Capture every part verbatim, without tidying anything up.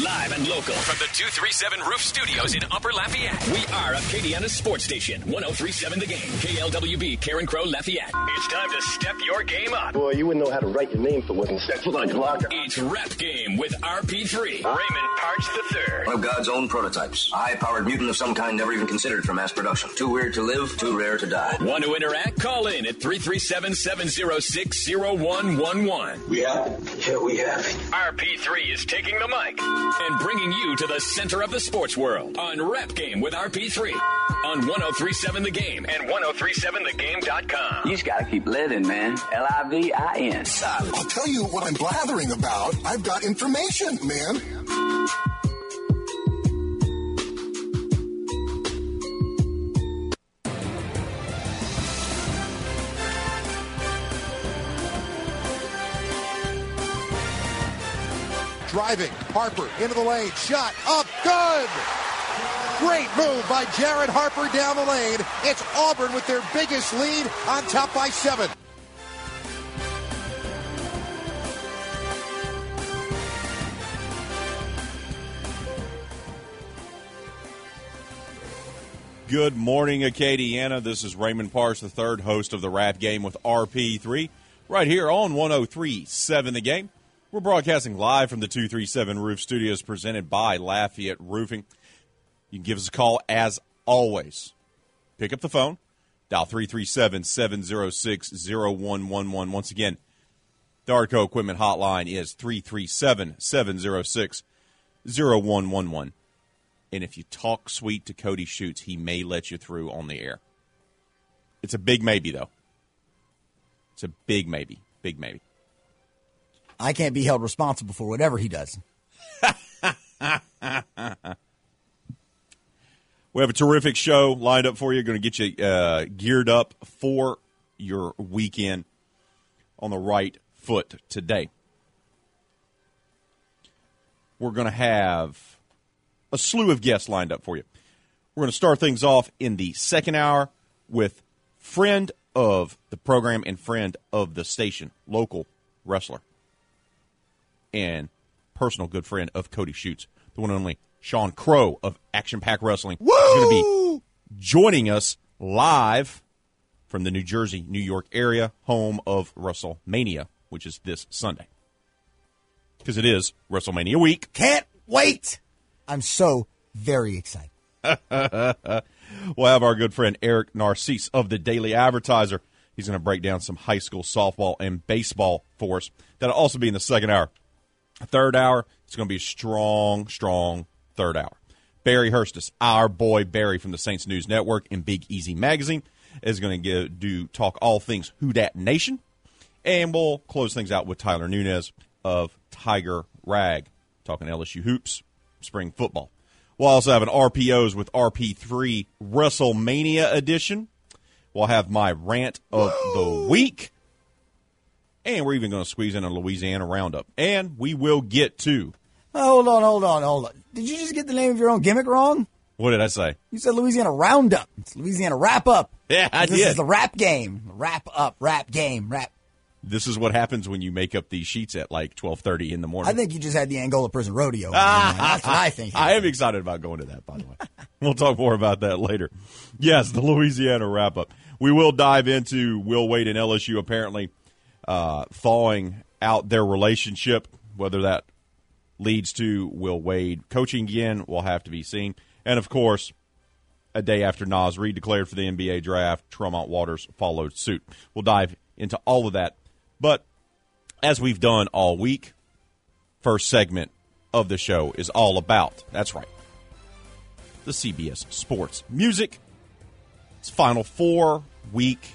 Live and local from the two thirty-seven Roof Studios in Upper Lafayette. We are Acadiana's sports station, one oh three point seven The Game, K L W B, Karen Crow, Lafayette. It's time to step your game up. Boy, you wouldn't know how to write your name for one second like locker. It's Rap Game with R P three, Raymond Parch the third. One of God's own prototypes. A high-powered mutant of some kind never even considered for mass production. Too weird to live, too rare to die. Want to interact? Call in at three three seven, seven oh six, oh one one one. We have it. Yeah, we have it. R P three is taking the mic and bringing you to the center of the sports world on Rap Game with R P three on one oh three point seven The Game and ten thirty-seven the game dot com. You just gotta keep living, man. L I V I N. I'll tell you what I'm blathering about. I've got information, man. Driving, Harper into the lane, shot up, good! Great move by Jared Harper down the lane. It's Auburn with their biggest lead on top by seven. Good morning, Acadiana. This is Raymond Parch the third, host of the Rap Game with R P three, right here on one oh three point seven The Game. We're broadcasting live from the two thirty-seven Roof Studios presented by Lafayette Roofing. You can give us a call as always. Pick up the phone, dial three three seven, seven oh six, oh one one one. Once again, the Arco Equipment Hotline is three three seven, seven oh six, oh one one one. And if you talk sweet to Cody Schutz, he may let you through on the air. It's a big maybe, though. It's a big maybe. Big maybe. I can't be held responsible for whatever he does. We have a terrific show lined up for you. Going to get you uh, geared up for your weekend on the right foot today. We're going to have a slew of guests lined up for you. We're going to start things off in the second hour with friend of the program and friend of the station, local wrestler, and personal good friend of Cody Schutz, the one and only Sean Crow of Action Pack Wrestling. Woo! Is going to be joining us live from the New Jersey, New York area, home of WrestleMania, which is this Sunday. Because it is WrestleMania week. Can't wait! I'm so very excited. We'll have our good friend Eric Narcisse of the Daily Advertiser. He's going to break down some high school softball and baseball for us. That'll also be in the second hour. Third hour, it's going to be a strong, strong third hour. Barry Hurstis, our boy Barry from the Saints News Network and Big Easy Magazine, is going to give, do talk all things Who Dat Nation. And we'll close things out with Tyler Nunez of Tiger Rag, talking L S U hoops, spring football. We'll also have an R P Os with R P three WrestleMania edition. We'll have my rant of Woo! the week. And we're even going to squeeze in a Louisiana Roundup. And we will get to... Oh, hold on, hold on, hold on. Did you just get the name of your own gimmick wrong? What did I say? You said Louisiana Roundup. It's Louisiana Wrap Up. Yeah, I this did. This is the rap game. Wrap up, rap game, rap. This is what happens when you make up these sheets at like twelve thirty in the morning. I think you just had the Angola Prison Rodeo. That's what I think. I am excited about going to that, by the way. We'll talk more about that later. Yes, the Louisiana Wrap-Up. We will dive into Will Wade and L S U apparently uh, thawing out their relationship. Whether that leads to Will Wade coaching again will have to be seen. And, of course, a day after Naz Reid declared for the N B A draft, Tremont Waters followed suit. We'll dive into all of that. But as we've done all week, first segment of the show is all about, that's right, the C B S Sports Music. It's Final Four week,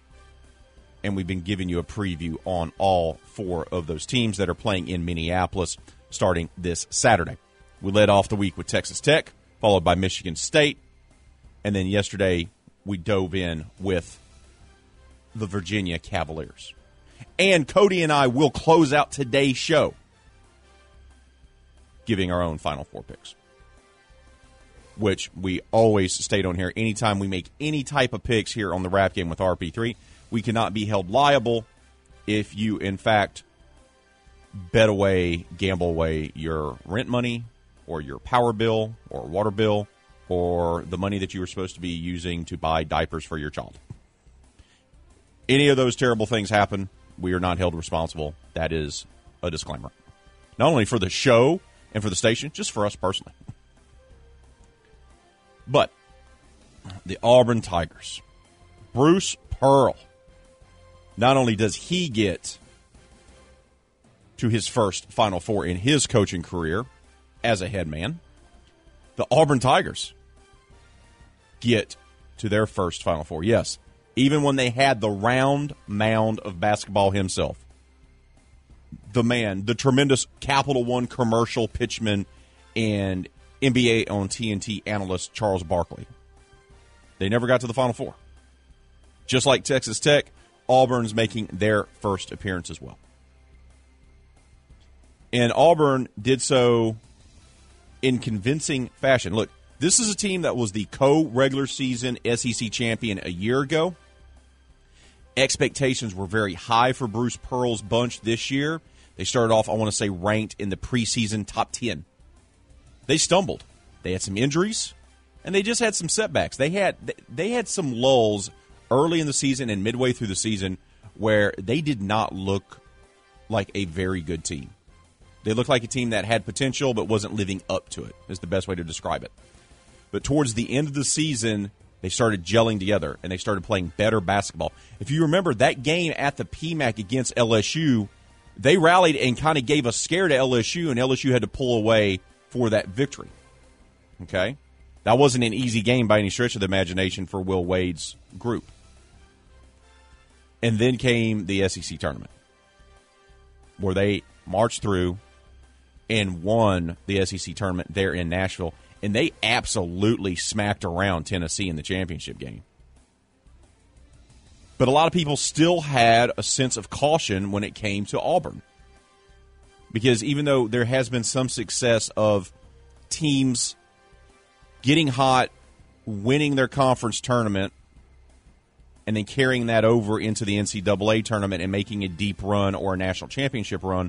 and we've been giving you a preview on all four of those teams that are playing in Minneapolis starting this Saturday. We led off the week with Texas Tech, followed by Michigan State, and then yesterday we dove in with the Virginia Cavaliers. And Cody and I will close out today's show giving our own Final Four picks, which we always state on here. Anytime we make any type of picks here on the Rap Game with R P three, we cannot be held liable if you, in fact, bet away, gamble away your rent money, or your power bill or water bill or the money that you were supposed to be using to buy diapers for your child. Any of those terrible things happen, we are not held responsible. That is a disclaimer. Not only for the show and for the station, just for us personally. But the Auburn Tigers, Bruce Pearl, not only does he get to his first Final Four in his coaching career as a head man, the Auburn Tigers get to their first Final Four. Yes, even when they had the round mound of basketball himself, the man, the tremendous Capital One commercial pitchman and N B A on T N T analyst Charles Barkley. They never got to the Final Four. Just like Texas Tech, Auburn's making their first appearance as well. And Auburn did so in convincing fashion. Look, this is a team that was the co-regular season S E C champion a year ago. Expectations were very high for Bruce Pearl's bunch this year. They started off, I want to say, ranked in the preseason top ten. They stumbled. They had some injuries, and they just had some setbacks. They had they had some lulls early in the season and midway through the season where they did not look like a very good team. They looked like a team that had potential but wasn't living up to it, is the best way to describe it. But towards the end of the season, they started gelling together, and they started playing better basketball. If you remember that game at the P M A C against L S U, they rallied and kind of gave a scare to L S U, and L S U had to pull away for that victory. Okay? That wasn't an easy game by any stretch of the imagination for Will Wade's group. And then came the S E C tournament, where they marched through and won the S E C tournament there in Nashville, and they absolutely smacked around Tennessee in the championship game. But a lot of people still had a sense of caution when it came to Auburn, because even though there has been some success of teams getting hot, winning their conference tournament, and then carrying that over into the N C double A tournament and making a deep run or a national championship run,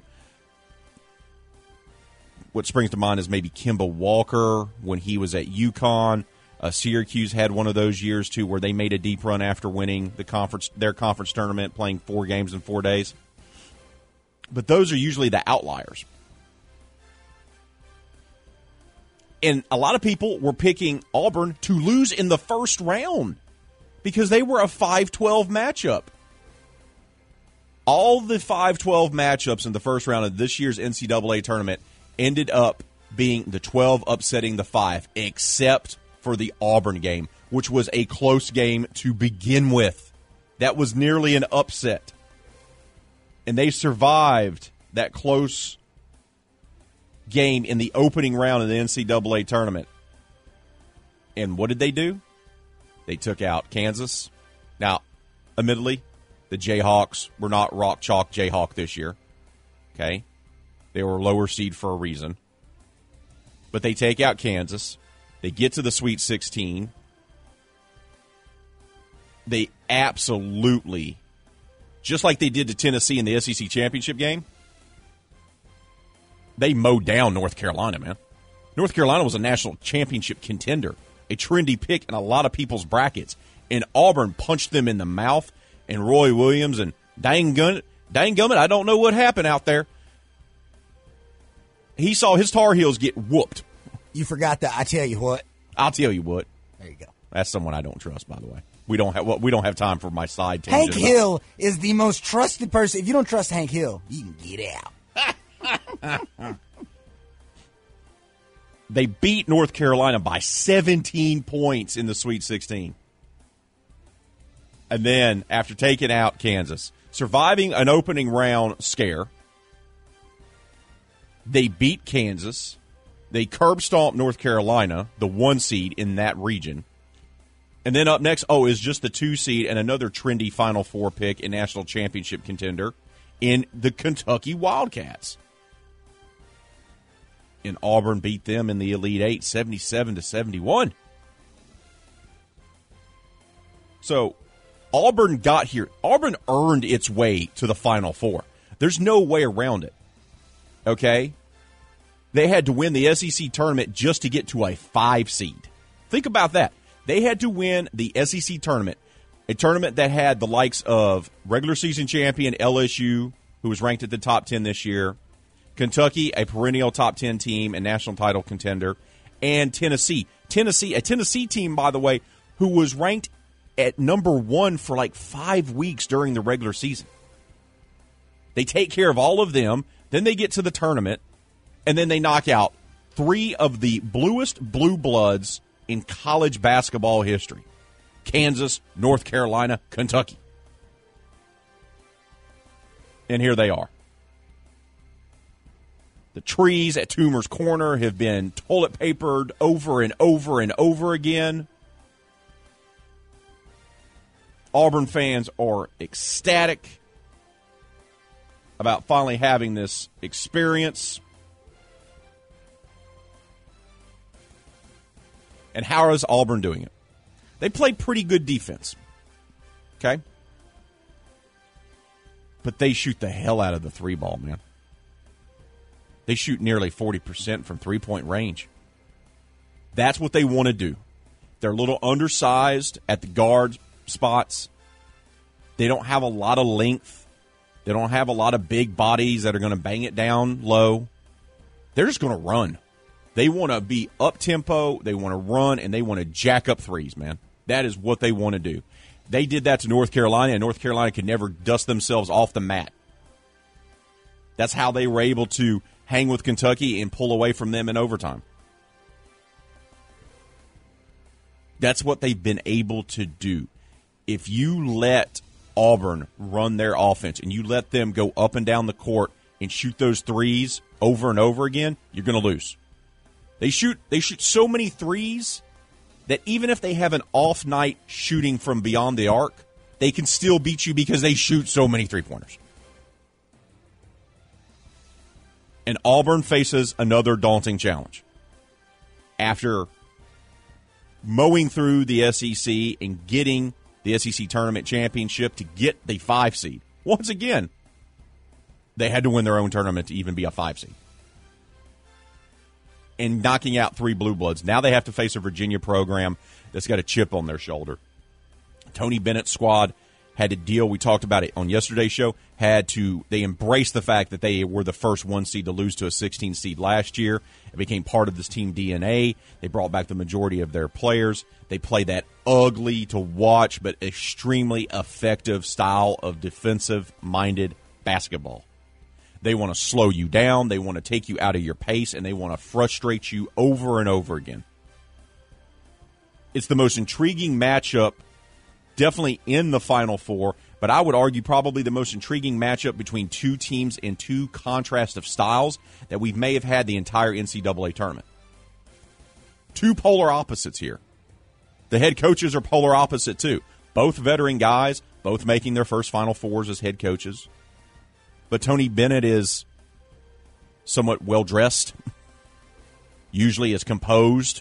what springs to mind is maybe Kemba Walker when he was at UConn. Uh, Syracuse had one of those years, too, where they made a deep run after winning the conference, their conference tournament, playing four games in four days. But those are usually the outliers. And a lot of people were picking Auburn to lose in the first round because they were a five twelve matchup. All the five twelve matchups in the first round of this year's N C double A tournament ended up being the twelve upsetting the five, except for the Auburn game, which was a close game to begin with. That was nearly an upset. And they survived that close game in the opening round of the N C double A tournament. And what did they do? They took out Kansas. Now, admittedly, the Jayhawks were not rock chalk Jayhawk this year. Okay? They were lower seed for a reason. But they take out Kansas. They get to the Sweet sixteen. They absolutely, just like they did to Tennessee in the S E C championship game, they mowed down North Carolina, man. North Carolina was a national championship contender, a trendy pick in a lot of people's brackets. And Auburn punched them in the mouth, and Roy Williams and dang gun, dang gummit, I don't know what happened out there. He saw his Tar Heels get whooped. You forgot that. I tell you what. I'll tell you what. There you go. That's someone I don't trust, by the way. We don't have well, we don't have time for my side Hank tangent. Hill is the most trusted person. If you don't trust Hank Hill, you can get out. They beat North Carolina by seventeen points in the Sweet sixteen. And then, after taking out Kansas, surviving an opening round scare, they beat Kansas. They curb stomped North Carolina, the one seed in that region. And then up next, oh, is just the two seed and another trendy Final Four pick and national championship contender in the Kentucky Wildcats. And Auburn beat them in the Elite Eight, seventy-seven to seventy-one. So Auburn got here. Auburn earned its way to the Final Four. There's no way around it. Okay? They had to win the S E C tournament just to get to a five seed. Think about that. They had to win the S E C tournament, a tournament that had the likes of regular season champion L S U, who was ranked at the top ten this year, Kentucky, a perennial top ten team and national title contender, and Tennessee. Tennessee, a Tennessee team, by the way, who was ranked at number one for like five weeks during the regular season. They take care of all of them, then they get to the tournament, and then they knock out three of the bluest blue bloods in college basketball history. Kansas, North Carolina, Kentucky. And here they are. The trees at Toomer's Corner have been toilet papered over and over and over again. Auburn fans are ecstatic about finally having this experience. And how is Auburn doing it? They play pretty good defense. Okay? But they shoot the hell out of the three ball, man. They shoot nearly forty percent from three-point range. That's what they want to do. They're a little undersized at the guard spots. They don't have a lot of length. They don't have a lot of big bodies that are going to bang it down low. They're just going to run. They want to be up-tempo, they want to run, and they want to jack up threes, man. That is what they want to do. They did that to North Carolina, and North Carolina could never dust themselves off the mat. That's how they were able to hang with Kentucky and pull away from them in overtime. That's what they've been able to do. If you let Auburn run their offense and you let them go up and down the court and shoot those threes over and over again, you're going to lose. They shoot they shoot so many threes that even if they have an off night shooting from beyond the arc, they can still beat you because they shoot so many three-pointers. And Auburn faces another daunting challenge. After mowing through the S E C and getting the S E C tournament championship to get the five seed, once again, they had to win their own tournament to even be a five seed. And knocking out three blue bloods. Now they have to face a Virginia program that's got a chip on their shoulder. Tony Bennett's squad had to deal, we talked about it on yesterday's show, had to, they embraced the fact that they were the first one seed to lose to a sixteen seed last year. It became part of this team D N A. They brought back the majority of their players. They play that ugly to watch but extremely effective style of defensive-minded basketball. They want to slow you down, they want to take you out of your pace, and they want to frustrate you over and over again. It's the most intriguing matchup, definitely in the Final Four, but I would argue probably the most intriguing matchup between two teams in two contrast of styles that we may have had the entire N C double A tournament. Two polar opposites here. The head coaches are polar opposite too. Both veteran guys, both making their first Final Fours as head coaches. But Tony Bennett is somewhat well-dressed, usually is composed.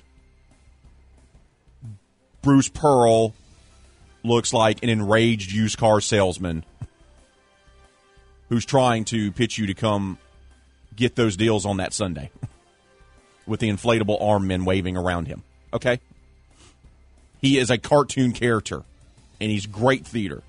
Bruce Pearl looks like an enraged used car salesman who's trying to pitch you to come get those deals on that Sunday with the inflatable arm men waving around him. Okay? He is a cartoon character, and he's great theater.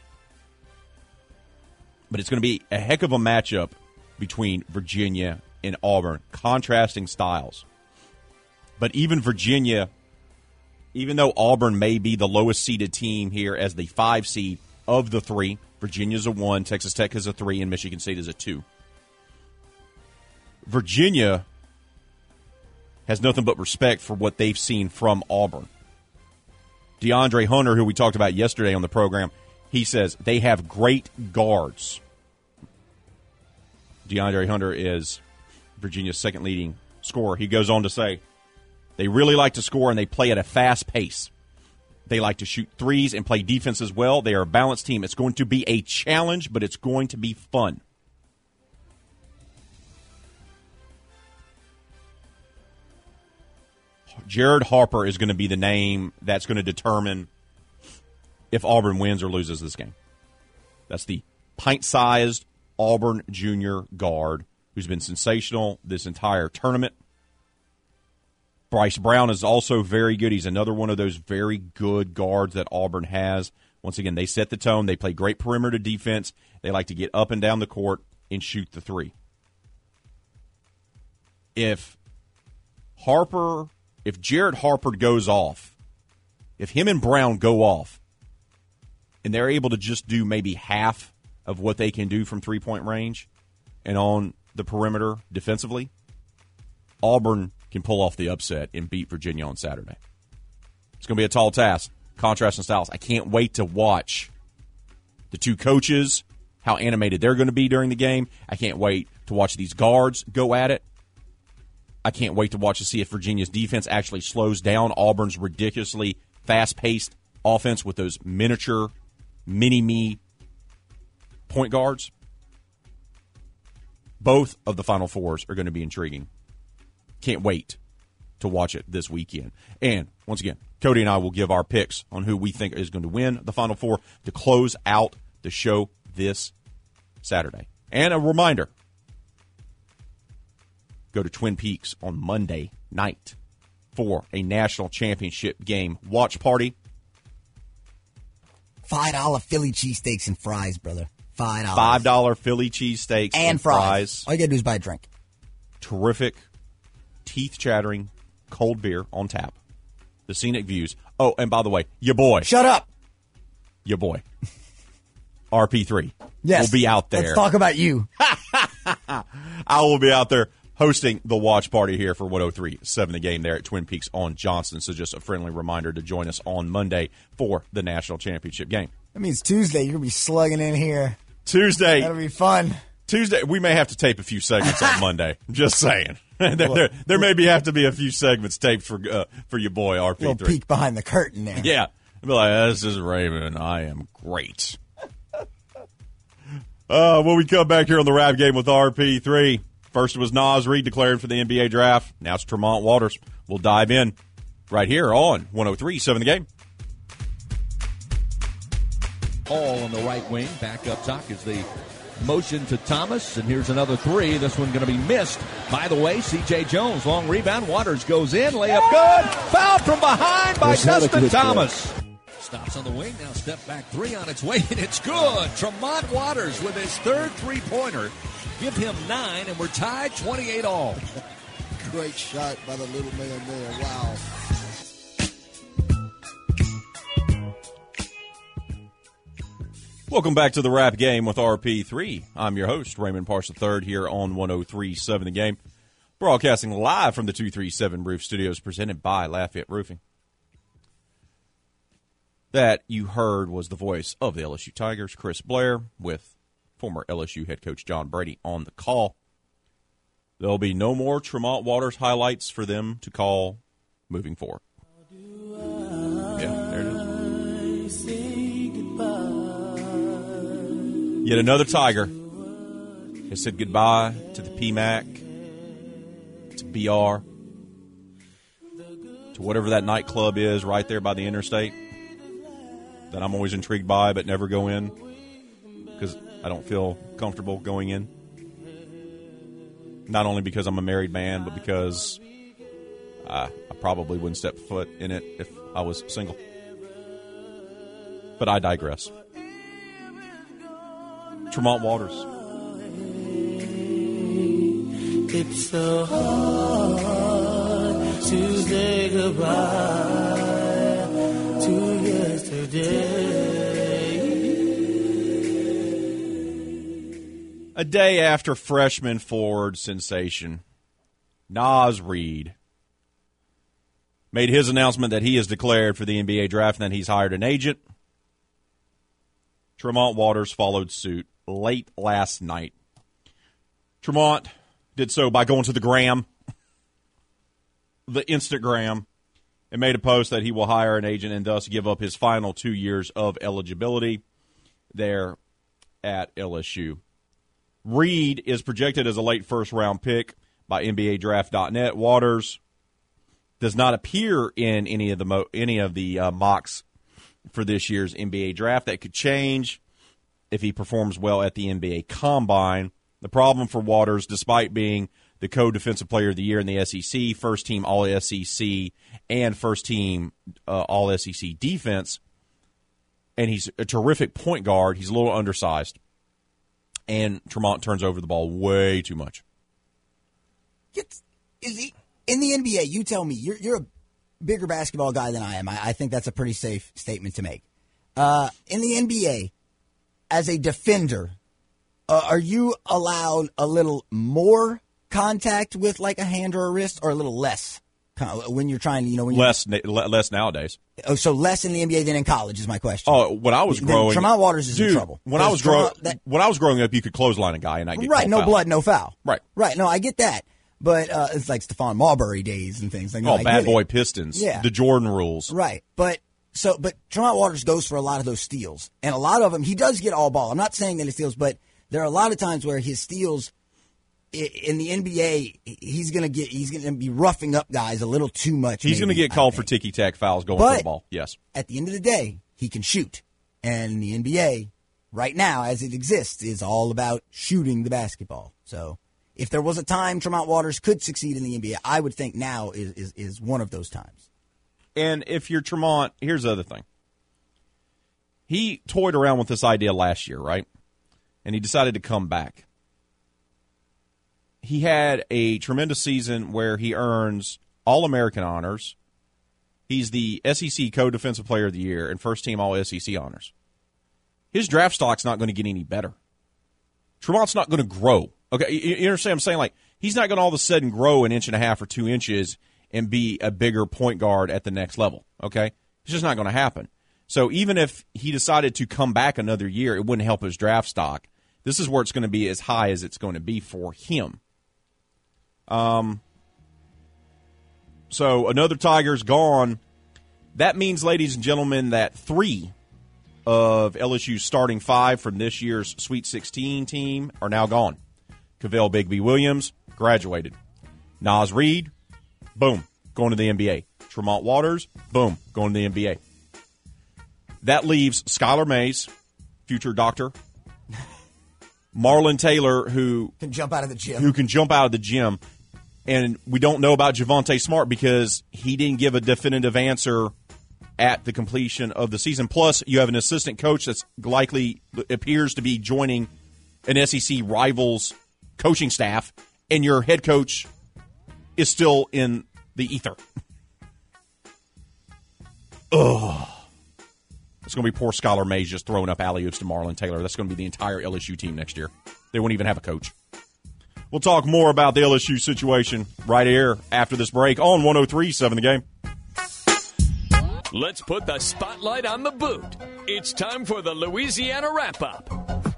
But it's going to be a heck of a matchup between Virginia and Auburn, contrasting styles. But even Virginia, even though Auburn may be the lowest seeded team here as the five seed of the three, Virginia's a one, Texas Tech is a three, and Michigan State is a two. Virginia has nothing but respect for what they've seen from Auburn. DeAndre Hunter, who we talked about yesterday on the program, he says they have great guards. DeAndre Hunter is Virginia's second leading scorer. He goes on to say they really like to score and they play at a fast pace. They like to shoot threes and play defense as well. They are a balanced team. It's going to be a challenge, but it's going to be fun. Jared Harper is going to be the name that's going to determine if Auburn wins or loses this game. That's the pint-sized Auburn junior guard who's been sensational this entire tournament. Bryce Brown is also very good. He's another one of those very good guards that Auburn has. Once again, they set the tone. They play great perimeter defense. They like to get up and down the court and shoot the three. If Harper, if Jared Harper goes off, if him and Brown go off, and they're able to just do maybe half of what they can do from three-point range and on the perimeter defensively, Auburn can pull off the upset and beat Virginia on Saturday. It's going to be a tall task. Contrast and styles. I can't wait to watch the two coaches, how animated they're going to be during the game. I can't wait to watch these guards go at it. I can't wait to watch to see if Virginia's defense actually slows down Auburn's ridiculously fast-paced offense with those miniature, mini-me point guards. Both of the Final Fours are going to be intriguing. Can't wait to watch it this weekend. And, once again, Cody and I will give our picks on who we think is going to win the Final Four to close out the show this Saturday. And a reminder, go to Twin Peaks on Monday night for a national championship game watch party. five dollar Philly cheesesteaks and fries, brother. five dollars. five dollar Philly cheesesteaks and, and fries. fries. All you got to do is buy a drink. Terrific, teeth-chattering, cold beer on tap. The scenic views. Oh, and by the way, your boy. Shut up. Your boy. R P three. Yes. Will be out there. Let's talk about you. I will be out there hosting the watch party here for one oh three point seven The Game there at Twin Peaks on Johnson. So just a friendly reminder to join us on Monday for the national championship game. That means Tuesday you're going to be slugging in here. Tuesday. That'll be fun. Tuesday, we may have to tape a few segments on Monday. Just saying. there, there, there may be have to be a few segments taped for uh, for your boy R P three. A little peek behind the curtain there. Yeah. I'll be like, this is Raymond. I am great. uh, when we come back here on the Rap Game with R P three, first it was Naz Reid declared for the N B A draft. Now it's Tremont Waters. We'll dive in right here on one oh three point seven The Game. All on the right wing. Back up top is the motion to Thomas, and here's another three. This one going to be missed. By the way, C J. Jones, long rebound. Waters goes in. Layup good. Foul from behind by Dustin Thomas. Stops on the wing. Now step back three on its way, and it's good. Tremont Waters with his third three-pointer. Give him nine, and we're tied twenty-eight all. Great shot by the little man there. Wow. Welcome back to the Rap Game with R P three. I'm your host, Raymond Parsa the third, here on one oh three point seven The Game. Broadcasting live from the two thirty-seven Roof Studios, presented by Lafayette Roofing. That you heard was the voice of the L S U Tigers, Chris Blair, with former L S U head coach John Brady on the call. There'll be no more Tremont Waters highlights for them to call moving forward. Yeah, there it is. Yet another Tiger has said goodbye to the P MAC, to B R, to whatever that nightclub is right there by the interstate that I'm always intrigued by but never go in because I don't feel comfortable going in. Not only because I'm a married man, but because I, I probably wouldn't step foot in it if I was single. But I digress. Tremont Waters. It's so hard to say goodbye to yesterday. A day after freshman forward sensation Naz Reid made his announcement that he is declared for the N B A draft and that he's hired an agent, Tremont Waters followed suit late last night. Tremont did so by going to the gram, the Instagram, and made a post that he will hire an agent and thus give up his final two years of eligibility there at L S U. Reid is projected as a late first-round pick by N B A Draft dot net. Waters does not appear in any of the mo- any of the uh, mocks for this year's N B A draft. That could change if he performs well at the N B A Combine. The problem for Waters, despite being the co-defensive player of the year in the S E C, first-team All-S E C, and first-team uh, All-S E C defense, and he's a terrific point guard. He's a little undersized. And Tremont turns over the ball way too much. It's, is he, in the N B A, you tell me, you're, you're a bigger basketball guy than I am. I, I think that's a pretty safe statement to make. Uh, in the N B A, as a defender, uh, are you allowed a little more contact with like a hand or a wrist, or a little less when you're trying to, you know, when less less nowadays? Oh, so less in the N B A than in college is my question. Oh, when I was growing, Tremont Waters is dude, in trouble. When I was growing, when I was growing up, you could clothesline a guy and I get right, no foul. blood, no foul. Right, right. No, I get that, but uh, it's like Stephon Marbury days and things like that. Oh, I bad boy it. Pistons. Yeah, the Jordan rules. Right, but. So, but Tremont Waters goes for a lot of those steals, and a lot of them he does get all ball. I'm not saying that he steals, but there are a lot of times where his steals in the N B A, he's gonna get he's gonna be roughing up guys a little too much. He's maybe, gonna get called for ticky tack fouls going but for the ball. Yes. At the end of the day, he can shoot, and in the N B A right now, as it exists, is all about shooting the basketball. So, if there was a time Tremont Waters could succeed in the N B A, I would think now is is, is one of those times. And if you're Tremont, here's the other thing. He toyed around with this idea last year, right? And he decided to come back. He had a tremendous season where he earns All-American honors. He's the S E C Co-Defensive Player of the Year and first-team All-S E C honors. His draft stock's not going to get any better. Tremont's not going to grow. Okay, you, you understand what I'm saying? Like, he's not going to all of a sudden grow an inch and a half or two inches and be a bigger point guard at the next level, okay? It's just not going to happen. So even if he decided to come back another year, it wouldn't help his draft stock. This is where it's going to be as high as it's going to be for him. Um. So another Tiger's gone. That means, ladies and gentlemen, that three of L S U's starting five from this year's Sweet sixteen team are now gone. Cavell Bigby Williams graduated. Naz Reid, boom, going to the N B A. Tremont Waters, boom, going to the N B A. That leaves Skylar Mays, future doctor. Marlon Taylor, who can jump out of the gym. Who can jump out of the gym. And we don't know about Javonte Smart because he didn't give a definitive answer at the completion of the season. Plus, you have an assistant coach that's likely appears to be joining an S E C rival's coaching staff, and your head coach is still in the ether. Ugh. It's going to be poor Skylar Mays just throwing up alley-oops to Marlon Taylor. That's going to be the entire L S U team next year. They won't even have a coach. We'll talk more about the L S U situation right here after this break on one oh three point seven The Game. Let's put the spotlight on the boot. It's time for the Louisiana Wrap-Up.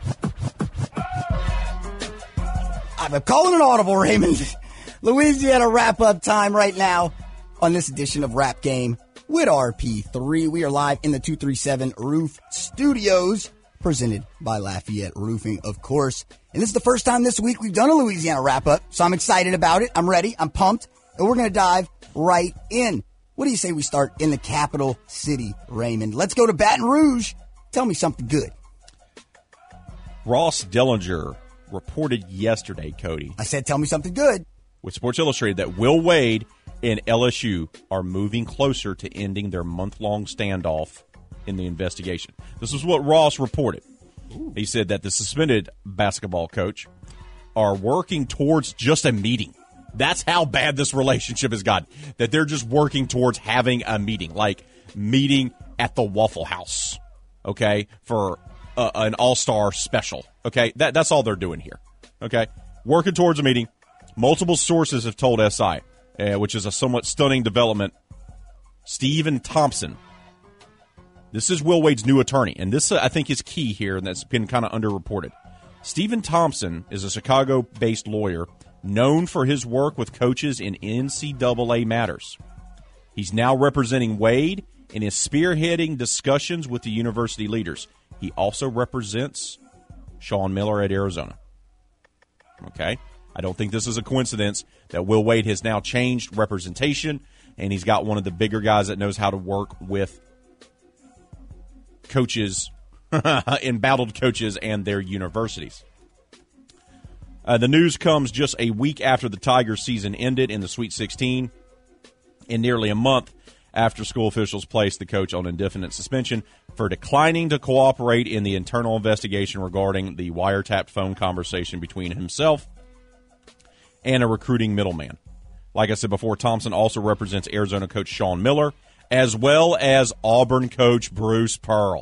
I'm calling an audible, Raymond. Louisiana Wrap-Up time right now on this edition of Rap Game with R P three. We are live in the two thirty-seven Roof Studios, presented by Lafayette Roofing, of course. And this is the first time this week we've done a Louisiana Wrap-Up, so I'm excited about it. I'm ready. I'm pumped. And we're going to dive right in. What do you say we start in the capital city, Raymond? Let's go to Baton Rouge. Tell me something good. Ross Dellinger reported yesterday, Cody. I said tell me something good. With Sports Illustrated that Will Wade and L S U are moving closer to ending their month-long standoff in the investigation. This is what Ross reported. Ooh. He said that the suspended basketball coach are working towards just a meeting. That's how bad this relationship has gotten, that they're just working towards having a meeting, like meeting at the Waffle House, okay, for uh, an all-star special, okay? That That's all they're doing here, okay? Working towards a meeting. Multiple sources have told S I, uh, which is a somewhat stunning development. Stephen Thompson. This is Will Wade's new attorney, and this, uh, I think, is key here, and that's been kind of underreported. Stephen Thompson is a Chicago-based lawyer known for his work with coaches in N C double A matters. He's now representing Wade and is spearheading discussions with the university leaders. He also represents Sean Miller at Arizona. Okay? I don't think this is a coincidence that Will Wade has now changed representation, and he's got one of the bigger guys that knows how to work with coaches, embattled coaches, and their universities. Uh, the news comes just a week after the Tigers season ended in the Sweet sixteen, and nearly a month after school officials placed the coach on indefinite suspension for declining to cooperate in the internal investigation regarding the wiretapped phone conversation between himself and a recruiting middleman. Like I said before, Thompson also represents Arizona coach Sean Miller, as well as Auburn coach Bruce Pearl,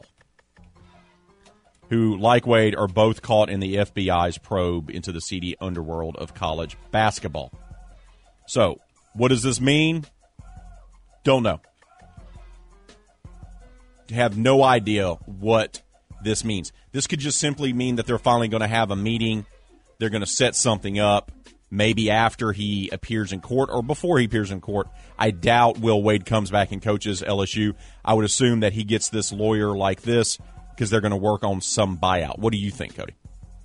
who, like Wade, are both caught in the F B I's probe into the seedy underworld of college basketball. So, what does this mean? Don't know. Have no idea what this means. This could just simply mean that they're finally going to have a meeting. They're going to set something up, maybe after he appears in court or before he appears in court. I doubt Will Wade comes back and coaches L S U. I would assume that he gets this lawyer like this because they're going to work on some buyout. What do you think, Cody?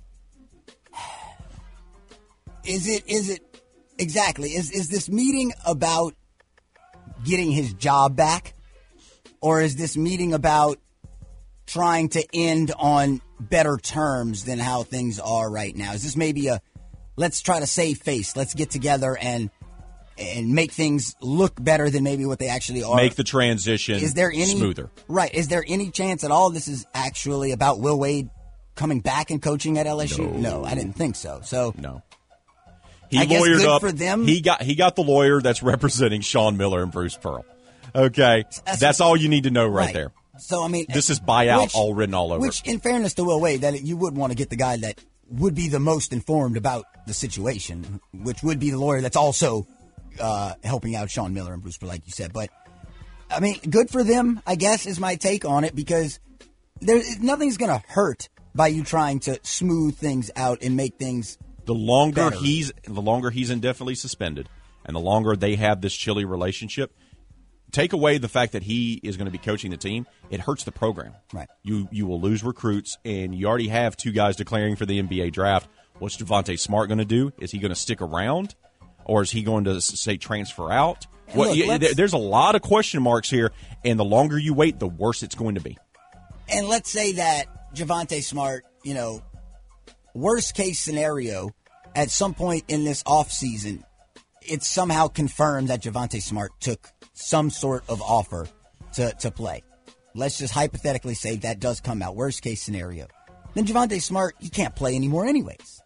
Is it, is it, exactly, is, is this meeting about getting his job back? Or is this meeting about trying to end on better terms than how things are right now? Is this maybe a, let's try to save face, let's get together and and make things look better than maybe what they actually are? Make the transition is there any, smoother. Right. Is there any chance at all this is actually about Will Wade coming back and coaching at L S U? No, no I didn't think so. So no. He I guess lawyered good up. For them. He got he got the lawyer that's representing Sean Miller and Bruce Pearl. Okay, that's, that's all you need to know right, right there. So I mean, this is buyout which, all written all over. Which, in fairness to Will Wade, that you would want to get the guy that would be the most informed about the situation, which would be the lawyer that's also uh, helping out Sean Miller and Bruce Pearl, like you said. But I mean, good for them, I guess, is my take on it, because there nothing's going to hurt by you trying to smooth things out and make things. The longer better. he's the longer he's indefinitely suspended, and the longer they have this chilly relationship. Take away the fact that he is going to be coaching the team, it hurts the program. Right. You you will lose recruits, and you already have two guys declaring for the N B A draft. What's Javonte Smart going to do? Is he going to stick around, or is he going to, say, transfer out? What, look, you, there's a lot of question marks here, and the longer you wait, the worse it's going to be. And let's say that Javonte Smart, you know, worst case scenario, at some point in this offseason, it's somehow confirmed that Javonte Smart took some sort of offer to, to play. Let's just hypothetically say that does come out. Worst case scenario. Then Javonte Smart, he can't play anymore anyways.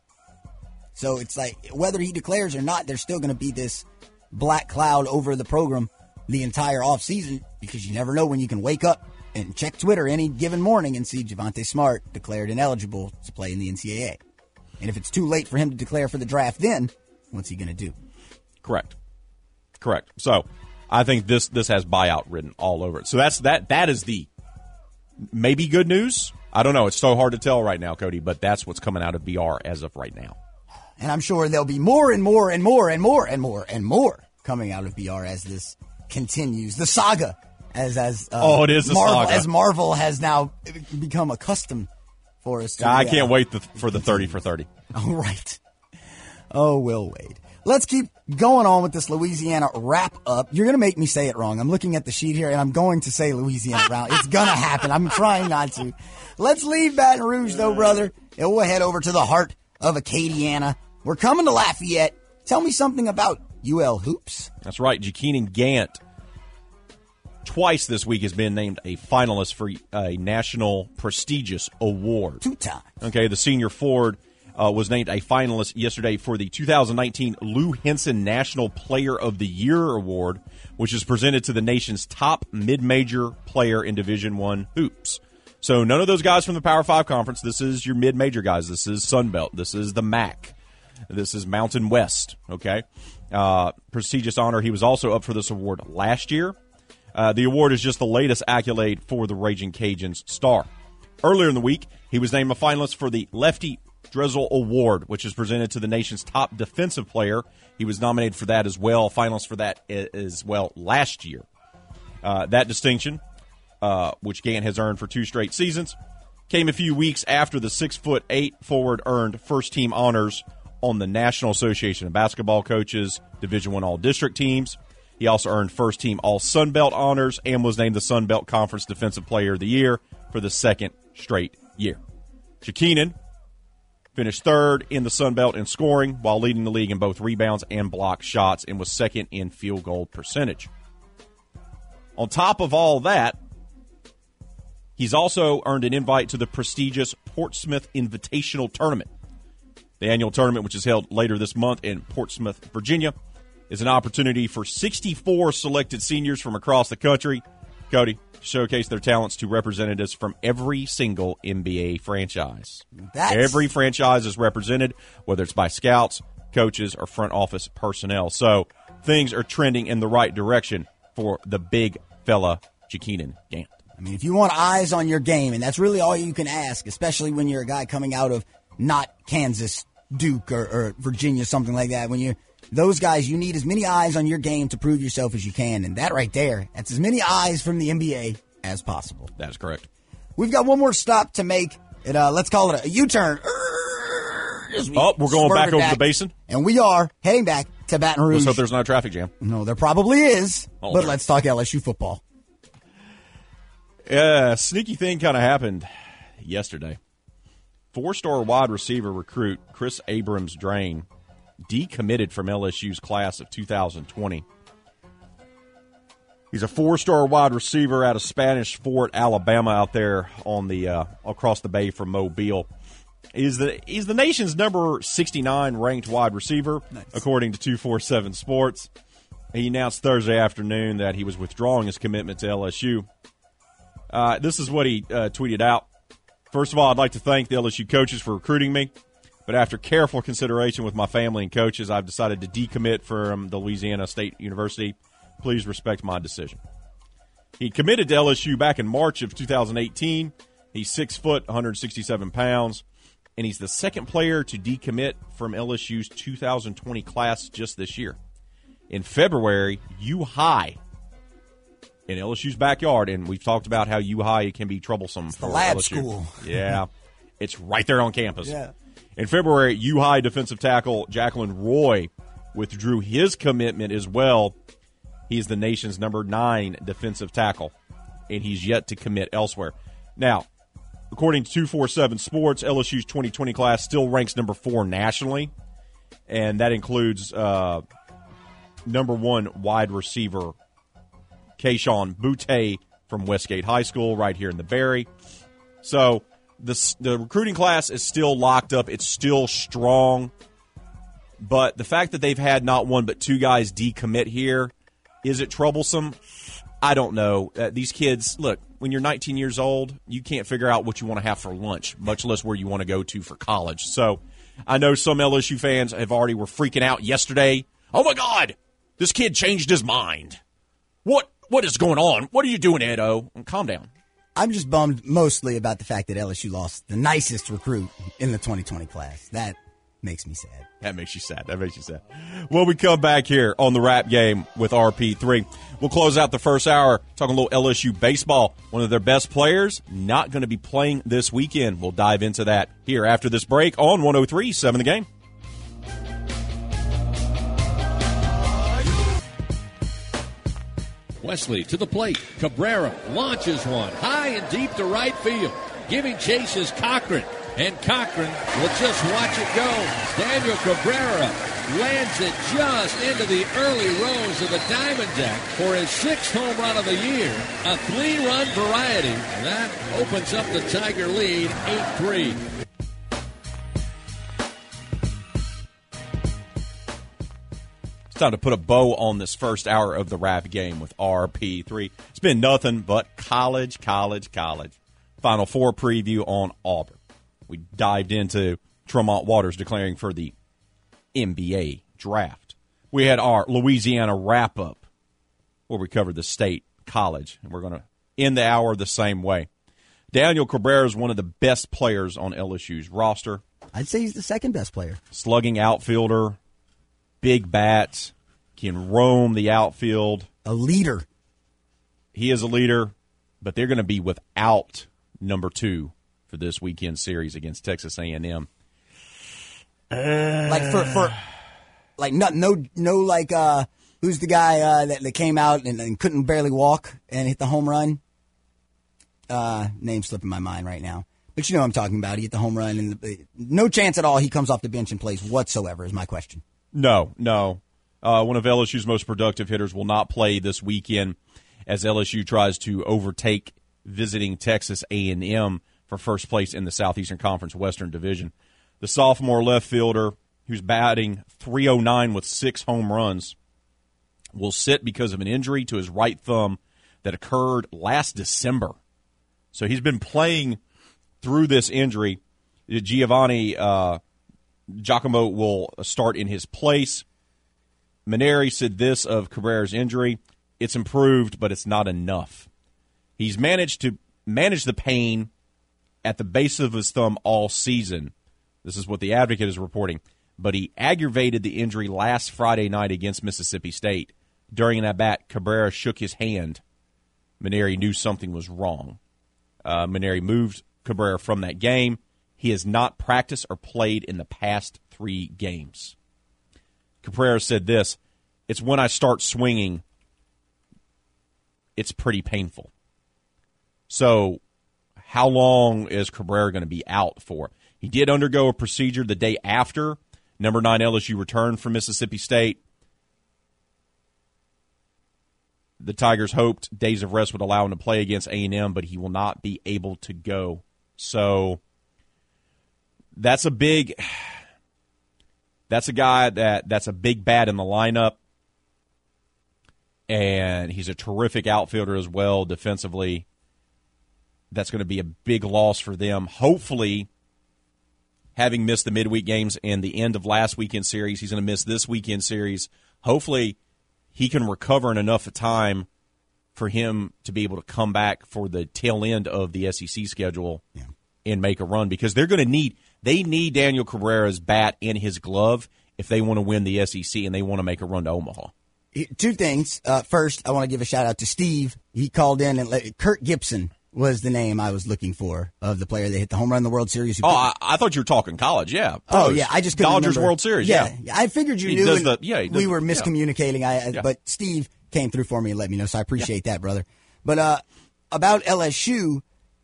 So it's like, whether he declares or not, there's still going to be this black cloud over the program the entire offseason, because you never know when you can wake up and check Twitter any given morning and see Javonte Smart declared ineligible to play in the N C double A. And if it's too late for him to declare for the draft, then what's he going to do? Correct. Correct. So I think this this has buyout written all over it. So that's that. That is the maybe good news. I don't know. It's so hard to tell right now, Cody, but that's what's coming out of B R as of right now. And I'm sure there'll be more and more and more and more and more and more coming out of B R as this continues. The saga, as as uh, oh, it is a Marvel, saga. as Marvel has now become accustomed for us. To, I uh, can't wait the, for the thirty for thirty. All right. Oh, Will Wade. Let's keep going on with this Louisiana wrap-up. You're going to make me say it wrong. I'm looking at the sheet here, and I'm going to say Louisiana round. It's going to happen. I'm trying not to. Let's leave Baton Rouge, though, brother, and we'll head over to the heart of Acadiana. We're coming to Lafayette. Tell me something about U L Hoops. That's right. Jakeenan Gant twice this week has been named a finalist for a national prestigious award. Two times. Okay, the senior forward Uh, was named a finalist yesterday for the two thousand nineteen Lou Henson National Player of the Year Award, which is presented to the nation's top mid-major player in Division One hoops. So none of those guys from the Power Five Conference. This is your mid-major guys. This is Sun Belt. This is the M A C. This is Mountain West. Okay, uh, prestigious honor. He was also up for this award last year. Uh, the award is just the latest accolade for the Raging Cajuns star. Earlier in the week, he was named a finalist for the Lefty Drizzle Award, which is presented to the nation's top defensive player. He was nominated for that as well, finalist for that as well last year. Uh, that distinction, uh, which Gant has earned for two straight seasons, came a few weeks after the six foot eight forward earned first-team honors on the National Association of Basketball Coaches Division One All-District teams. He also earned first-team All-Sun Belt honors and was named the Sun Belt Conference Defensive Player of the Year for the second straight year. Jakeenan Finished third in the Sun Belt in scoring while leading the league in both rebounds and block shots and was second in field goal percentage. On top of all that, he's also earned an invite to the prestigious Portsmouth Invitational Tournament. The annual tournament, which is held later this month in Portsmouth, Virginia, is an opportunity for sixty-four selected seniors from across the country, Cody, to showcase their talents to representatives from every single N B A franchise. That's... Every franchise is represented, whether it's by scouts, coaches, or front office personnel. So things are trending in the right direction for the big fella, Jacqueline Gant. I mean, if you want eyes on your game, and that's really all you can ask, especially when you're a guy coming out of not Kansas, Duke, or, or Virginia, something like that. When you those guys, you need as many eyes on your game to prove yourself as you can. And that right there, that's as many eyes from the N B A as possible. That is correct. We've got one more stop to make. It, uh, let's call it a U-turn. We oh, we're going back over back, the basin? And we are heading back to Baton Rouge. Let's hope there's not a traffic jam. No, there probably is. Oh, but there. Let's talk L S U football. Yeah, uh, sneaky thing kind of happened yesterday. Four-star wide receiver recruit Chris Abrams-Drain decommitted from L S U's class of two thousand twenty. He's a four-star wide receiver out of Spanish Fort, Alabama, out there on the uh, across the bay from Mobile. He's the he's the nation's number sixty-nine ranked wide receiver, nice. According to two forty-seven Sports. He announced Thursday afternoon that he was withdrawing his commitment to L S U. Uh, this is what he uh, tweeted out. First of all, I'd like to thank the L S U coaches for recruiting me, but after careful consideration with my family and coaches, I've decided to decommit from the Louisiana State University. Please respect my decision. He committed to L S U back in March of two thousand eighteen. He's six foot, one hundred sixty-seven pounds, and he's the second player to decommit from L S U's two thousand twenty class just this year. In February, U-High in L S U's backyard, and we've talked about how U-High can be troublesome it's for the lab L S U. School. Yeah, it's right there on campus. Yeah. In February, U-High defensive tackle Jacqueline Roy withdrew his commitment as well. He's the nation's number nine defensive tackle, and he's yet to commit elsewhere. Now, according to two forty-seven Sports, L S U's twenty twenty class still ranks number four nationally, and that includes uh, number one wide receiver Keyshawn Butte from Westgate High School right here in the Berry. So the, the recruiting class is still locked up. It's still strong. But the fact that they've had not one but two guys decommit here, is it troublesome? I don't know. Uh, these kids, look, when you're nineteen years old, you can't figure out what you want to have for lunch, much less where you want to go to for college. So I know some L S U fans have already were freaking out yesterday. Oh, my God, this kid changed his mind. What? What is going on? What are you doing, Edo? Calm down. I'm just bummed mostly about the fact that L S U lost the nicest recruit in the twenty twenty class. That makes me sad. That makes you sad. That makes you sad. When we come back here on the Rap Game with R P three, we'll close out the first hour talking a little L S U baseball. One of their best players not going to be playing this weekend. We'll dive into that here after this break on one oh three point seven The Game. Wesley to the plate. Cabrera launches one high and deep to right field. Giving chase is Cochran. And Cochran will just watch it go. Daniel Cabrera lands it just into the early rows of the diamond deck for his sixth home run of the year. A three-run variety. That opens up the Tiger lead eight three. It's time to put a bow on this first hour of the Rap Game with R P three. It's been nothing but college, college, college. Final Four preview on Auburn. We dived into Tremont Waters declaring for the N B A draft. We had our Louisiana wrap-up where we covered the state, college, and we're going to end the hour the same way. Daniel Cabrera is one of the best players on L S U's roster. I'd say he's the second best player. Slugging outfielder. Big bats, can roam the outfield. A leader. He is a leader, but they're going to be without number two for this weekend series against Texas A and M. Uh, like for for like no no no like uh who's the guy uh, that, that came out and, and couldn't barely walk and hit the home run? Uh, name slipping my mind right now. But you know what I'm talking about. He hit the home run, and the, no chance at all he comes off the bench and plays whatsoever is my question. No, no. Uh, one of L S U's most productive hitters will not play this weekend as L S U tries to overtake visiting Texas A and M for first place in the Southeastern Conference Western Division. The sophomore left fielder, who's batting three oh nine with six home runs, will sit because of an injury to his right thumb that occurred last December. So he's been playing through this injury. Giovanni uh, Giacomo will start in his place. Maneri said this of Cabrera's injury: "It's improved, but it's not enough. He's managed to manage the pain at the base of his thumb all season." This is what the Advocate is reporting. But he aggravated the injury last Friday night against Mississippi State. During an at-bat, Cabrera shook his hand. Maneri knew something was wrong. Uh, Maneri moved Cabrera from that game. He has not practiced or played in the past three games. Cabrera said this: "It's when I start swinging, it's pretty painful." So how long is Cabrera going to be out for? He did undergo a procedure the day after number nine L S U returned from Mississippi State. The Tigers hoped days of rest would allow him to play against A and M, but he will not be able to go. So that's a big that's a guy that that's a big bat in the lineup. And he's a terrific outfielder as well defensively. That's going to be a big loss for them. Hopefully, having missed the midweek games and the end of last weekend series, he's going to miss this weekend series. Hopefully, he can recover in enough time for him to be able to come back for the tail end of the S E C schedule yeah. and make a run, because they're going to need they need Daniel Cabrera's bat in his glove if they want to win the S E C and they want to make a run to Omaha. Two things. Uh, first, I want to give a shout out to Steve. He called in and let, Kurt Gibson was the name I was looking for of the player that hit the home run in the World Series. Oh, I, I thought you were talking college, yeah. Oh, yeah, I just couldn't Dodgers remember. World Series, yeah. yeah. I figured you he knew, does and the, yeah, he does, we were miscommunicating, yeah. I, Yeah. but Steve came through for me and let me know, so I appreciate yeah. that, brother. But uh, about L S U,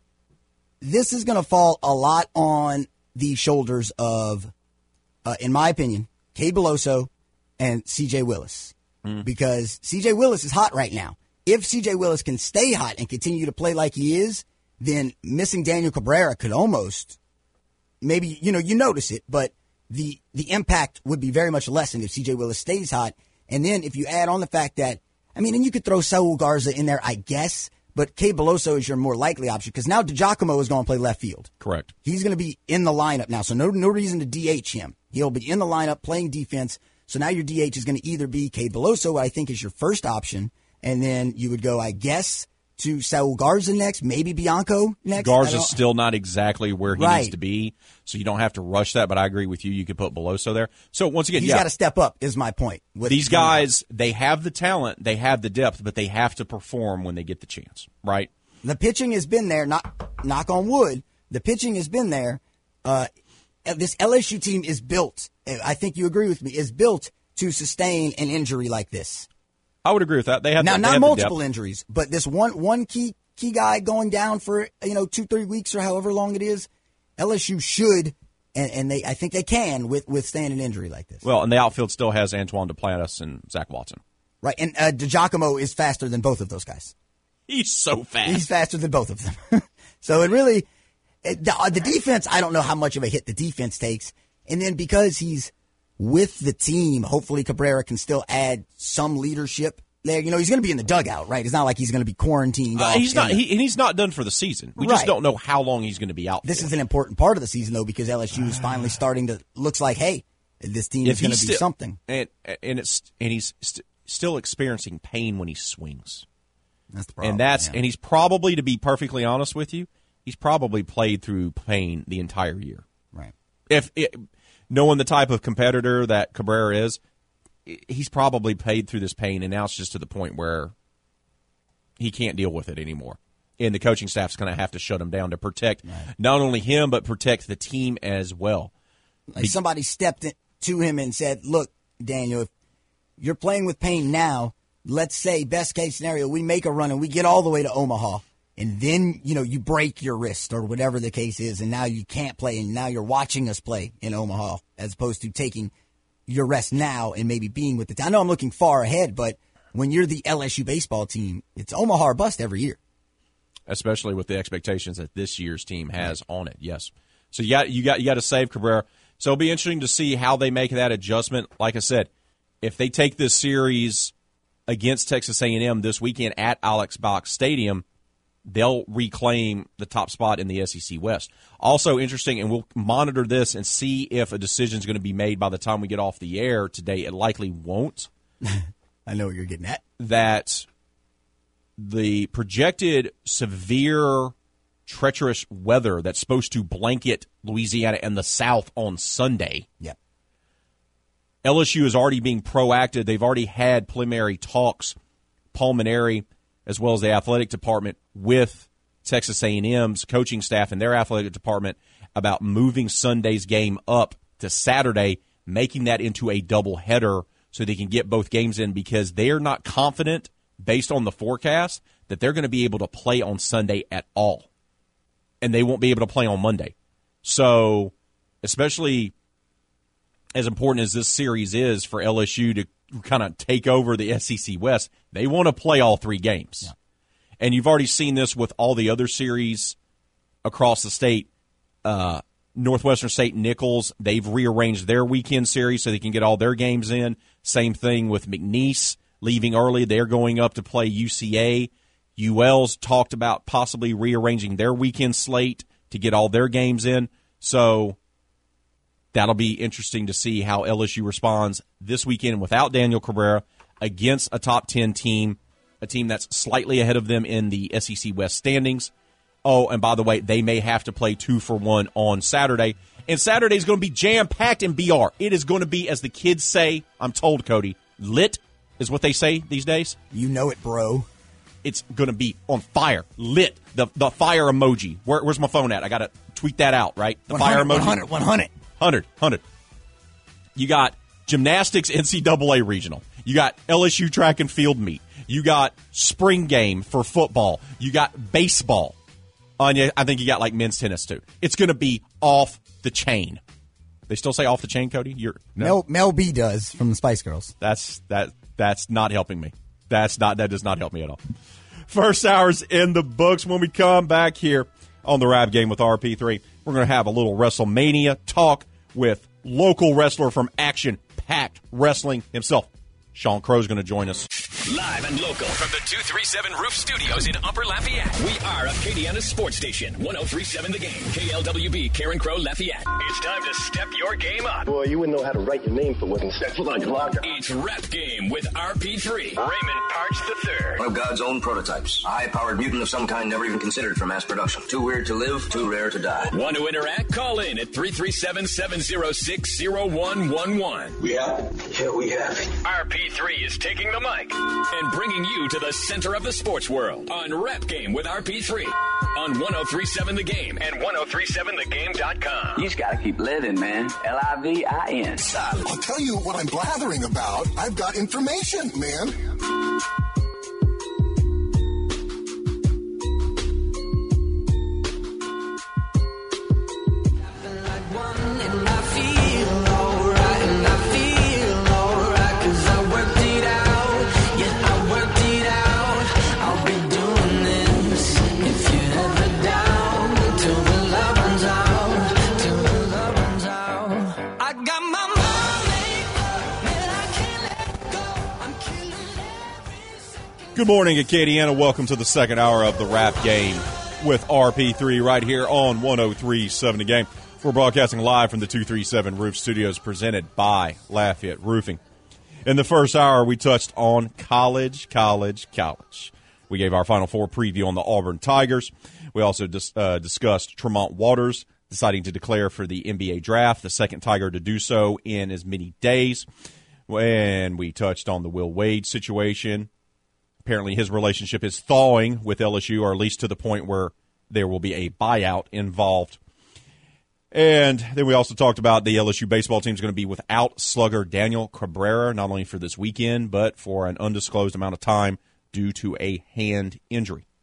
this is going to fall a lot on the shoulders of, uh, in my opinion, Cade Beloso and C J Willis. Mm. Because C J Willis is hot right now. If C J Willis can stay hot and continue to play like he is, then missing Daniel Cabrera could almost, maybe, you know, you notice it, but the the impact would be very much lessened if C J Willis stays hot. And then if you add on the fact that, I mean, and you could throw Saul Garza in there, I guess, but Cade Beloso is your more likely option because now DiGiacomo is going to play left field. Correct. He's going to be in the lineup now, so no no reason to D H him. He'll be in the lineup playing defense. So now your D H is going to either be Cade Beloso, I think is your first option, and then you would go, I guess, to Saul Garza next, maybe Bianco next. Garza's still not exactly where he right. needs to be, so you don't have to rush that, but I agree with you. You could put Beloso there. So once again, he's yeah, got to step up is my point. These guys, they have the talent, they have the depth, but they have to perform when they get the chance, right? The pitching has been there, not knock on wood. The pitching has been there. Uh, this L S U team is built, I think you agree with me, is built to sustain an injury like this. I would agree with that. They have now the, not have multiple the injuries, but this one one key key guy going down for you know two three weeks or however long it is. L S U should and, and they I think they can with withstand an injury like this. Well, and the outfield still has Antoine Duplantis and Zach Watson. Right, and uh, DiGiacomo is faster than both of those guys. He's so fast. He's faster than both of them. So it really it, the, uh, the defense. I don't know how much of a hit the defense takes, and then because he's with the team, hopefully Cabrera can still add some leadership there. You know, he's going to be in the dugout, right? It's not like he's going to be quarantined. Uh, off he's not. the, He, and he's not done for the season. We right. just don't know how long he's going to be out. This for. is an important part of the season, though, because L S U is finally starting to looks like, hey, this team if is going to still, be something. And and it's and he's st- still experiencing pain when he swings. That's the problem. And that's yeah. and he's probably, to be perfectly honest with you, he's probably played through pain the entire year. Right. If it, knowing the type of competitor that Cabrera is, he's probably paid through this pain, and now it's just to the point where he can't deal with it anymore. And the coaching staff's going to have to shut him down to protect right. not only him, but protect the team as well. Like Be- somebody stepped in, to him and said, look, Daniel, if you're playing with pain now, let's say, best case scenario, we make a run and we get all the way to Omaha, and then, you know, you break your wrist or whatever the case is, and now you can't play, and now you're watching us play in Omaha as opposed to taking your rest now and maybe being with the team. I know I'm looking far ahead, but when you're the L S U baseball team, it's Omaha or bust every year. Especially with the expectations that this year's team has on it, yes. So you got you got you got to save Cabrera. So it'll be interesting to see how they make that adjustment. Like I said, if they take this series against Texas A and M this weekend at Alex Box Stadium, they'll reclaim the top spot in the S E C West. Also interesting, and we'll monitor this and see if a decision is going to be made by the time we get off the air today. It likely won't. I know what you're getting at. That the projected severe, treacherous weather that's supposed to blanket Louisiana and the South on Sunday. Yep. L S U is already being proactive. They've already had preliminary talks, pulmonary, as well as the athletic department, with Texas A and M's coaching staff and their athletic department about moving Sunday's game up to Saturday, making that into a doubleheader so they can get both games in, because they're not confident, based on the forecast, that they're going to be able to play on Sunday at all. And they won't be able to play on Monday. So, especially as important as this series is for L S U to kind of take over the S E C West, they want to play all three games. Yeah. And you've already seen this with all the other series across the state. Uh, Northwestern State Nichols, they've rearranged their weekend series so they can get all their games in. Same thing with McNeese leaving early. They're going up to play U C A. U L's talked about possibly rearranging their weekend slate to get all their games in. So that'll be interesting to see how L S U responds this weekend without Daniel Cabrera against a top ten team, a team that's slightly ahead of them in the S E C West standings. Oh, and by the way, they may have to play two for one on Saturday. And Saturday is going to be jam-packed in B R. It is going to be, as the kids say, I'm told, Cody, lit is what they say these days. You know it, bro. It's going to be on fire, lit. The the fire emoji. Where, where's my phone at? I got to tweet that out, right? The fire emoji. one hundred, one hundred. one hundred, one hundred. You got gymnastics N C double A regional. You got L S U track and field meet. You got spring game for football. You got baseball. Uh, I think you got like men's tennis too. It's going to be off the chain. They still say off the chain, Cody? You're no? Mel, Mel B does from the Spice Girls. That's that. That's not helping me. That's not. That does not help me at all. First hour's in the books. When we come back here on the Rap Game with R P three, we're going to have a little WrestleMania talk with local wrestler from Action Packed Wrestling himself. Sean Crow's going to join us. Live and local from the two three seven Roof Studios in Upper Lafayette. We are Acadiana's sports station. one oh three point seven The Game. K L W B, Karen Crow, Lafayette. It's time to step your game up. Boy, you wouldn't know how to write your name for wasn't sexual like Glocker. It's Rap Game with R P three. Raymond Parks the third. One of God's own prototypes. A high-powered mutant of some kind never even considered for mass production. Too weird to live, too rare to die. Want to interact? Call in at three three seven, seven oh six, oh one one one. We have it? Yeah, we have it. R P three is taking the mic and bringing you to the center of the sports world on Rap Game with R P three on one oh three point seven The Game and ten thirty-seven the game dot com. You just gotta keep living, man. L I V I N. I'll tell you what I'm blathering about. I've got information, man. Good morning, Acadiana. Welcome to the second hour of the Rap Game with R P three right here on one oh three point seven The Game. We're broadcasting live from the two three seven Roof Studios presented by Lafayette Roofing. In the first hour, we touched on college, college, college. We gave our Final Four preview on the Auburn Tigers. We also dis- uh, discussed Tremont Waters deciding to declare for the N B A draft, the second Tiger to do so in as many days. And we touched on the Will Wade situation. Apparently his relationship is thawing with L S U, or at least to the point where there will be a buyout involved. And then we also talked about the L S U baseball team is going to be without slugger Daniel Cabrera, not only for this weekend, but for an undisclosed amount of time due to a hand injury.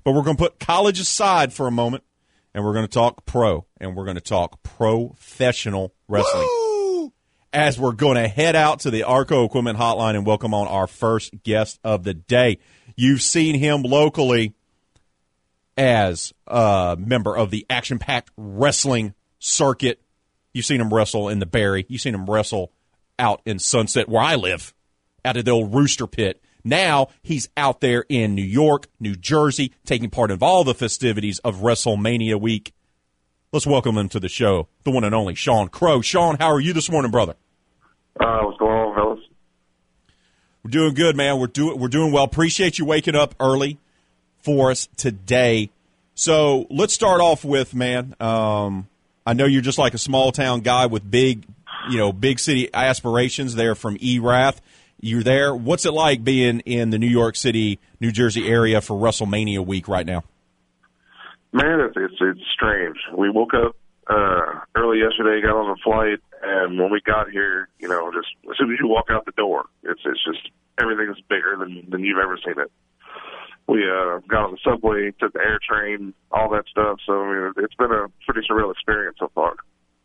But we're going to put college aside for a moment, and we're going to talk pro, and we're going to talk professional wrestling. Woo! As we're going to head out to the Arco Equipment Hotline and welcome on our first guest of the day. You've seen him locally as a member of the action-packed wrestling circuit. You've seen him wrestle in the Barry. You've seen him wrestle out in Sunset, where I live, out of the old Rooster Pit. Now he's out there in New York, New Jersey, taking part in all the festivities of WrestleMania week. Let's welcome him to the show, the one and only Sean Crow. Sean, how are you this morning, brother? Uh, what's going on, fellas? We're doing good, man. We're doing we're doing well. Appreciate you waking up early for us today. So let's start off with, man. Um, I know you're just like a small town guy with big, you know, big city aspirations. There from E-Wrath. You're there. What's it like being in the New York City, New Jersey area for WrestleMania week right now? Man, it's it's, it's strange. We woke up uh, early yesterday, got on the flight, and when we got here, you know, just as soon as you walk out the door, it's it's just everything is bigger than than you've ever seen it. We uh, got on the subway, took the air train, all that stuff. So I mean, it's been a pretty surreal experience so far.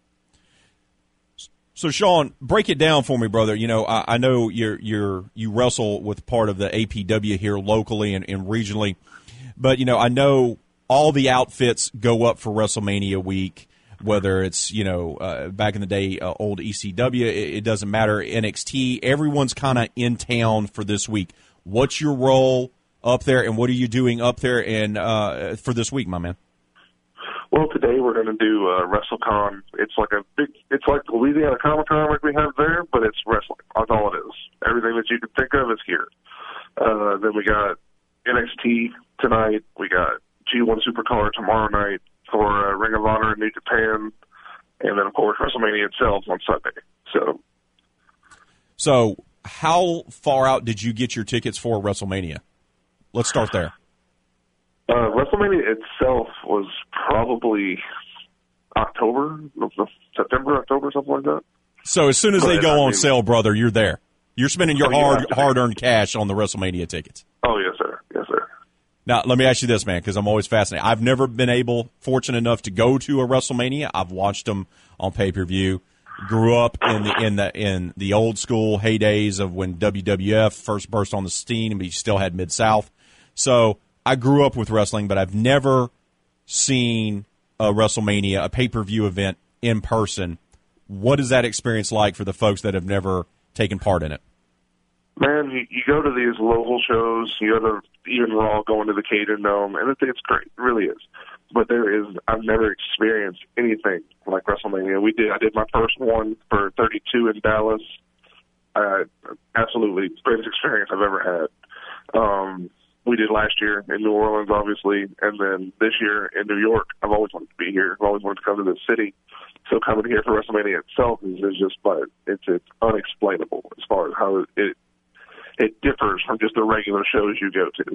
So, Sean, break it down for me, brother. You know, I, I know you're you're you wrestle with part of the A P W here locally and, and regionally, but you know, I know all the outfits go up for WrestleMania week. Whether it's you know uh, back in the day, uh, old E C W, it, it doesn't matter. N X T, everyone's kind of in town for this week. What's your role up there, and what are you doing up there and uh, for this week, my man? Well, today we're going to do uh, WrestleCon. It's like a big, it's like Louisiana Comic Con like we have there, but it's wrestling. That's all it is. Everything that you can think of is here. Uh, then we got N X T tonight. We got G one Supercard tomorrow night for uh, Ring of Honor in New Japan, and then of course WrestleMania itself on Sunday. So, so how far out did you get your tickets for WrestleMania? Let's start there. Uh, WrestleMania itself was probably October, September, October, something like that. So as soon as but, they go I on mean, sale, brother, you're there. You're spending your oh, hard, yeah, hard-earned cash on the WrestleMania tickets. Oh, yes, sir. Yes, sir. Now, let me ask you this, man, because I'm always fascinated. I've never been able, fortunate enough to go to a WrestleMania. I've watched them on pay-per-view. Grew up in the in the in the old school heydays of when W W F first burst on the scene, and we still had Mid-South. So I grew up with wrestling, but I've never seen a WrestleMania, a pay-per-view event in person. What is that experience like for the folks that have never taken part in it? Man, you, you go to these local shows, you go to even Raw, going to the Cajun Dome, and it's, it's great. It really is. But there is, I've never experienced anything like WrestleMania. We did, I did my first one for thirty-two in Dallas. Uh, absolutely greatest experience I've ever had. Um, we did last year in New Orleans, obviously, and then this year in New York. I've always wanted to be here. I've always wanted to come to this city. So coming here for WrestleMania itself is, is just, but it's, it's unexplainable as far as how it it differs from just the regular shows you go to.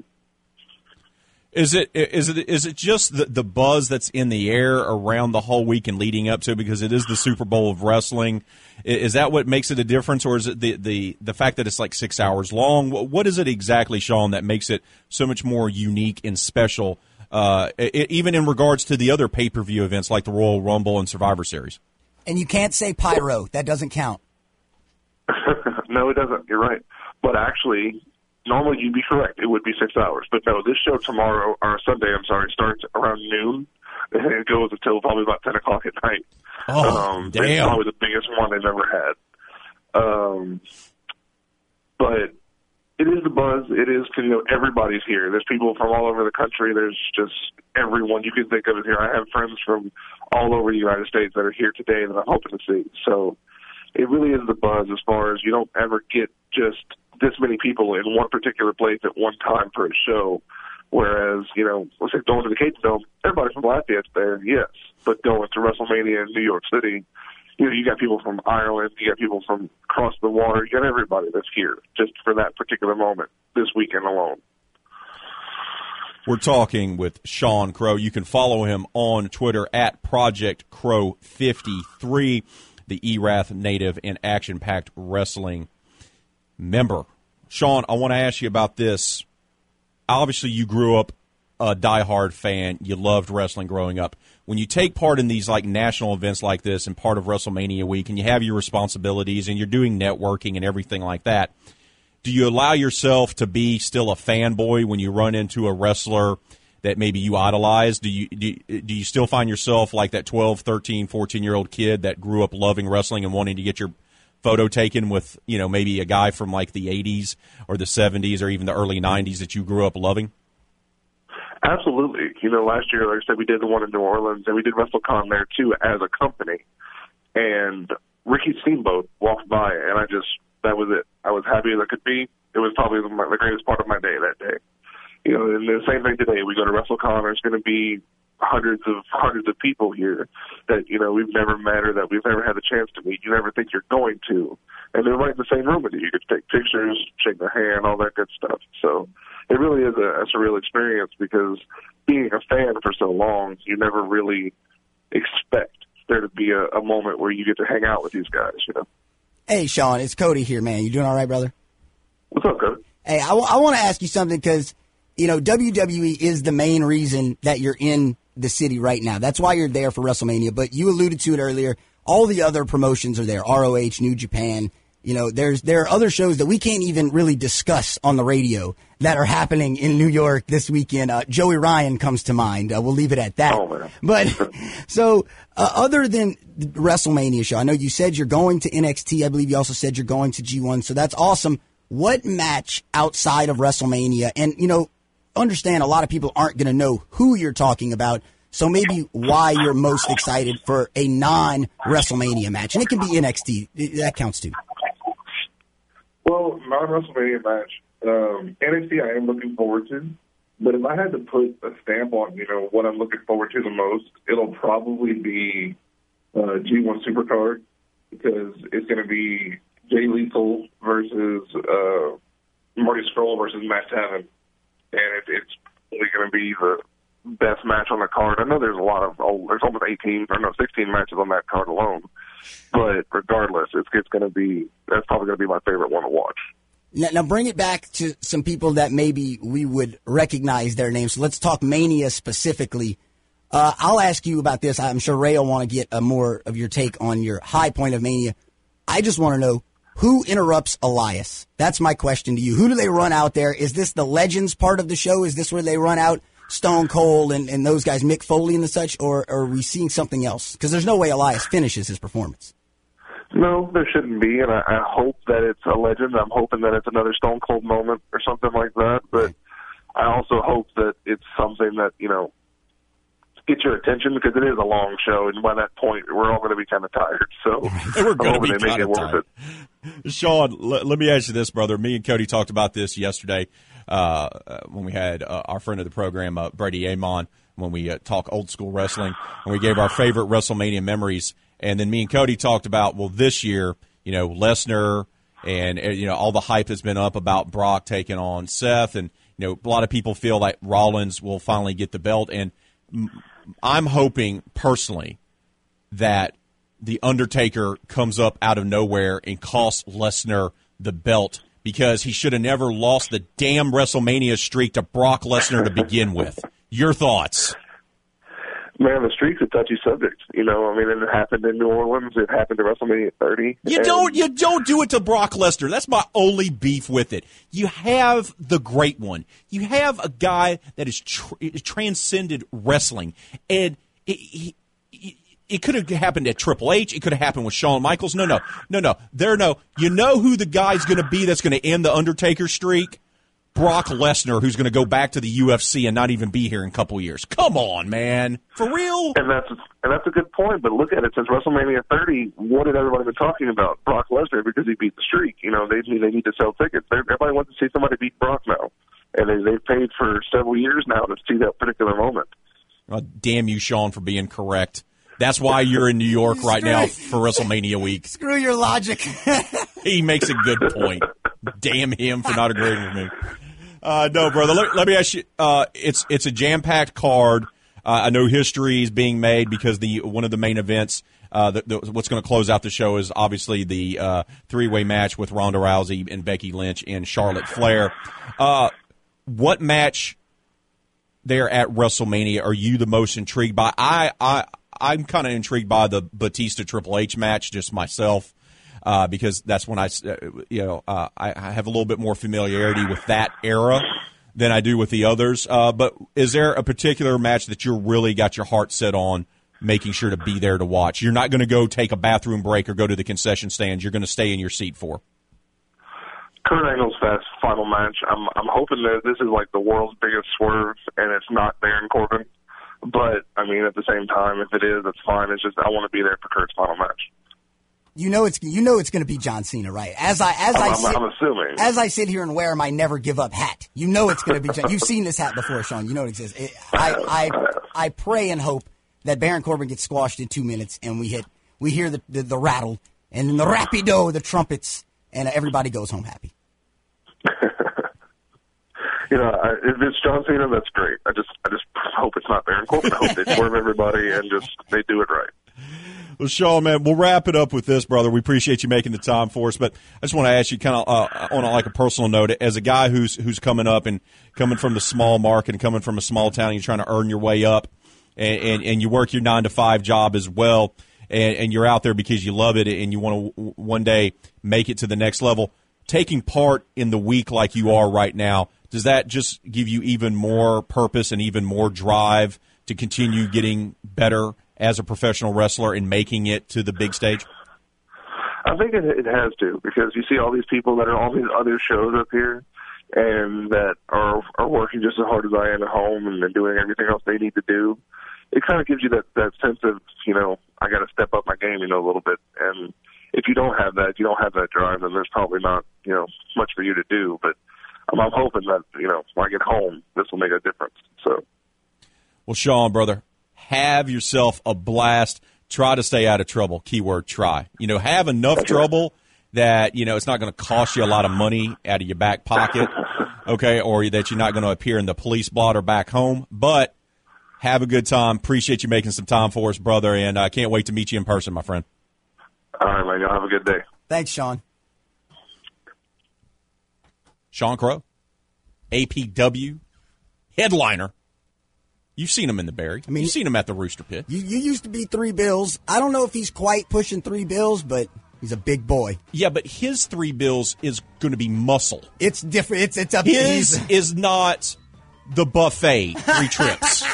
Is it is it is it just the, the buzz that's in the air around the whole week and leading up to it, because it is the Super Bowl of wrestling? Is that what makes it a difference, or is it the, the, the fact that it's like six hours long? What is it exactly, Sean, that makes it so much more unique and special, uh, it, even in regards to the other pay-per-view events like the Royal Rumble and Survivor Series? And you can't say pyro. That doesn't count. No, it doesn't. You're right. But actually, normally you'd be correct. It would be six hours. But no, this show tomorrow, or Sunday, I'm sorry, starts around noon, and it goes until probably about ten o'clock at night. Oh, um, damn. It's probably the biggest one they've ever had. Um, but it is the buzz. It is, because, you know, everybody's here. There's people from all over the country. There's just everyone you can think of is here. I have friends from all over the United States that are here today that I'm hoping to see. So it really is the buzz, as far as you don't ever get just this many people in one particular place at one time for a show. Whereas, you know, let's say going to the Cajun Dome, everybody from Lafayette's there, yes. But going to WrestleMania in New York City, you know, you got people from Ireland, you got people from across the water, you got everybody that's here just for that particular moment this weekend alone. We're talking with Sean Crow. You can follow him on Twitter at Project Crow fifty-three, the E-Wrath native and action-packed wrestling member. Sean, I want to ask you about this. Obviously, you grew up a diehard fan. You loved wrestling growing up. When you take part in these like national events like this and part of WrestleMania week, and you have your responsibilities and you're doing networking and everything like that, do you allow yourself to be still a fanboy when you run into a wrestler that maybe you idolize? Do you, do you do you still find yourself like that twelve, thirteen, fourteen-year-old kid that grew up loving wrestling and wanting to get your photo taken with, you know, maybe a guy from like the eighties or the seventies or even the early nineties that you grew up loving? Absolutely. You know, last year, like I said, we did the one in New Orleans, and we did WrestleCon there, too, as a company. And Ricky Steamboat walked by, and I just, that was it. I was happy as I could be. It was probably the, the greatest part of my day that day. You know, and the same thing today. We go to WrestleCon, there's going to be hundreds of hundreds of people here that, you know, we've never met or that we've never had the chance to meet. You never think you're going to. And they're right in the same room with you. You get to take pictures, shake their hand, all that good stuff. So it really is a, a surreal experience because being a fan for so long, you never really expect there to be a, a moment where you get to hang out with these guys, you know. Hey, Sean, it's Cody here, man. You doing all right, brother? What's up, Cody? Hey, I, w- I want to ask you something because, you know, W W E is the main reason that you're in the city right now. That's why you're there for WrestleMania, but you alluded to it earlier. All the other promotions are there, R O H, New Japan. You know, there's there are other shows that we can't even really discuss on the radio that are happening in New York this weekend. Uh, Joey Ryan comes to mind. Uh, we'll leave it at that. Oh, man. But so uh, other than the WrestleMania show, I know you said you're going to N X T. I believe you also said you're going to G one. So that's awesome. What match outside of WrestleMania? And, you know, understand a lot of people aren't going to know who you're talking about. So maybe why you're most excited for a non-WrestleMania match. And it can be N X T. That counts too. Well, non-WrestleMania match, um, N X T I am looking forward to. But if I had to put a stamp on, you know, what I'm looking forward to the most, it'll probably be uh, G one Supercard because it's going to be Jay Lethal versus uh, Marty Scurll versus Matt Taven. And it, it's probably going to be the best match on the card. I know there's a lot of, oh, there's almost eighteen, or no, sixteen matches on that card alone. But regardless, it's, it's going to be, that's probably going to be my favorite one to watch. Now, now bring it back to some people that maybe we would recognize their names. So let's talk Mania specifically. Uh, I'll ask you about this. I'm sure Ray will want to get a more of your take on your high point of Mania. I just want to know, who interrupts Elias? That's my question to you. Who do they run out there? Is this the Legends part of the show? Is this where they run out Stone Cold and, and those guys, Mick Foley and the such, or, or are we seeing something else? Because there's no way Elias finishes his performance. No, there shouldn't be, and I, I hope that it's a legend. I'm hoping that it's another Stone Cold moment or something like that, but I also hope that it's something that, you know, gets your attention because it is a long show, and by that point, we're all going to be kind of tired, so we're going to be they make it worth tired. It. Sean, l- let me ask you this, brother. Me and Cody talked about this yesterday uh, when we had uh, our friend of the program, uh, Brady Amon, when we uh, talk old school wrestling, and we gave our favorite WrestleMania memories. And then me and Cody talked about, well, this year, you know, Lesnar and, you know, all the hype that's been up about Brock taking on Seth. And, you know, a lot of people feel like Rollins will finally get the belt. And I'm hoping personally that The Undertaker comes up out of nowhere and costs Lesnar the belt because he should have never lost the damn WrestleMania streak to Brock Lesnar to begin with. Your thoughts? Man, the streak's a touchy subject. You know, I mean, it happened in New Orleans. It happened at WrestleMania thirty. You don't, you don't do it to Brock Lesnar. That's my only beef with it. You have the great one. You have a guy that has tr- transcended wrestling, and it, he, it, it could have happened at Triple H. It could have happened with Shawn Michaels. No, no, no, no. There, no. You know who the guy's going to be that's going to end the Undertaker streak? Brock Lesnar, who's going to go back to the U F C and not even be here in a couple years. Come on, man. For real? And that's and that's a good point, but look at it. Since WrestleMania thirty, what had everybody been talking about? Brock Lesnar, because he beat the streak. You know, they they need to sell tickets. Everybody wants to see somebody beat Brock now. And they, they've paid for several years now to see that particular moment. Well, damn you, Sean, for being correct. That's why you're in New York right now for WrestleMania week. Screw your logic. He makes a good point. Damn him for not agreeing with me. Uh, no, brother. Let, let me ask you. Uh, it's it's a jam-packed card. Uh, I know history is being made because the one of the main events, uh, the, the, what's going to close out the show is obviously the uh, three-way match with Ronda Rousey and Becky Lynch and Charlotte Flair. Uh, what match there at WrestleMania are you the most intrigued by? I, I, I'm kind of intrigued by the Batista Triple H match, just myself, uh, because that's when I, uh, you know, uh, I, I have a little bit more familiarity with that era than I do with the others. Uh, but is there a particular match that you're really got your heart set on making sure to be there to watch? You're not going to go take a bathroom break or go to the concession stand. You're going to stay in your seat for. Kurt Angle's fast final match. I'm I'm hoping that this is like the world's biggest swerve, and it's not Baron Corbin. But I mean, at the same time, if it is, that's fine. It's just I want to be there for Kurt's final match. You know it's you know it's going to be John Cena, right? As I as I'm, I I'm, sit, I'm assuming as I sit here and wear my never give up hat, you know it's going to be John. You've seen this hat before, Sean. You know it exists. It, I I I pray and hope that Baron Corbin gets squashed in two minutes, and we hit we hear the the, the rattle and then the rapido, the trumpets, and everybody goes home happy. You know, I, if it's John Cena, that's great. I just, I just hope it's not Baron Corbin. I hope they swerve everybody and just they do it right. Well, Sean, man, we'll wrap it up with this, brother. We appreciate you making the time for us, but I just want to ask you, kind of uh, on a, like a personal note, as a guy who's who's coming up and coming from the small market and coming from a small town, and you're trying to earn your way up, and, and, and you work your nine to five job as well, and, and you're out there because you love it and you want to one day make it to the next level. Taking part in the week like you are right now, does that just give you even more purpose and even more drive to continue getting better as a professional wrestler and making it to the big stage? I think it, it has to, because you see all these people that are on these other shows up here and that are are working just as hard as I am at home and doing everything else they need to do. It kind of gives you that, that sense of, you know, I got to step up my game, you know, a little bit. And if you don't have that, if you don't have that drive, then there's probably not, you know, much for you to do. But I'm, I'm hoping that, you know, when I get home, this will make a difference. So, well, Sean, brother, have yourself a blast. Try to stay out of trouble. Keyword try. You know, have enough That's trouble right. that, you know, it's not going to cost you a lot of money out of your back pocket, okay, or that you're not going to appear in the police blotter back home. But have a good time. Appreciate you making some time for us, brother, and I can't wait to meet you in person, my friend. All right, man. Y'all have a good day. Thanks, Sean. Sean Crow, A P W, headliner. You've seen him in the Barry. I mean, you've seen him at the Rooster Pit. You, you used to be three bills. I don't know if he's quite pushing three bills, but he's a big boy. Yeah, but his three bills is going to be muscle. It's different. It's it's a his is not the buffet three trips.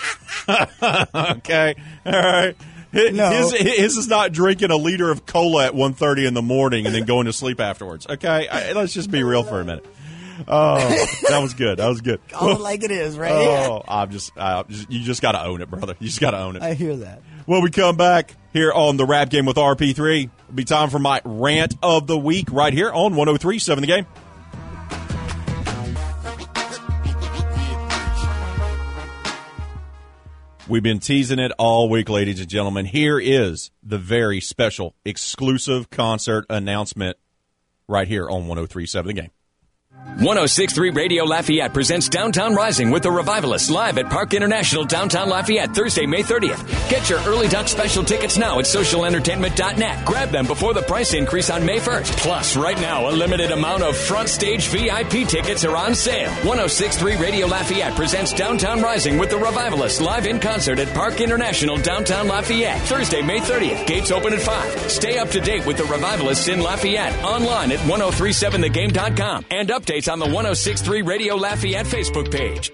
Okay, all right. No. His, his is not drinking a liter of cola at one thirty in the morning and then going to sleep afterwards. Okay, I, let's just be real for a minute. Oh, that was good. That was good. Call it like it is, right? Oh, I'm just, I, you just got to own it, brother. You just got to own it. I hear that. When we come back here on the Rap Game with R P three, it'll be time for my rant of the week right here on one oh three point seven The Game. We've been teasing it all week, ladies and gentlemen. Here is the very special exclusive concert announcement right here on one oh three point seven The Game. one oh six point three Radio Lafayette presents Downtown Rising with the Revivalists live at Park International Downtown Lafayette Thursday, May thirtieth. Get your early duck special tickets now at social entertainment dot net. Grab them before the price increase on May first. Plus, right now, a limited amount of front stage V I P tickets are on sale. one oh six point three Radio Lafayette presents Downtown Rising with the Revivalists live in concert at Park International Downtown Lafayette Thursday, May thirtieth. Gates open at five. Stay up to date with the Revivalists in Lafayette online at ten thirty-seven the game dot com and updates on the one oh six point three Radio Lafayette Facebook page.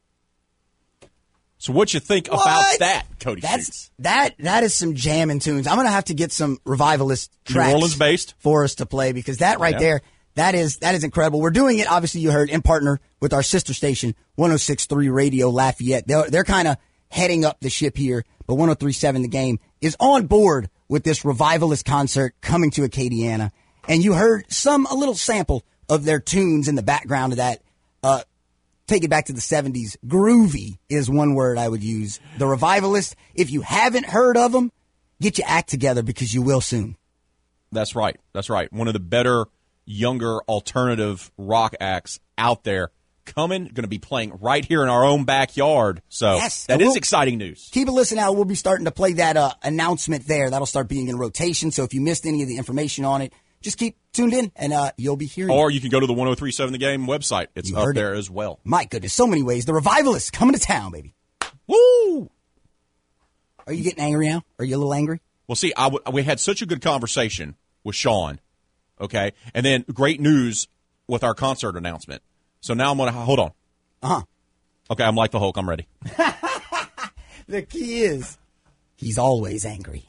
So what you think what? about that, Cody That's, Sheets? That, that is some jamming tunes. I'm going to have to get some Revivalist tracks New Orleans based for us to play, because that right yeah. there, that is that is incredible. We're doing it, obviously, you heard, in partner with our sister station, one oh six point three Radio Lafayette. They're, they're kind of heading up the ship here, but one oh three point seven The Game is on board with this Revivalist concert coming to Acadiana. And you heard some, a little sample of their tunes in the background of that. Uh, take it back to the seventies. Groovy is one word I would use. The Revivalists, if you haven't heard of them, get your act together, because you will soon. That's right. That's right. One of the better, younger, alternative rock acts out there. Coming, going to be playing right here in our own backyard. So yes, that is we'll, exciting news. Keep a listen out. We'll be starting to play that uh, announcement there. That'll start being in rotation. So if you missed any of the information on it, just keep tuned in, and uh, you'll be hearing. Or you can go to the ten thirty-seven The Game website. It's You up heard there it. as well. My goodness, so many ways. The Revivalists coming to town, baby. Woo! Are you getting angry now? Are you a little angry? Well, see, I w- we had such a good conversation with Sean, okay? And then great news with our concert announcement. So now I'm going to, hold on. Uh-huh. Okay, I'm like the Hulk. I'm ready. The key is, he's always angry.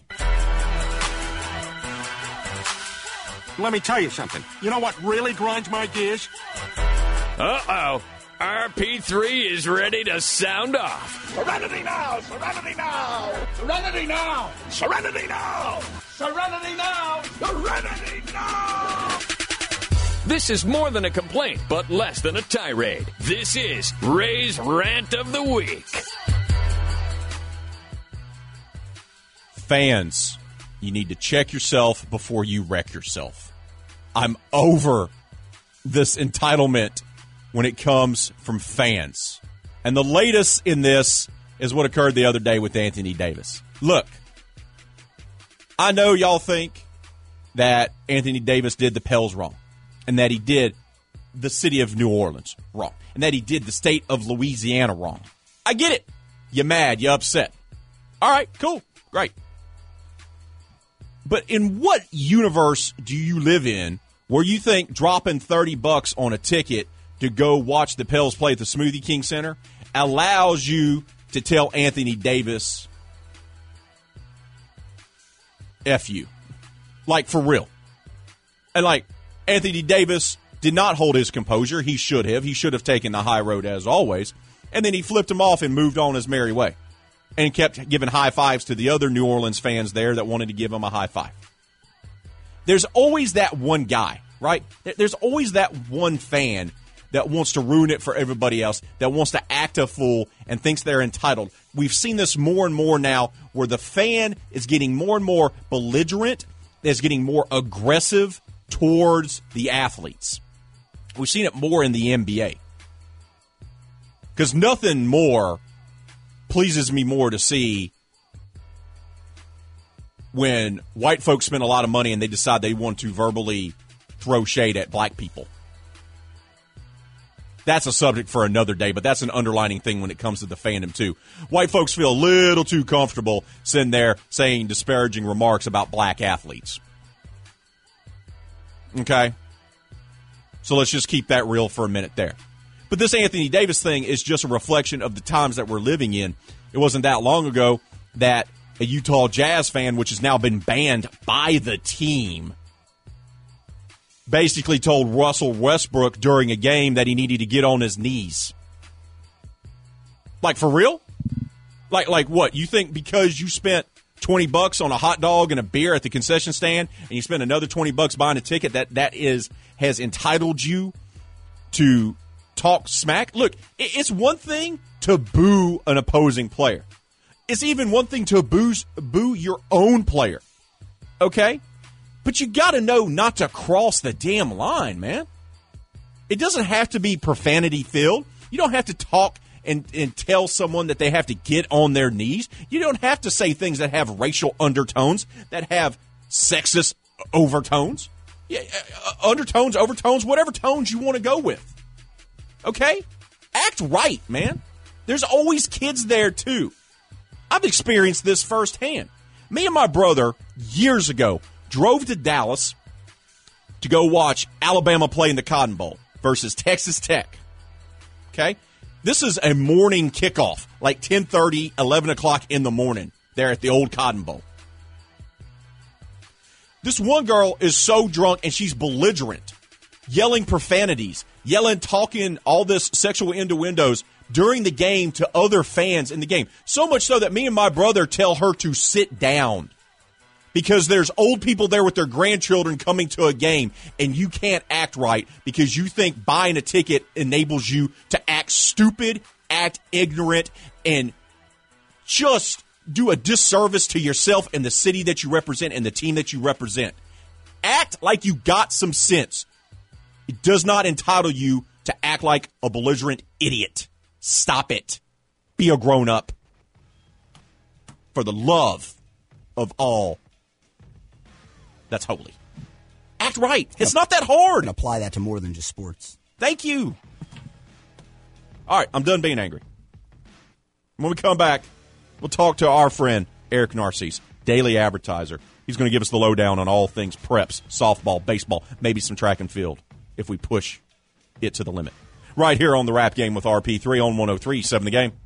Let me tell you something. You know what really grinds my gears? Uh-oh. R P three is ready to sound off. Serenity now! Serenity now! Serenity now! Serenity now! Serenity now! Serenity now! This is more than a complaint, but less than a tirade. This is Ray's Rant of the Week. Fans, you need to check yourself before you wreck yourself. I'm over this entitlement when it comes from fans. And the latest in this is what occurred the other day with Anthony Davis. Look, I know y'all think that Anthony Davis did the Pels wrong, and that he did the city of New Orleans wrong, and that he did the state of Louisiana wrong. I get it. You're mad. You're upset. All right, cool. Great. But in what universe do you live in where you think dropping thirty bucks on a ticket to go watch the Pels play at the Smoothie King Center allows you to tell Anthony Davis, F you? Like, for real. And, like, Anthony Davis did not hold his composure. He should have. He should have taken the high road as always. And then he flipped him off and moved on his merry way. And kept giving high fives to the other New Orleans fans there that wanted to give him a high five. There's always that one guy, right? There's always that one fan that wants to ruin it for everybody else, that wants to act a fool and thinks they're entitled. We've seen this more and more now where the fan is getting more and more belligerent, is getting more aggressive towards the athletes. We've seen it more in the N B A. Because nothing more pleases me more to see when white folks spend a lot of money and they decide they want to verbally throw shade at black people. That's a subject for another day, but that's an underlining thing when it comes to the fandom, too. White folks feel a little too comfortable sitting there saying disparaging remarks about black athletes. Okay? So let's just keep that real for a minute there. But this Anthony Davis thing is just a reflection of the times that we're living in. It wasn't that long ago that a Utah Jazz fan, which has now been banned by the team, basically told Russell Westbrook during a game that he needed to get on his knees. Like, for real? Like, like what? You think because you spent twenty bucks on a hot dog and a beer at the concession stand and you spent another twenty bucks buying a ticket that that is has entitled you to talk smack? Look, it's one thing to boo an opposing player. It's even one thing to boo, boo your own player. Okay? But you got to know not to cross the damn line, man. It doesn't have to be profanity-filled. You don't have to talk and, and tell someone that they have to get on their knees. You don't have to say things that have racial undertones, that have sexist overtones. Yeah, uh, undertones, overtones, whatever tones you want to go with. Okay? Act right, man. There's always kids there, too. I've experienced this firsthand. Me and my brother, years ago, drove to Dallas to go watch Alabama play in the Cotton Bowl versus Texas Tech. Okay? This is a morning kickoff, like ten thirty, eleven o'clock in the morning there at the old Cotton Bowl. This one girl is so drunk and she's belligerent, yelling profanities, yelling, talking all this sexual innuendos during the game to other fans in the game. So much so that me and my brother tell her to sit down because there's old people there with their grandchildren coming to a game and you can't act right because you think buying a ticket enables you to act stupid, act ignorant, and just do a disservice to yourself and the city that you represent and the team that you represent. Act like you got some sense. It does not entitle you to act like a belligerent idiot. Stop it. Be a grown-up. For the love of all that's holy. Act right. It's not that hard. And apply that to more than just sports. Thank you. All right, I'm done being angry. When we come back, we'll talk to our friend Eric Narcisse, Daily Advertiser. He's going to give us the lowdown on all things preps, softball, baseball, maybe some track and field if we push it to the limit. Right here on the Rap Game with R P three on one oh three point seven The Game.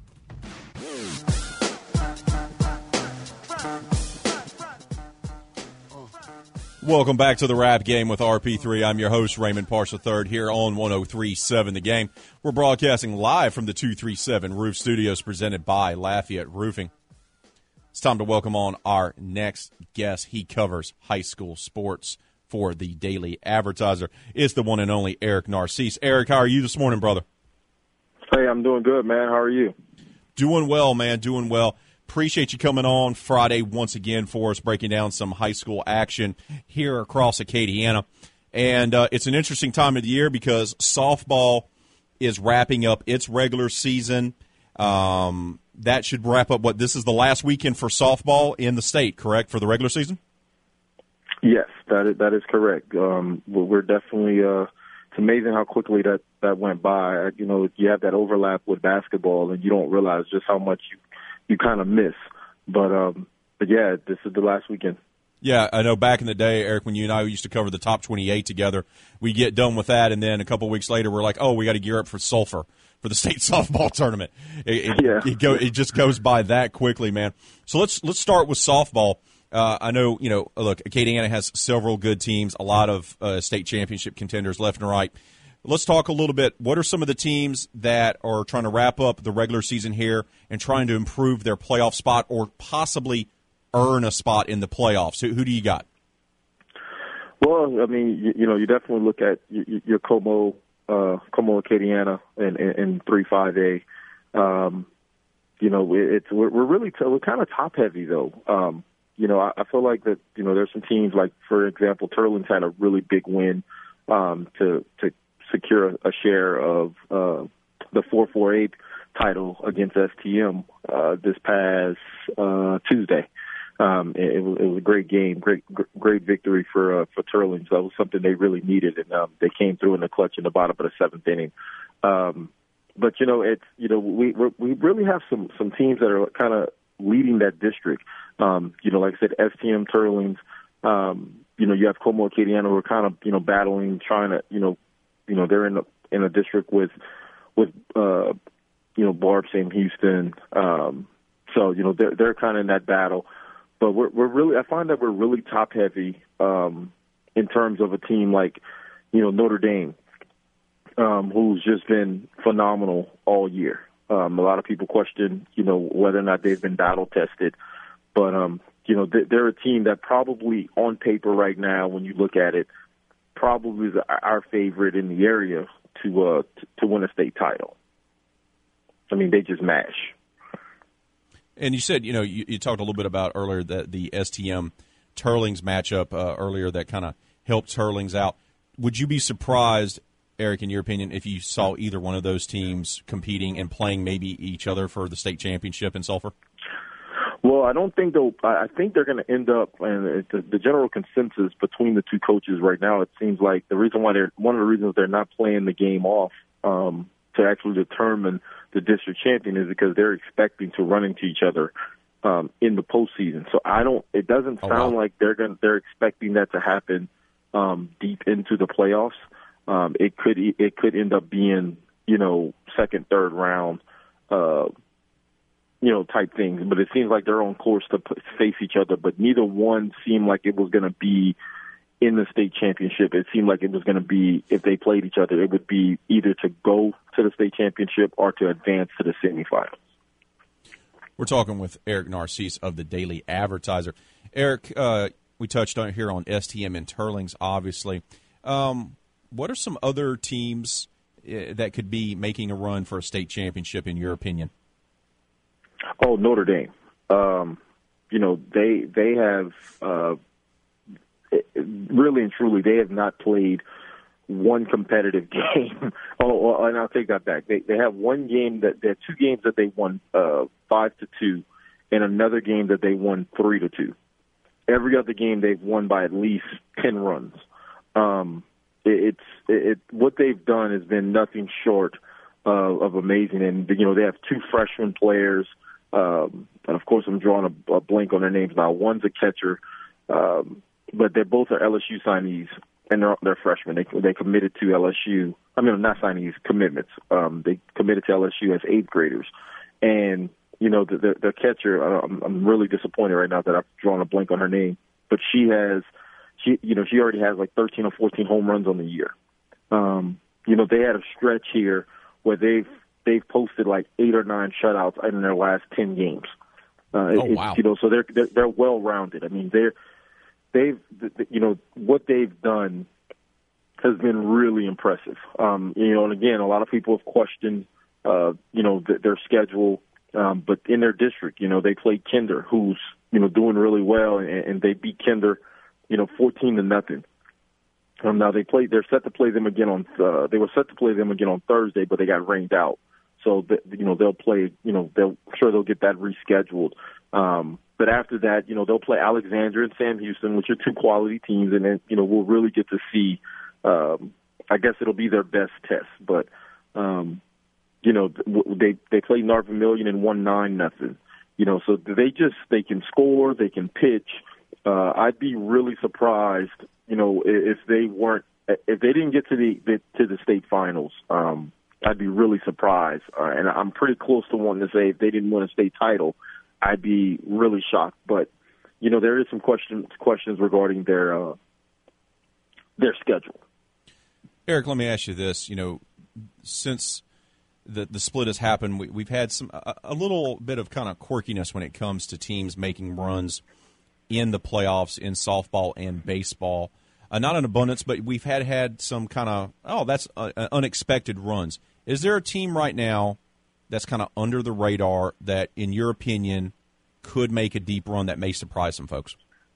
Welcome back to the Rap Game with R P three. I'm your host, Raymond Parsh the third, here on one oh three point seven The Game. We're broadcasting live from the two thirty-seven Roof Studios presented by Lafayette Roofing. It's time to welcome on our next guest. He covers high school sports for the Daily Advertiser. It's the one and only Eric Narcisse. Eric, how are you this morning, brother? Hey, I'm doing good, man. How are you? Doing well, man, doing well. Appreciate you coming on Friday once again for us, breaking down some high school action here across Acadiana. And uh, it's an interesting time of the year because softball is wrapping up its regular season. Um, that should wrap up what this is the last weekend for softball in the state, correct, for the regular season? Yes, that is, that is correct. Um, we're definitely uh, – it's amazing how quickly that, that went by. You know, you have that overlap with basketball, and you don't realize just how much you – you kind of miss. But, um, but yeah, this is the last weekend. Yeah, I know back in the day, Eric, when you and I used to cover the top twenty-eight together, we get done with that, and then a couple of weeks later, we're like, oh, we got to gear up for Sulphur for the state softball tournament. It, it, yeah. it, go, it just goes by that quickly, man. So let's let's start with softball. Uh, I know, you know, look, Acadiana has several good teams, a lot of uh, state championship contenders left and right. Let's talk a little bit. What are some of the teams that are trying to wrap up the regular season here and trying to improve their playoff spot or possibly earn a spot in the playoffs? Who, who do you got? Well, I mean, you, you know, you definitely look at your, your Como, uh, Como Acadiana and, and, and three five A. Um, you know, it's we're, we're really t- we're kind of top heavy though. Um, you know, I, I feel like that. You know, there's some teams like, for example, Turlings had a really big win um, to to. secure a share of uh, the four forty-eight title against S T M uh, this past uh, Tuesday. Um, it, it, was, it was a great game, great great victory for uh, for Turlings. That was something they really needed, and um, they came through in the clutch in the bottom of the seventh inning. Um, but you know, it's you know we we're, we really have some some teams that are kind of leading that district. Um, you know, like I said, S T M, Turlings. Um, you know, you have Como Acadiana who are kind of you know battling, trying to you know. You know, they're in a, in a district with, with uh, you know, Barb, Sam Houston. Um, so, you know, they're, they're kind of in that battle. But we're, we're really, I find that we're really top heavy um, in terms of a team like, you know, Notre Dame, um, who's just been phenomenal all year. Um, a lot of people question, you know, whether or not they've been battle tested. But, um, you know, they're a team that probably on paper right now, when you look at it, probably is our favorite in the area to uh to, to win a state title. I mean, they just mash. And you said, you know, you, you talked a little bit about earlier that the S T M Turlings matchup uh, earlier that kind of helped Turlings out. Would you be surprised, Eric, in your opinion, if you saw either one of those teams competing and playing maybe each other for the state championship in Sulphur? Well, I don't think they'll. I think they're going to end up, and the, the general consensus between the two coaches right now, it seems like the reason why they're one of the reasons they're not playing the game off um, to actually determine the district champion is because they're expecting to run into each other um, in the postseason. So I don't. It doesn't oh, sound wow. like they're going. They're expecting that to happen um, deep into the playoffs. Um, it could. It could end up being, you know, second, third round. Uh, you know, type things, but it seems like they're on course to face each other, but neither one seemed like it was going to be in the state championship. It seemed like it was going to be, if they played each other, it would be either to go to the state championship or to advance to the semifinals. We're talking with Eric Narcisse of the Daily Advertiser. Eric, uh, we touched on here on S T M and Turlings, obviously. Um, what are some other teams uh, that could be making a run for a state championship, in your opinion? Oh, Notre Dame. Um, you know, they they have uh, really and truly, they have not played one competitive game. oh, oh, and I'll take that back. They they have one game that there are two games that they won uh, five to two, and another game that they won three to two. Every other game they've won by at least ten runs. um, it, it's it, it what they've done has been nothing short uh, of amazing. And you know, they have two freshman players, um, and of course, I'm drawing a, a blank on their names now. One's a catcher, um, but they both are L S U signees, and they're, they're freshmen. They they committed to L S U. I mean, not signees, commitments. Um, they committed to L S U as eighth graders, and you know, the, the, the catcher, I'm, I'm really disappointed right now that I've drawn a blank on her name, but she has, she, you know, she already has like thirteen or fourteen home runs on the year. Um, you know, they had a stretch here where they've, they've posted like eight or nine shutouts in their last ten games. Uh, oh, it, wow. You know, so they're, they're, they're well-rounded. I mean, they're, they've, you know, what they've done has been really impressive. Um, you know, and again, a lot of people have questioned, uh, you know, th- their schedule. Um, but in their district, you know, they played Kinder, who's, you know, doing really well, and, and they beat Kinder, you know, fourteen to nothing. Um, now they play, they're set to play them again on, uh, they were set to play them again on Thursday, but they got rained out. So, that, you know, they'll play, you know, they'll, I'm sure they'll get that rescheduled. Um, but after that, you know, they'll play Alexandria and Sam Houston, which are two quality teams. And then, you know, we'll really get to see, um, I guess it'll be their best test, but, um, you know, they they played North Vermilion and won nine nothing. You know, so they just they can score, they can pitch. Uh, I'd be really surprised, you know, if they weren't if they didn't get to the, the to the state finals. Um, I'd be really surprised, uh, and I'm pretty close to wanting to say if they didn't win a state title, I'd be really shocked. But you know, there is some questions questions regarding their uh, their schedule. Eric, let me ask you this. You know, since the the split has happened, we, we've had some a, a little bit of kind of quirkiness when it comes to teams making runs in the playoffs in softball and baseball. Uh, not an abundance, but we've had had some kind of, oh, that's uh, unexpected runs. Is there a team right now that's kind of under the radar that, in your opinion, could make a deep run that may surprise some folks?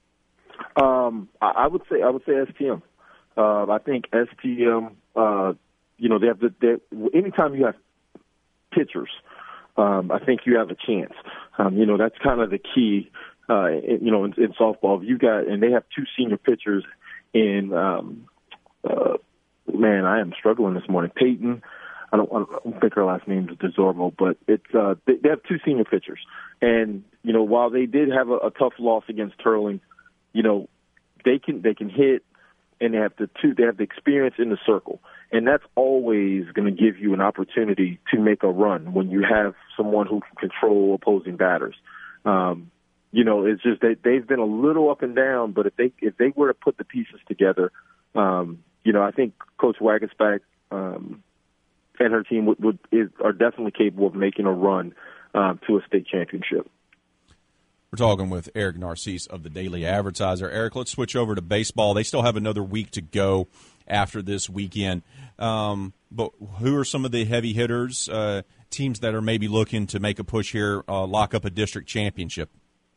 Um, I, I would say I would say S T M. Uh, I think S T M. Uh, you know, they have the. Anytime you have pitchers, um, I think you have a chance. Um, you know, that's kind of the key. Uh, in, you know, in, in softball, you got, and they have two senior pitchers. In um, uh, man, I am struggling this morning. Peyton, I don't, I don't think her last name is DeZorbo, but it's uh, they, they have two senior pitchers, and you know, while they did have a, a tough loss against Turling, you know, they can they can hit, and they have the two they have the experience in the circle. And that's always going to give you an opportunity to make a run when you have someone who can control opposing batters. Um, you know, it's just that they've been a little up and down, but if they if they were to put the pieces together, um, you know, I think Coach Wagensback um, and her team would, would is, are definitely capable of making a run um, to a state championship. We're talking with Eric Narcisse of the Daily Advertiser. Eric, let's switch over to baseball. They still have another week to go after this weekend. Um, but who are some of the heavy hitters, uh, teams that are maybe looking to make a push here, uh, lock up a district championship?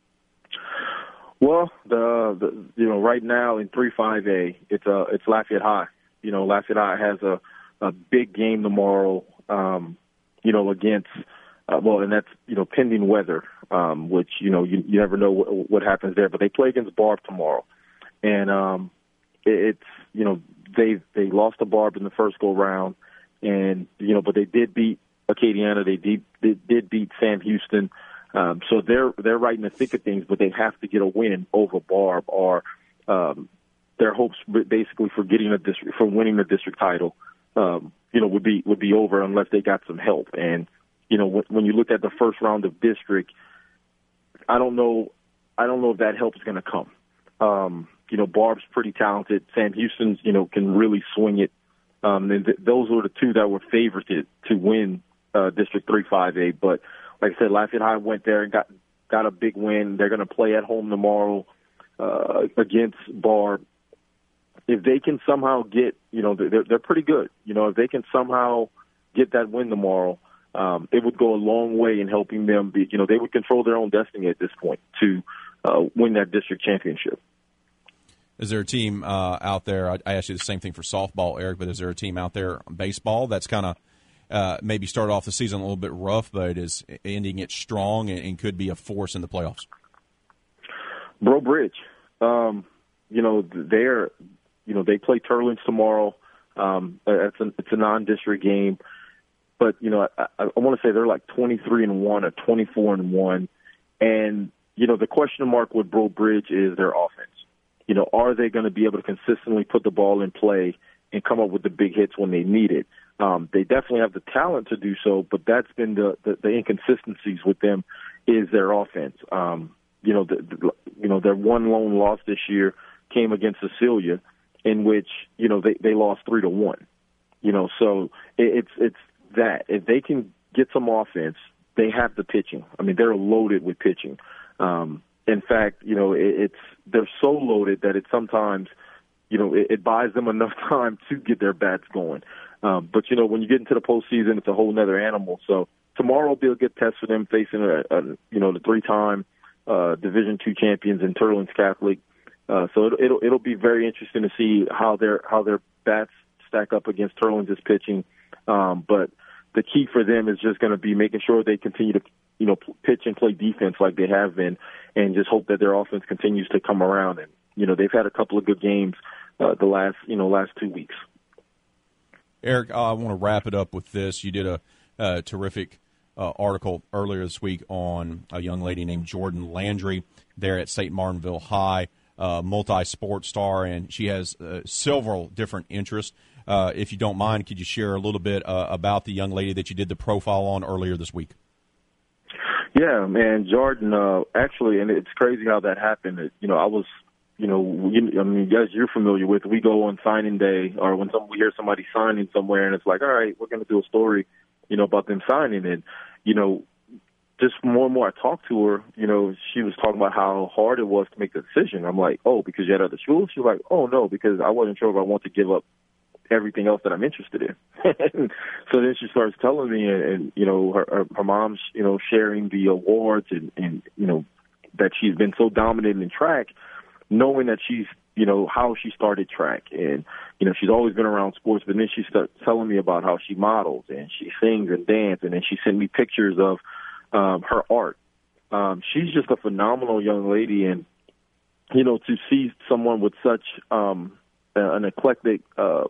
Well, the, the you know right now in three five A, it's uh it's Lafayette High. You know, Lafayette High has a, a big game tomorrow. Um, you know, against uh, well, and that's you know pending weather, um, which you know you, you never know what, what happens there. But they play against Barb tomorrow, and um, it, it's you know they they lost to Barb in the first go round, and you know but they did beat Acadiana. They did they did beat Sam Houston. Um, so they're they're right in the thick of things, but they have to get a win over Barb, or um, their hopes basically for getting a district for winning the district title, um, you know, would be would be over unless they got some help. And you know, when, when you look at the first round of district, I don't know, I don't know if that help is going to come. Um, you know, Barb's pretty talented. Sam Houston's, you know, can really swing it. Um, and th- those were the two that were favorited to win uh, District three five A, but like I said, Lafayette High went there and got got a big win. They're going to play at home tomorrow uh, against Barb. If they can somehow get, you know, they're they're pretty good. You know, if they can somehow get that win tomorrow, um, it would go a long way in helping them be. You know, they would control their own destiny at this point to uh, win that district championship. Is there a team uh, out there? I, I asked you the same thing for softball, Eric, but is there a team out there in baseball that's kind of Uh, maybe start off the season a little bit rough, but is ending it strong and, and could be a force in the playoffs? Bro Bridge, um, you know, they're, you know, they play Turlins tomorrow. Um, it's, a, it's a non-district game. But, you know, I, I want to say they're like twenty-three and one or twenty-four and one. And, you know, the question mark with Breaux Bridge is their offense. You know, are they going to be able to consistently put the ball in play and come up with the big hits when they need it? Um, they definitely have the talent to do so, but that's been the, the, the inconsistencies with them is their offense. Um, you know, the, the, you know, their one lone loss this year came against Cecilia, in which, you know, they, they lost three to one. You know, so it, it's it's that. If they can get some offense, they have the pitching. I mean, they're loaded with pitching. Um, in fact, you know, it, it's they're so loaded that it sometimes, you know, it, it buys them enough time to get their bats going. Um, but, you know, when you get into the postseason, it's a whole nother animal. So tomorrow will be a good test for them facing, a, a you know, the three-time uh, Division two champions in Turlins Catholic. Uh, so it, it'll it'll be very interesting to see how their how their bats stack up against Turlins' pitching. Um, but the key for them is just going to be making sure they continue to, you know, pitch and play defense like they have been, and just hope that their offense continues to come around. And you know, they've had a couple of good games uh, the last you know last two weeks. Eric, I want to wrap it up with this. You did a, a terrific uh, article earlier this week on a young lady named Jordan Landry there at Saint Martinville High, uh, multi-sport star, and she has uh, several different interests. Uh, if you don't mind, could you share a little bit uh, about the young lady that you did the profile on earlier this week? Yeah, man, Jordan, uh, actually, and it's crazy how that happened. It, you know, I was – You know, I mean, as you're familiar with, we go on signing day, or when some, we hear somebody signing somewhere, and it's like, all right, we're going to do a story, you know, about them signing. And, you know, just more and more I talked to her, you know, she was talking about how hard it was to make the decision. I'm like, oh, because you had other schools? She was like, oh, no, because I wasn't sure if I want to give up everything else that I'm interested in. So then she starts telling me, and, and you know, her, her, her mom's, you know, sharing the awards and, and, you know, that she's been so dominant in track, knowing that she's, you know, how she started track. And, you know, she's always been around sports, but then she started telling me about how she models and she sings and dances, and then she sent me pictures of um, her art. Um, she's just a phenomenal young lady, and, you know, to see someone with such um, an eclectic uh,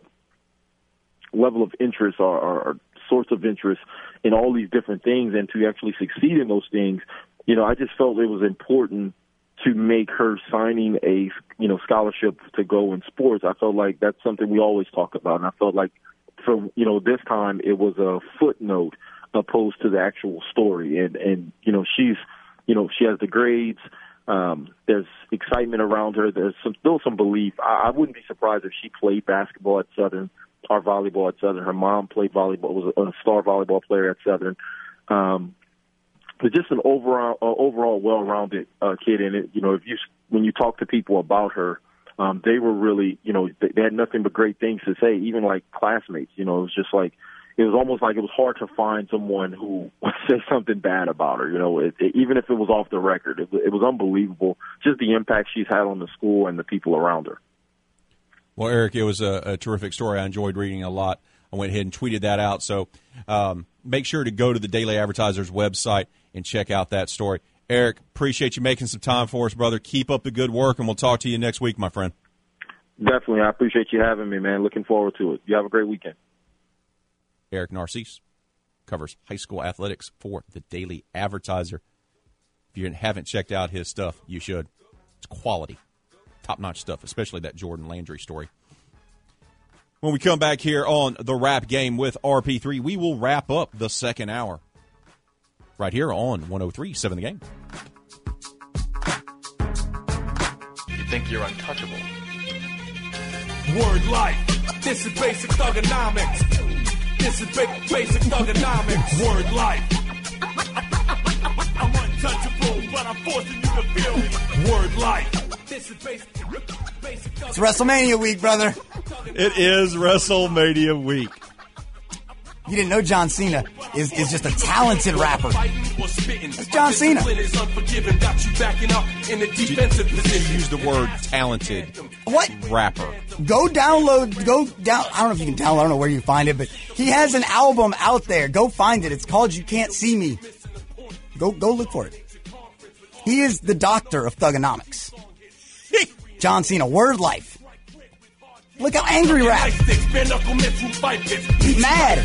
level of interest or, or, or source of interest in all these different things and to actually succeed in those things, you know, I just felt it was important to make her signing a, you know, scholarship to go in sports. I felt like that's something we always talk about. And I felt like for, you know, this time it was a footnote opposed to the actual story. And, and, you know, she's, you know, she has the grades. Um, there's excitement around her. There's some, still some belief. I, I wouldn't be surprised if she played basketball at Southern or volleyball at Southern. Her mom played volleyball, was a, a star volleyball player at Southern. Um, But just an overall, uh, overall well-rounded uh, kid. And it, you know, if you when you talk to people about her, um, they were really, you know, they, they had nothing but great things to say. Even like classmates, you know, it was just like it was almost like it was hard to find someone who would say something bad about her. You know, it, it, even if it was off the record, it, it was unbelievable. Just the impact she's had on the school and the people around her. Well, Eric, it was a, a terrific story. I enjoyed reading a lot. I went ahead and tweeted that out. So um, make sure to go to the Daily Advertiser's website and check out that story. Eric, appreciate you making some time for us, brother. Keep up the good work, and we'll talk to you next week, my friend. Definitely. I appreciate you having me, man. Looking forward to it. You have a great weekend. Eric Narcisse covers high school athletics for the Daily Advertiser. If you haven't checked out his stuff, you should. It's quality, top-notch stuff, especially that Jordan Landry story. When we come back here on The Wrap Game with R P three, we will wrap up the second hour right here on one oh three point seven The Game. You think you're untouchable. Word life. This is basic thugonomics. This is ba- basic thugonomics. Word life. I'm untouchable, but I'm forcing you to feel me. Word life. This is basic. It's WrestleMania week, brother. It is WrestleMania week. You didn't know John Cena is, is just a talented rapper. It's John Cena. You use the word talented what? rapper. Go download, go down, I don't know if you can download, I don't know where you find it, but he has an album out there. Go find it. It's called You Can't See Me. Go, go look for it. He is the doctor of thugonomics. John Cena, word life. Look how angry Rap. He's mad.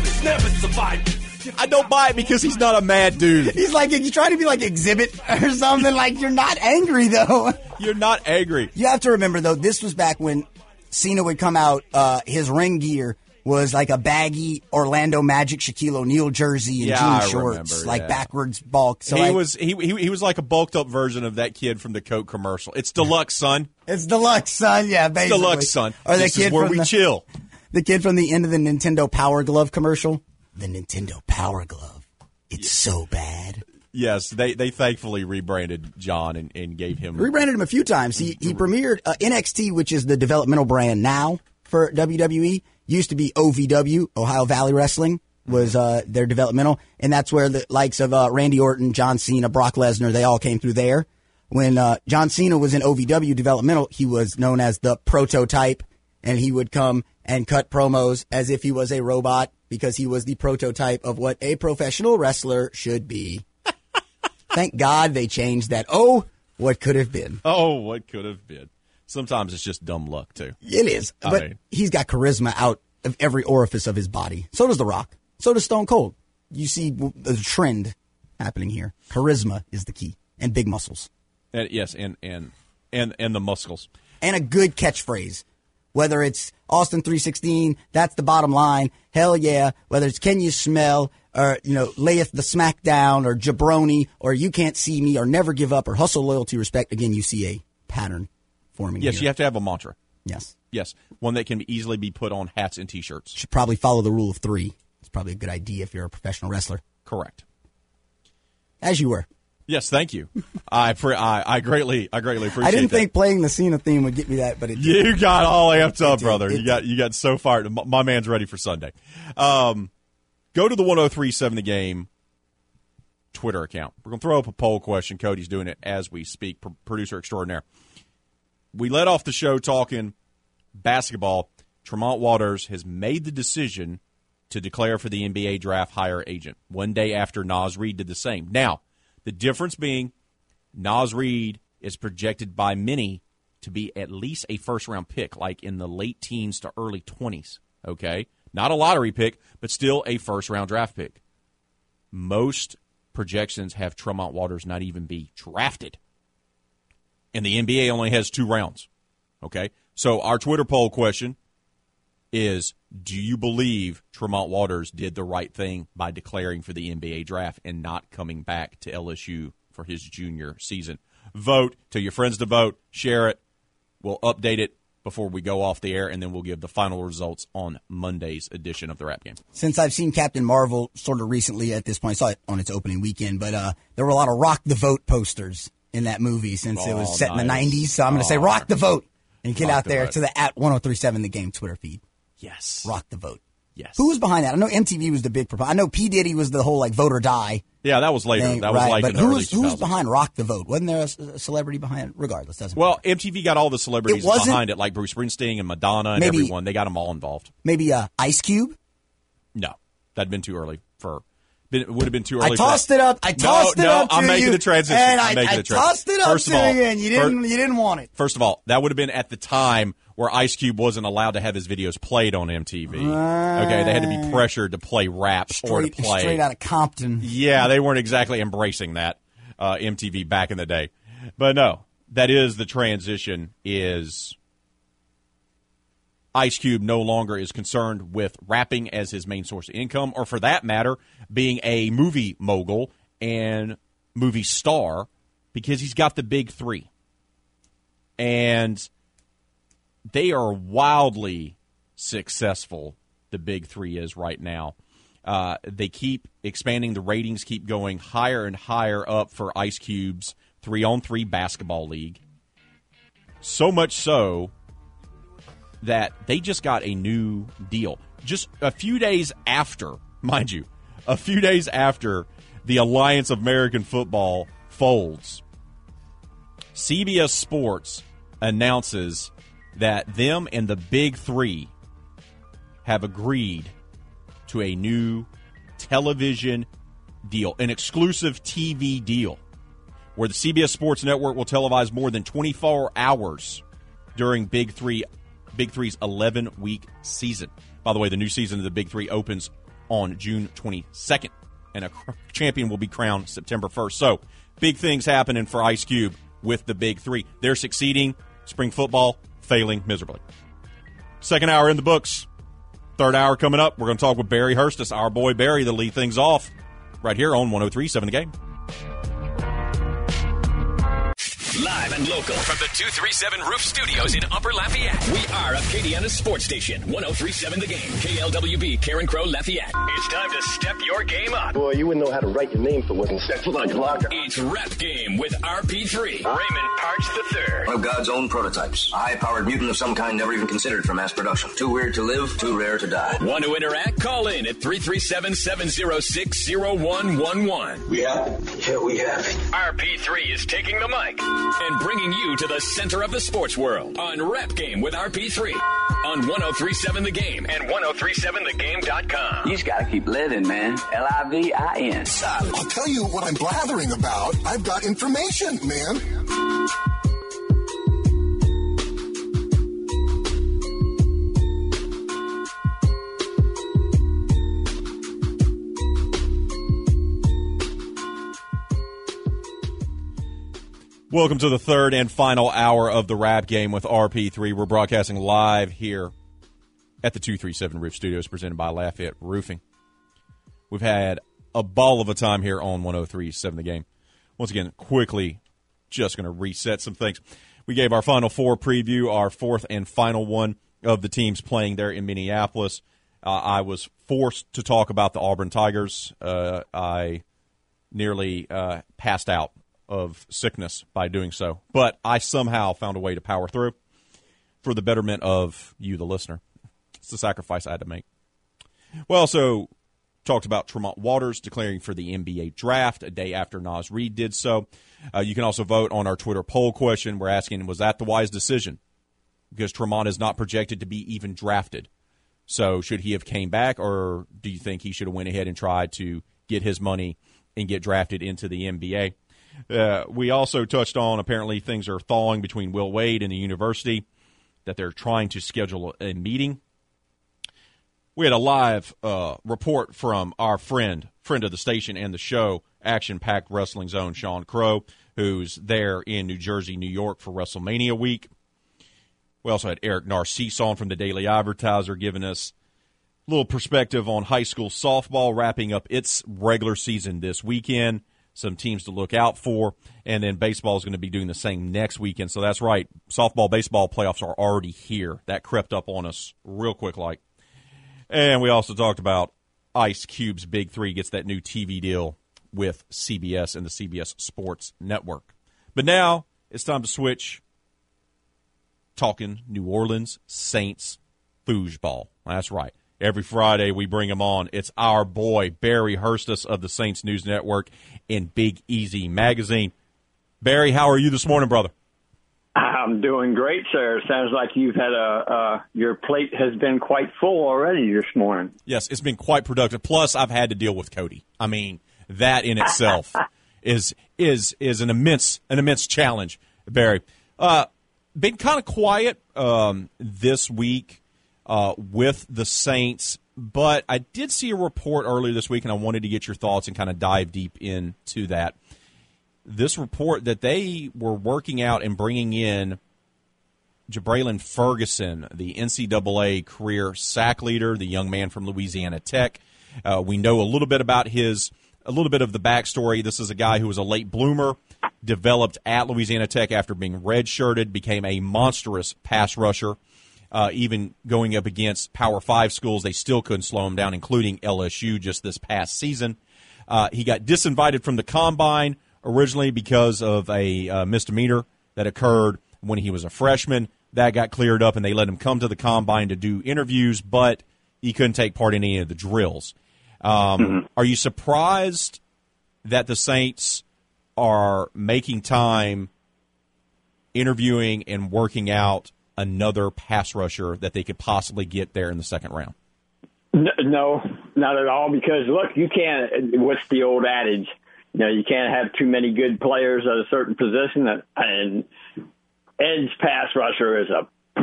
I don't buy it because he's not a mad dude. He's like, you try to be like Exhibit or something. Like, you're not angry, though. You're not angry. You have to remember, though, this was back when Cena would come out. Uh, his ring gear was like a baggy Orlando Magic Shaquille O'Neal jersey and yeah, jean I shorts, remember, like yeah. backwards bulk. So he like, was he, he he was like a bulked up version of that kid from the Coke commercial. It's deluxe, son. It's deluxe, son. Yeah, basically. It's deluxe, son. Or the this kid is where from we the, chill. The kid from the end of the Nintendo Power Glove commercial. The Nintendo Power Glove. It's so bad. Yes, they, they thankfully rebranded John and, and gave him... Rebranded him a few times. He he premiered uh, N X T, which is the developmental brand now for W W E. Used to be O V W, Ohio Valley Wrestling, was uh, their developmental. And that's where the likes of uh, Randy Orton, John Cena, Brock Lesnar, they all came through there. When uh, John Cena was in O V W developmental, he was known as the prototype, and he would come and cut promos as if he was a robot because he was the prototype of what a professional wrestler should be. Thank God they changed that. Oh, what could have been. Oh, what could have been. Sometimes it's just dumb luck, too. It is. I but mean. He's got charisma out of every orifice of his body. So does The Rock. So does Stone Cold. You see the trend happening here. Charisma is the key. And big muscles. And, yes, and, and, and, and the muscles. And a good catchphrase. Whether it's Austin three sixteen, that's the bottom line. Hell yeah. Whether it's Can You Smell, or, you know, layeth the smack down, or jabroni, or you can't see me, or never give up, or hustle, loyalty, respect. Again, you see a pattern forming Yes, here. you have to have a mantra. Yes. Yes, one that can easily be put on hats and T-shirts. Should probably follow the rule of three. It's probably a good idea if you're a professional wrestler. Correct. As you were. Yes, thank you. I, pre- I I greatly I greatly appreciate. I didn't that. think playing the Cena theme would get me that, but it did. You got all amped up, did. brother. It You got you got so fired. My, my man's ready for Sunday. Um, go to the one oh three seven The Game Twitter account. We're gonna throw up a poll question. Cody's doing it as we speak. P- producer extraordinaire. We let off the show talking basketball. Tremont Waters has made the decision to declare for the N B A draft hire agent one day after Naz Reid did the same. Now, the difference being Naz Reid is projected by many to be at least a first-round pick, like in the late teens to early twenties, okay? Not a lottery pick, but still a first-round draft pick. Most projections have Tremont Waters not even be drafted. And the N B A only has two rounds, okay? So our Twitter poll question is, do you believe Tremont Waters did the right thing by declaring for the N B A draft and not coming back to L S U for his junior season? Vote. Tell your friends to vote. Share it. We'll update it before we go off the air, and then we'll give the final results on Monday's edition of the Rap Game. Since I've seen Captain Marvel sort of recently at this point, I saw it on its opening weekend, but uh, there were a lot of Rock the Vote posters in that movie since oh, it was set nice. in the nineties. So I'm going to say oh. Rock the Vote and get Rock out the there vote. to the at one oh three seven The Game Twitter feed. Yes. Rock the Vote. Yes. Who was behind that? I know M T V was the big proponent. I know P. Diddy was the whole like vote or die. Yeah, that was later. thing, that was right. like but in the who early was, two thousands. who was behind Rock the Vote? Wasn't there a, a celebrity behind it? Regardless, doesn't Well, matter. M T V got all the celebrities It wasn't- behind it, like Bruce Springsteen and Madonna and Maybe- everyone. They got them all involved. Maybe uh, Ice Cube? No, that'd been too early for. Been, it would have been too I early. tossed for, it up. I tossed no, it no, up to I'm making you, the transition. and I'm I, making I the transition. tossed it up First to of all, you, and you didn't. fir- you didn't want it. First of all, that would have been at the time where Ice Cube wasn't allowed to have his videos played on M T V. Okay, they had to be pressured to play rap or to Straight, play. straight out of Compton. Yeah, they weren't exactly embracing that uh, M T V back in the day. But no, that is the transition. Is Ice Cube no longer is concerned with rapping as his main source of income, or for that matter, being a movie mogul and movie star, because he's got the big three. And they are wildly successful, the big three is right now. Uh, they keep expanding. The ratings keep going higher and higher up for Ice Cube's three-on-three basketball league. So much so that they just got a new deal. Just a few days after, mind you, a few days after the Alliance of American Football folds, C B S Sports announces that them and the Big Three have agreed to a new television deal, an exclusive T V deal, where the C B S Sports Network will televise more than twenty-four hours during Big Three Big Three's eleven-week season. By the way, the new season of the Big Three opens on June twenty-second, and a champion will be crowned September first. So, big things happening for Ice Cube with the Big Three. They're succeeding. Spring football, failing miserably. Second hour in the books. Third hour coming up. We're going to talk with Barry Hurstis, our boy Barry, to lead things off right here on one oh three point seven The Game. Live and local from the two thirty-seven Roof Studios in Upper Lafayette. We are Acadiana's sports station. one oh three point seven The Game. K L W B, Karen Crow, Lafayette. It's time to step your game up. Boy, you wouldn't know how to write your name if it wasn't stenciled on your locker. It's Rap Game with R P three. Raymond Parks the third. One of God's own prototypes. A high-powered mutant of some kind never even considered for mass production. Too weird to live, too rare to die. Want to interact? Call in at three three seven, seven oh six, oh one one one. We have it. Yeah, we have it. R P three is taking the mic and bringing you to the center of the sports world on Rap Game with R P three on one oh three point seven The Game and ten thirty-seven the game dot com. You just gotta keep living, man. L I V I N. I'll tell you what I'm blathering about. I've got information, man. Welcome to the third and final hour of the Rap Game with R P three. We're broadcasting live here at the two thirty-seven Roof Studios presented by Lafayette Roofing. We've had a ball of a time here on one oh three point seven The Game. Once again, quickly, just going to reset some things. We gave our Final Four preview, our fourth and final one of the teams playing there in Minneapolis. Uh, I was forced to talk about the Auburn Tigers. Uh, I nearly uh, passed out of sickness by doing so. But I somehow found a way to power through for the betterment of you, the listener. It's the sacrifice I had to make. We also talked about Tremont Waters declaring for the N B A draft a day after Naz Reid did so. Uh, you can also vote on our Twitter poll question. We're asking, was that the wise decision? Because Tremont is not projected to be even drafted. So should he have came back, or do you think he should have went ahead and tried to get his money and get drafted into the N B A? Uh, we also touched on apparently things are thawing between Will Wade and the university, that they're trying to schedule a meeting. We had a live uh, report from our friend, friend of the station and the show, action-packed Wrestling Zone, Sean Crow, who's there in New Jersey, New York for WrestleMania week. We also had Eric Narcisse on from the Daily Advertiser giving us a little perspective on high school softball wrapping up its regular season this weekend. Some teams to look out for, and then baseball is going to be doing the same next weekend. So that's right, softball, baseball playoffs are already here. That crept up on us real quick like. And we also talked about Ice Cube's Big Three gets that new T V deal with C B S and the C B S Sports Network. But now it's time to switch, talking New Orleans Saints foosball. That's right. Every Friday we bring him on. It's our boy, Barry Hurstis of the Saints News Network and Big Easy Magazine. Barry, how are you this morning, brother? I'm doing great, sir. Sounds like you've had a, uh, your plate has been quite full already this morning. Yes, it's been quite productive. Plus, I've had to deal with Cody. I mean, that in itself is is is an immense an immense challenge, Barry. Uh, been kind of quiet um, this week. Uh, with the Saints, but I did see a report earlier this week, and I wanted to get your thoughts and kind of dive deep into that. This report that they were working out and bringing in Jabraylon Ferguson, the N C double A career sack leader, the young man from Louisiana Tech. Uh, we know a little bit about his, a little bit of the backstory. This is a guy who was a late bloomer, developed at Louisiana Tech after being redshirted, became a monstrous pass rusher. Uh, even going up against Power Five schools, they still couldn't slow him down, including L S U just this past season. Uh, he got disinvited from the Combine originally because of a uh, misdemeanor that occurred when he was a freshman. That got cleared up, and they let him come to the Combine to do interviews, but he couldn't take part in any of the drills. Um, mm-hmm. Are you surprised that the Saints are making time interviewing and working out another pass rusher that they could possibly get there in the second round? No, not at all, because, look, you can't – what's the old adage? You know, you can't have too many good players at a certain position, and edge pass rusher is a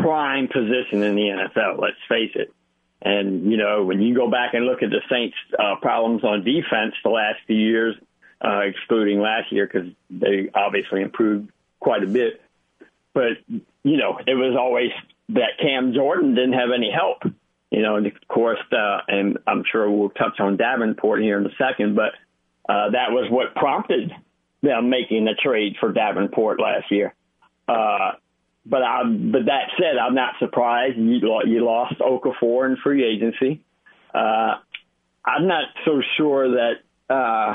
prime position in the N F L. Let's face it. And, you know, when you go back and look at the Saints' uh, problems on defense the last few years, uh, excluding last year because they obviously improved quite a bit. But, you know, it was always that Cam Jordan didn't have any help. You know, and of course, uh, and I'm sure we'll touch on Davenport here in a second, but uh, that was what prompted them making the trade for Davenport last year. Uh But I, but that said, I'm not surprised you, you lost Okafor in free agency. Uh, I'm not so sure that uh,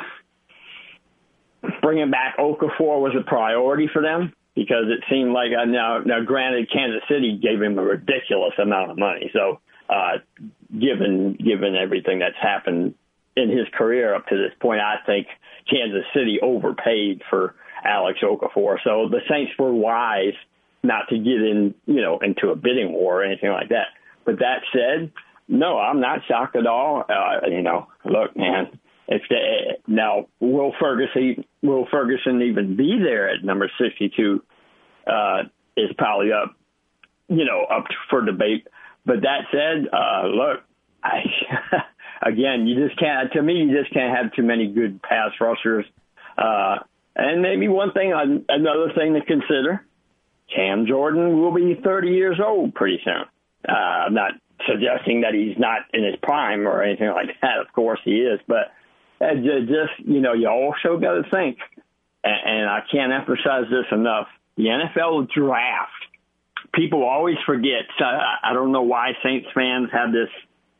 bringing back Okafor was a priority for them because it seemed like uh, now, now, granted, Kansas City gave him a ridiculous amount of money. So, uh, given given everything that's happened in his career up to this point, I think Kansas City overpaid for Alex Okafor. So the Saints were wise not to get in, you know, into a bidding war or anything like that. But that said, no, I'm not shocked at all. Uh, you know, look, man, if they, now will Ferguson will Ferguson even be there at number sixty-two uh, is probably up, you know, up for debate. But that said, uh, look, I, again, you just can't. To me, you just can't have too many good pass rushers. Uh, and maybe one thing, another thing to consider. Cam Jordan will be thirty years old pretty soon. Uh, I'm not suggesting that he's not in his prime or anything like that. Of course he is. But uh, just, you know, you also got to think, and, and I can't emphasize this enough, the N F L draft, people always forget. So I, I don't know why Saints fans have this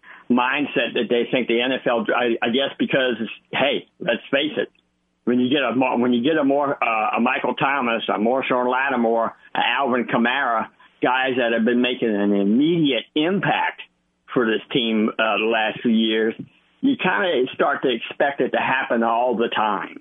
mindset that they think the N F L, I, I guess because, hey, let's face it, When you get a when you get a more uh, a Michael Thomas, a Marshawn Lattimore, a Alvin Kamara, guys that have been making an immediate impact for this team uh, the last few years, you kind of start to expect it to happen all the time.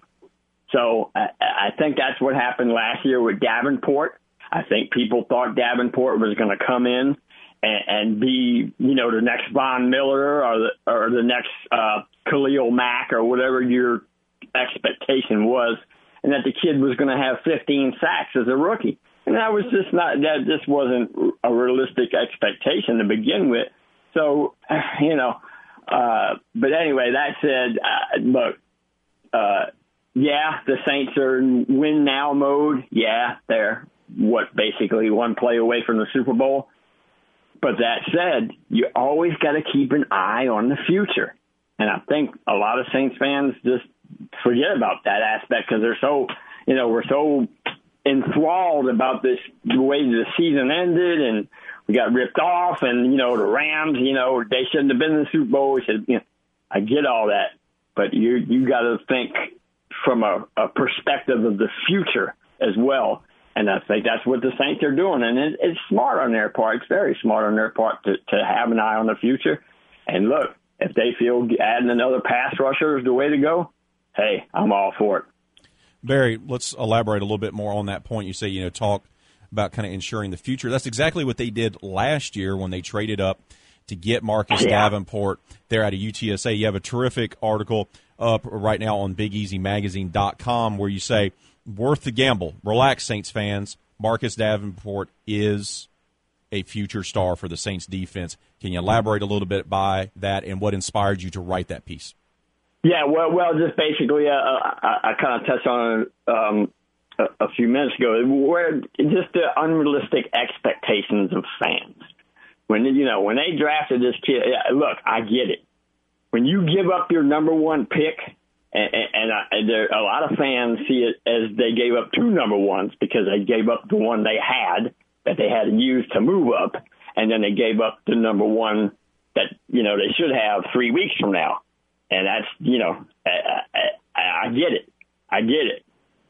So I, I think that's what happened last year with Davenport. I think people thought Davenport was going to come in and, and be, you know, the next Von Miller or the or the next uh, Khalil Mack or whatever your expectation was, and that the kid was going to have fifteen sacks as a rookie. And that was just not, that just wasn't a realistic expectation to begin with. So, you know, uh, but anyway, that said, uh, look, uh, yeah, the Saints are in win now mode. Yeah, they're what, basically one play away from the Super Bowl. But that said, you always got to keep an eye on the future. And I think a lot of Saints fans just forget about that aspect because they're so, you know, we're so enthralled about this, the way the season ended and we got ripped off and, you know, the Rams, you know, they shouldn't have been in the Super Bowl. We should, you know, I get all that, but you you got to think from a, a perspective of the future as well. And I think that's what the Saints are doing. And it, it's smart on their part. It's very smart on their part to, to have an eye on the future. And look, if they feel adding another pass rusher is the way to go, hey, I'm all for it. Barry, let's elaborate a little bit more on that point. You say, you know, talk about kind of ensuring the future. That's exactly what they did last year when they traded up to get Marcus yeah. Davenport there at a U T S A. You have a terrific article up right now on big easy magazine dot com where you say, worth the gamble. Relax, Saints fans. Marcus Davenport is a future star for the Saints defense. Can you elaborate a little bit by that and what inspired you to write that piece? Yeah, well, well, just basically, uh, I, I kind of touched on it um, a, a few minutes ago. Where just the unrealistic expectations of fans. When you know when they drafted this kid, look, I get it. When you give up your number one pick, and, and, I, and there, a lot of fans see it as they gave up two number ones because they gave up the one they had that they had to use to move up, and then they gave up the number one that you know they should have three weeks from now. And that's, you know, I, I, I get it. I get it.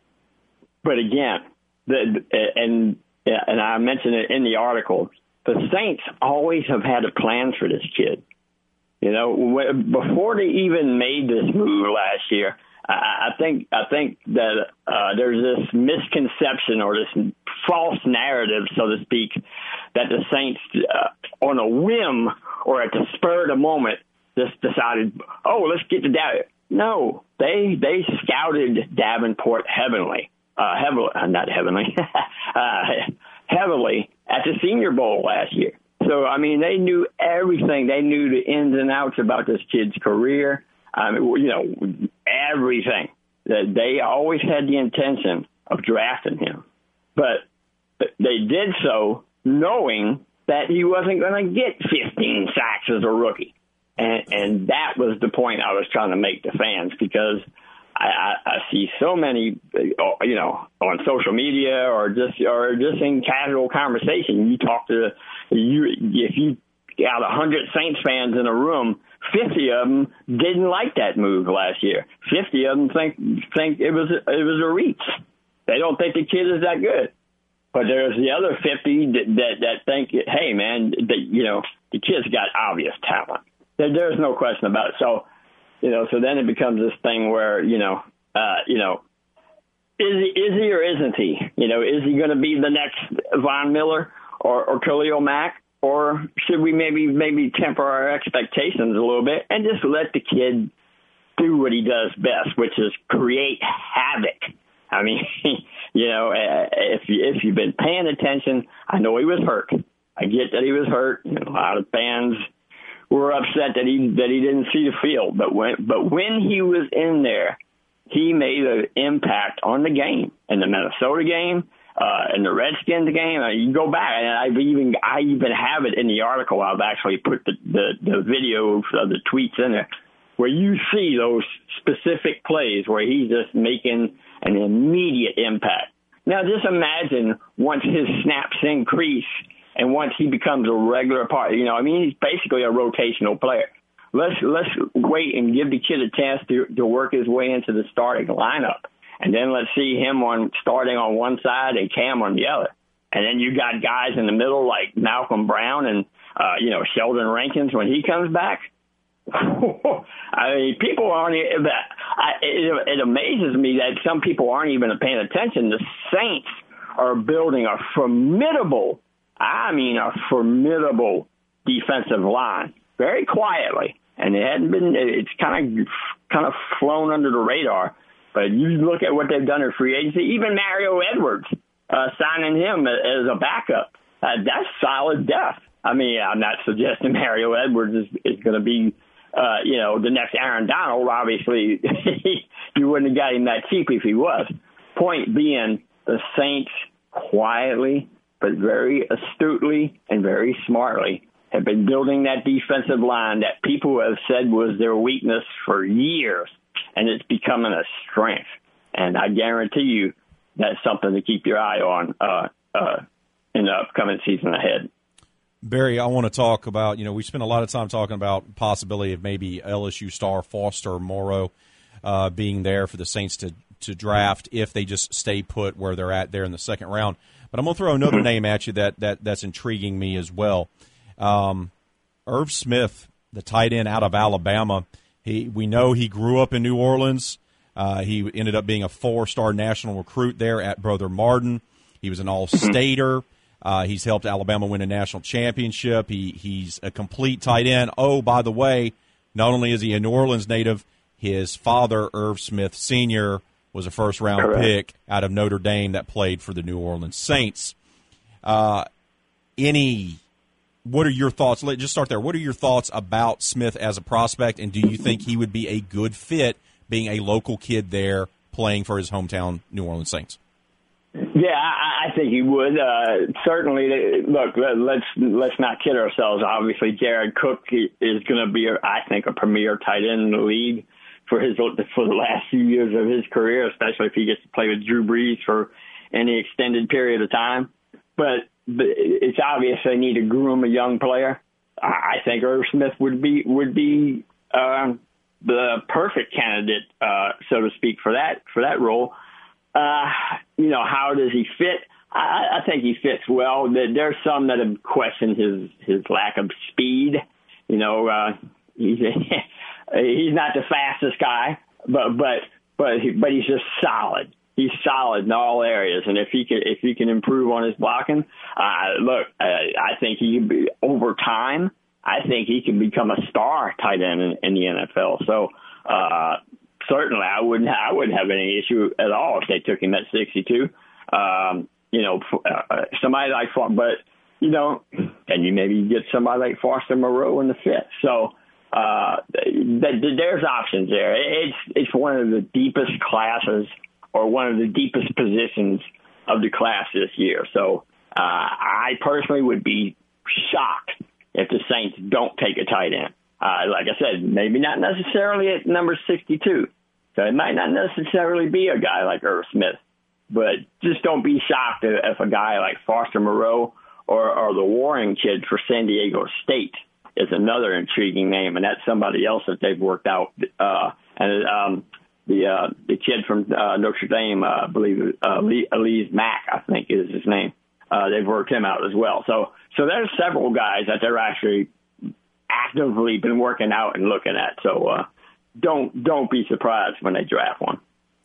But again, the, and and I mentioned it in the article, the Saints always have had a plan for this kid. You know, before they even made this move last year, I, I think I think that uh, there's this misconception or this false narrative, so to speak, that the Saints, uh, on a whim or at the spur of the moment, just decided, oh, let's get to Davenport. No, they they scouted Davenport heavily, uh, heavily, uh, not heavily, uh, heavily, at the Senior Bowl last year. So, I mean, they knew everything. They knew the ins and outs about this kid's career. I mean, you know, everything. They always had the intention of drafting him. But they did so knowing that he wasn't going to get fifteen sacks as a rookie. And, and that was the point I was trying to make to fans, because I, I, I see so many, you know, on social media or just or just in casual conversation. You talk to you if you got a hundred Saints fans in a room, fifty of them didn't like that move last year. Fifty of them think think it was it was a reach. They don't think the kid is that good. But there's the other fifty that that, that think, hey man, that you know the kid's got obvious talent. There, there's no question about it. So, you know, so then it becomes this thing where, you know, uh, you know, is he, is he or isn't he? You know, is he going to be the next Von Miller or, or Khalil Mack? Or should we maybe maybe temper our expectations a little bit and just let the kid do what he does best, which is create havoc? I mean, you know, if, you, if you've been paying attention, I know he was hurt. I get that he was hurt. You know, a lot of fans were upset that he that he didn't see the field, but when but when he was in there, he made an impact on the game. In the Minnesota game, uh, in the Redskins game, uh, you go back, and I've even I even have it in the article. I've actually put the the, the video of the tweets in there, where you see those specific plays where he's just making an immediate impact. Now, just imagine once his snaps increase. And once he becomes a regular part, you know, I mean, he's basically a rotational player. Let's let's wait and give the kid a chance to, to work his way into the starting lineup. And then let's see him on starting on one side and Cam on the other. And then you got guys in the middle like Malcolm Brown and, uh, you know, Sheldon Rankins when he comes back. I mean, people aren't, I, it, it amazes me that some people aren't even paying attention. The Saints are building a formidable I mean, a formidable defensive line, very quietly, and it hadn't been. It's kind of kind of flown under the radar. But you look at what they've done in free agency. Even Mario Edwards, uh, signing him as a backup, uh, that's solid depth. I mean, I'm not suggesting Mario Edwards is, is going to be, uh, you know, the next Aaron Donald. Obviously, you wouldn't have got him that cheap if he was. Point being, the Saints quietly, but very astutely and very smartly have been building that defensive line that people have said was their weakness for years, and it's becoming a strength. And I guarantee you that's something to keep your eye on uh, uh, in the upcoming season ahead. Barry, I want to talk about, you know, we spent a lot of time talking about possibility of maybe L S U star Foster Moreau uh, being there for the Saints to, to draft if they just stay put where they're at there in the second round. But I'm going to throw another name at you that, that that's intriguing me as well. Um, Irv Smith, the tight end out of Alabama. He we know he grew up in New Orleans. Uh, he ended up being a four-star national recruit there at Brother Martin. He was an all-stater. Uh, he's helped Alabama win a national championship. He he's a complete tight end. Oh, by the way, not only is he a New Orleans native, his father, Irv Smith Senior, was a first-round Correct. pick out of Notre Dame that played for the New Orleans Saints. Uh, any, what are your thoughts? Let's just start there. What are your thoughts about Smith as a prospect, and do you think he would be a good fit being a local kid there playing for his hometown New Orleans Saints? Yeah, I, I think he would. Uh, certainly, look, let's let's not kid ourselves. Obviously, Jared Cook is going to be, I think, a premier tight end in the league for his for the last few years of his career, especially if he gets to play with Drew Brees for any extended period of time. But, but it's obvious they need to groom a young player. I think Irv Smith would be would be uh, the perfect candidate, uh, so to speak, for that for that role. Uh, you know, how does he fit? I, I think he fits well. There's some that have questioned his his lack of speed. You know, uh, he's he's not the fastest guy, but but but he, but he's just solid. He's solid in all areas, and if he can if he can improve on his blocking, uh, look, uh, I think he can be, over time. I think he can become a star tight end in, in the N F L. So uh, certainly, I wouldn't I wouldn't have any issue at all if they took him at sixty-two. Um, you know, uh, somebody like, but you know, and you maybe get somebody like Foster Moreau in the fifth. So uh, th- th- there's options there. It's it's one of the deepest classes or one of the deepest positions of the class this year. So uh, I personally would be shocked if the Saints don't take a tight end. Uh, like I said, maybe not necessarily at number sixty-two. So it might not necessarily be a guy like Irv Smith. But just don't be shocked if a guy like Foster Moreau or, or the Warring kid for San Diego State is another intriguing name, and that's somebody else that they've worked out. Uh, and um, the uh, the kid from uh, Notre Dame, uh, I believe, uh, Elise Mack, I think is his name. Uh, they've worked him out as well. So, so there's several guys that they're actually actively been working out and looking at. So uh, don't don't be surprised when they draft one.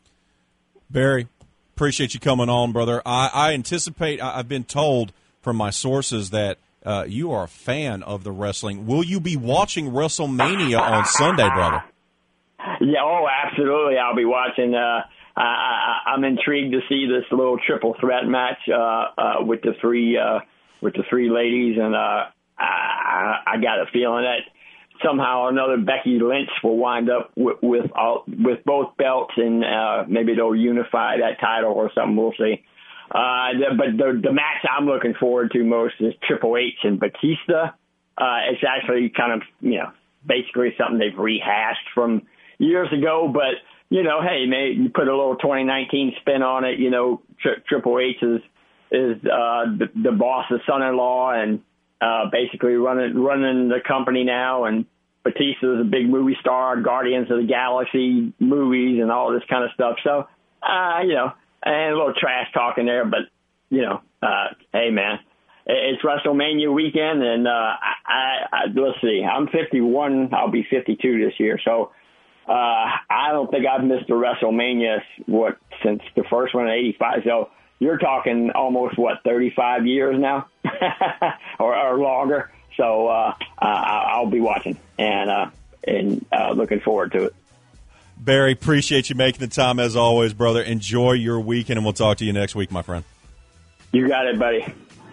Barry, appreciate you coming on, brother. I, I anticipate, I, I've been told from my sources that uh, you are a fan of the wrestling. Will you be watching WrestleMania on Sunday, brother? Yeah, oh, absolutely. I'll be watching. Uh, I, I, I'm intrigued to see this little triple threat match uh, uh, with the three uh, with the three ladies, and uh, I, I got a feeling that somehow or another Becky Lynch will wind up with with, all, with both belts, and uh, maybe they'll unify that title or something. We'll see. Uh, the, but the, the match I'm looking forward to most is Triple H and Batista. Uh, it's actually kind of, you know, basically something they've rehashed from years ago, but, you know, hey, maybe you put a little twenty nineteen spin on it. You know, tri- Triple H is, is uh, the, the boss's son-in-law and uh, basically running running the company now, and Batista is a big movie star, Guardians of the Galaxy movies and all this kind of stuff. So, uh, you know, and a little trash talking there, but, you know, uh, hey, man, it's WrestleMania weekend, and uh, I, I, I, let's see, I'm fifty-one, I'll be fifty-two this year, so uh, I don't think I've missed a WrestleMania, what, since the first one in eighty-five, so you're talking almost, what, thirty-five years now, or, or longer, so uh, I'll be watching, and, uh, and uh, looking forward to it. Barry, appreciate you making the time as always, brother. Enjoy your weekend, and we'll talk to you next week, my friend. You got it, buddy.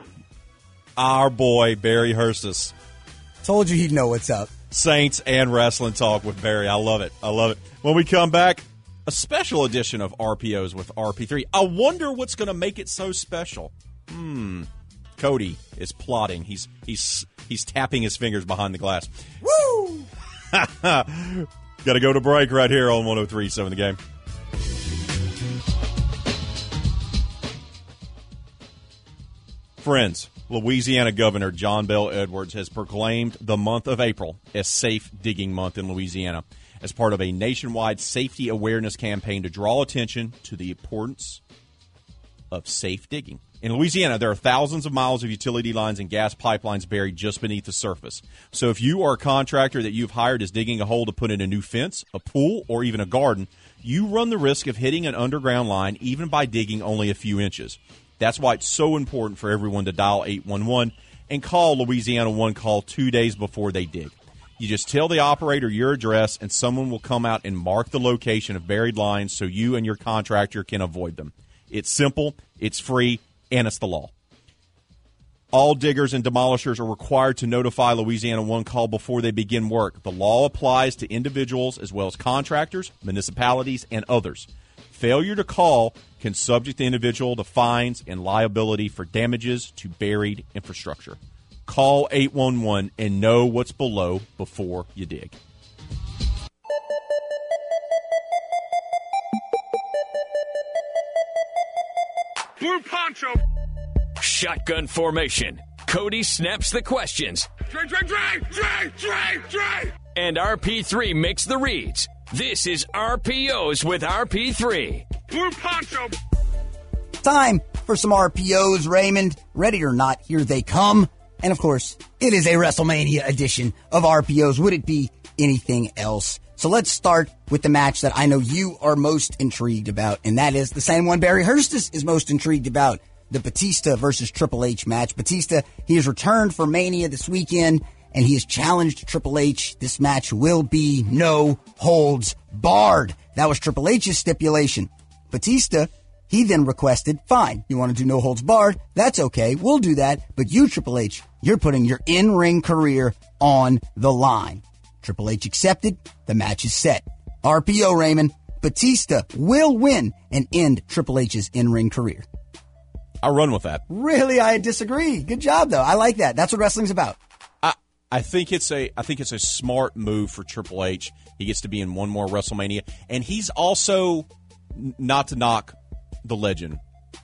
Our boy, Barry Hurstis. Told you he'd know what's up. Saints and wrestling talk with Barry. I love it. I love it. When we come back, a special edition of R P Os with R P three. I wonder what's going to make it so special. Hmm. Cody is plotting. He's he's he's tapping his fingers behind the glass. Woo! Got to go to break right here on one oh three point seven The Game. Friends, Louisiana Governor John Bel Edwards has proclaimed the month of April as Safe Digging Month in Louisiana as part of a nationwide safety awareness campaign to draw attention to the importance of safe digging. In Louisiana, there are thousands of miles of utility lines and gas pipelines buried just beneath the surface. So if you are a contractor that you've hired is digging a hole to put in a new fence, a pool, or even a garden, you run the risk of hitting an underground line even by digging only a few inches. That's why it's so important for everyone to dial eight one one and call Louisiana One Call two days before they dig. You just tell the operator your address, and someone will come out and mark the location of buried lines so you and your contractor can avoid them. It's simple, it's free, and it's the law. All diggers and demolishers are required to notify Louisiana One Call before they begin work. The law applies to individuals as well as contractors, municipalities, and others. Failure to call can subject the individual to fines and liability for damages to buried infrastructure. Call eight one one and know what's below before you dig. Blue Poncho. Shotgun formation. Cody snaps the questions. Dre, Dre, Dre, Dre, Dre, Dre. And R P three makes the reads. This is R P Os with R P three. Blue Poncho. Time for some R P Os, Raymond. Ready or not, here they come. And, of course, it is a WrestleMania edition of R P Os. Would it be anything else? So let's start with the match that I know you are most intrigued about, and that is the same one Barry Hurstis is most intrigued about, the Batista versus Triple H match. Batista, he has returned for Mania this weekend, and he has challenged Triple H. This match will be no holds barred. That was Triple H's stipulation. Batista, He then requested, fine, you want to do no holds barred? That's okay. We'll do that. But you, Triple H, you're putting your in-ring career on the line. Triple H accepted. The match is set. R P O, Raymond. Batista will win and end Triple H's in-ring career. I'll run with that. Really, I disagree. Good job, though. I like that. That's what wrestling's about. I I think it's a I think it's a smart move for Triple H. He gets to be in one more WrestleMania, and he's also, not to knock the legend,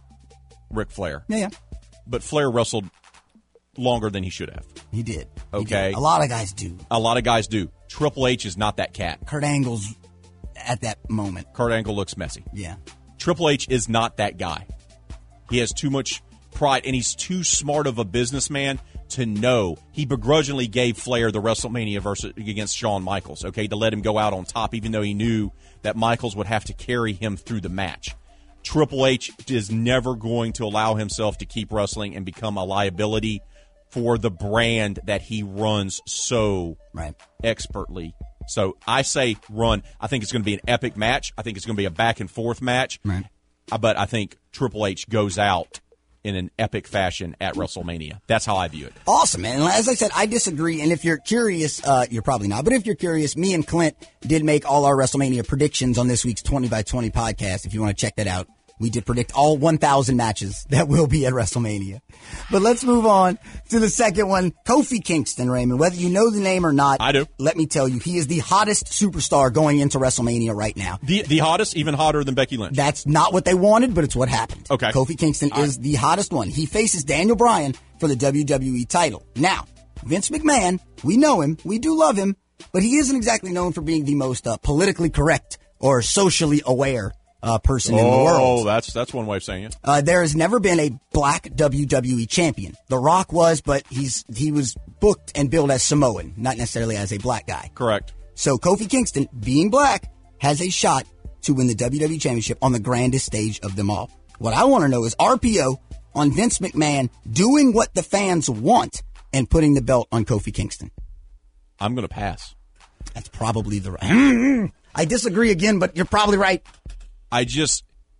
Ric Flair. Yeah, yeah. But Flair wrestled longer than he should have. He did. He Okay. did. A lot of guys do. A lot of guys do. Triple H is not that cat. Kurt Angle's at that moment. Kurt Angle looks messy. Yeah. Triple H is not that guy. He has too much pride, and he's too smart of a businessman to know. He begrudgingly gave Flair the WrestleMania versus against Shawn Michaels, okay, to let him go out on top, even though he knew that Michaels would have to carry him through the match. Triple H is never going to allow himself to keep wrestling and become a liability for the brand that he runs so right. expertly. So I say run. I think it's going to be an epic match. I think it's going to be a back-and-forth match. Right. But I think Triple H goes out in an epic fashion at WrestleMania. That's how I view it. Awesome, man. And as I said, I disagree. And if you're curious, uh, you're probably not. But if you're curious, me and Clint did make all our WrestleMania predictions on this week's twenty by twenty podcast. If you want to check that out, we did predict all one thousand matches that will be at WrestleMania. But let's move on to the second one. Kofi Kingston, Raymond. Whether you know the name or not, I do. Let me tell you, he is the hottest superstar going into WrestleMania right now. The the hottest, even hotter than Becky Lynch. That's not what they wanted, but it's what happened. Okay. Kofi Kingston All is right. the hottest one. He faces Daniel Bryan for the W W E title. Now, Vince McMahon, we know him, we do love him, but he isn't exactly known for being the most uh, politically correct or socially aware uh, person oh, in the world. Oh, that's that's one way of saying it. Uh, there has never been a black W W E champion. The Rock was, but he's he was booked and billed as Samoan, not necessarily as a black guy. Correct. So Kofi Kingston, being black, has a shot to win the W W E Championship on the grandest stage of them all. What I want to know is R P O on Vince McMahon doing what the fans want and putting the belt on Kofi Kingston. I'm going to pass. That's probably the right. I disagree again, but you're probably right. I just,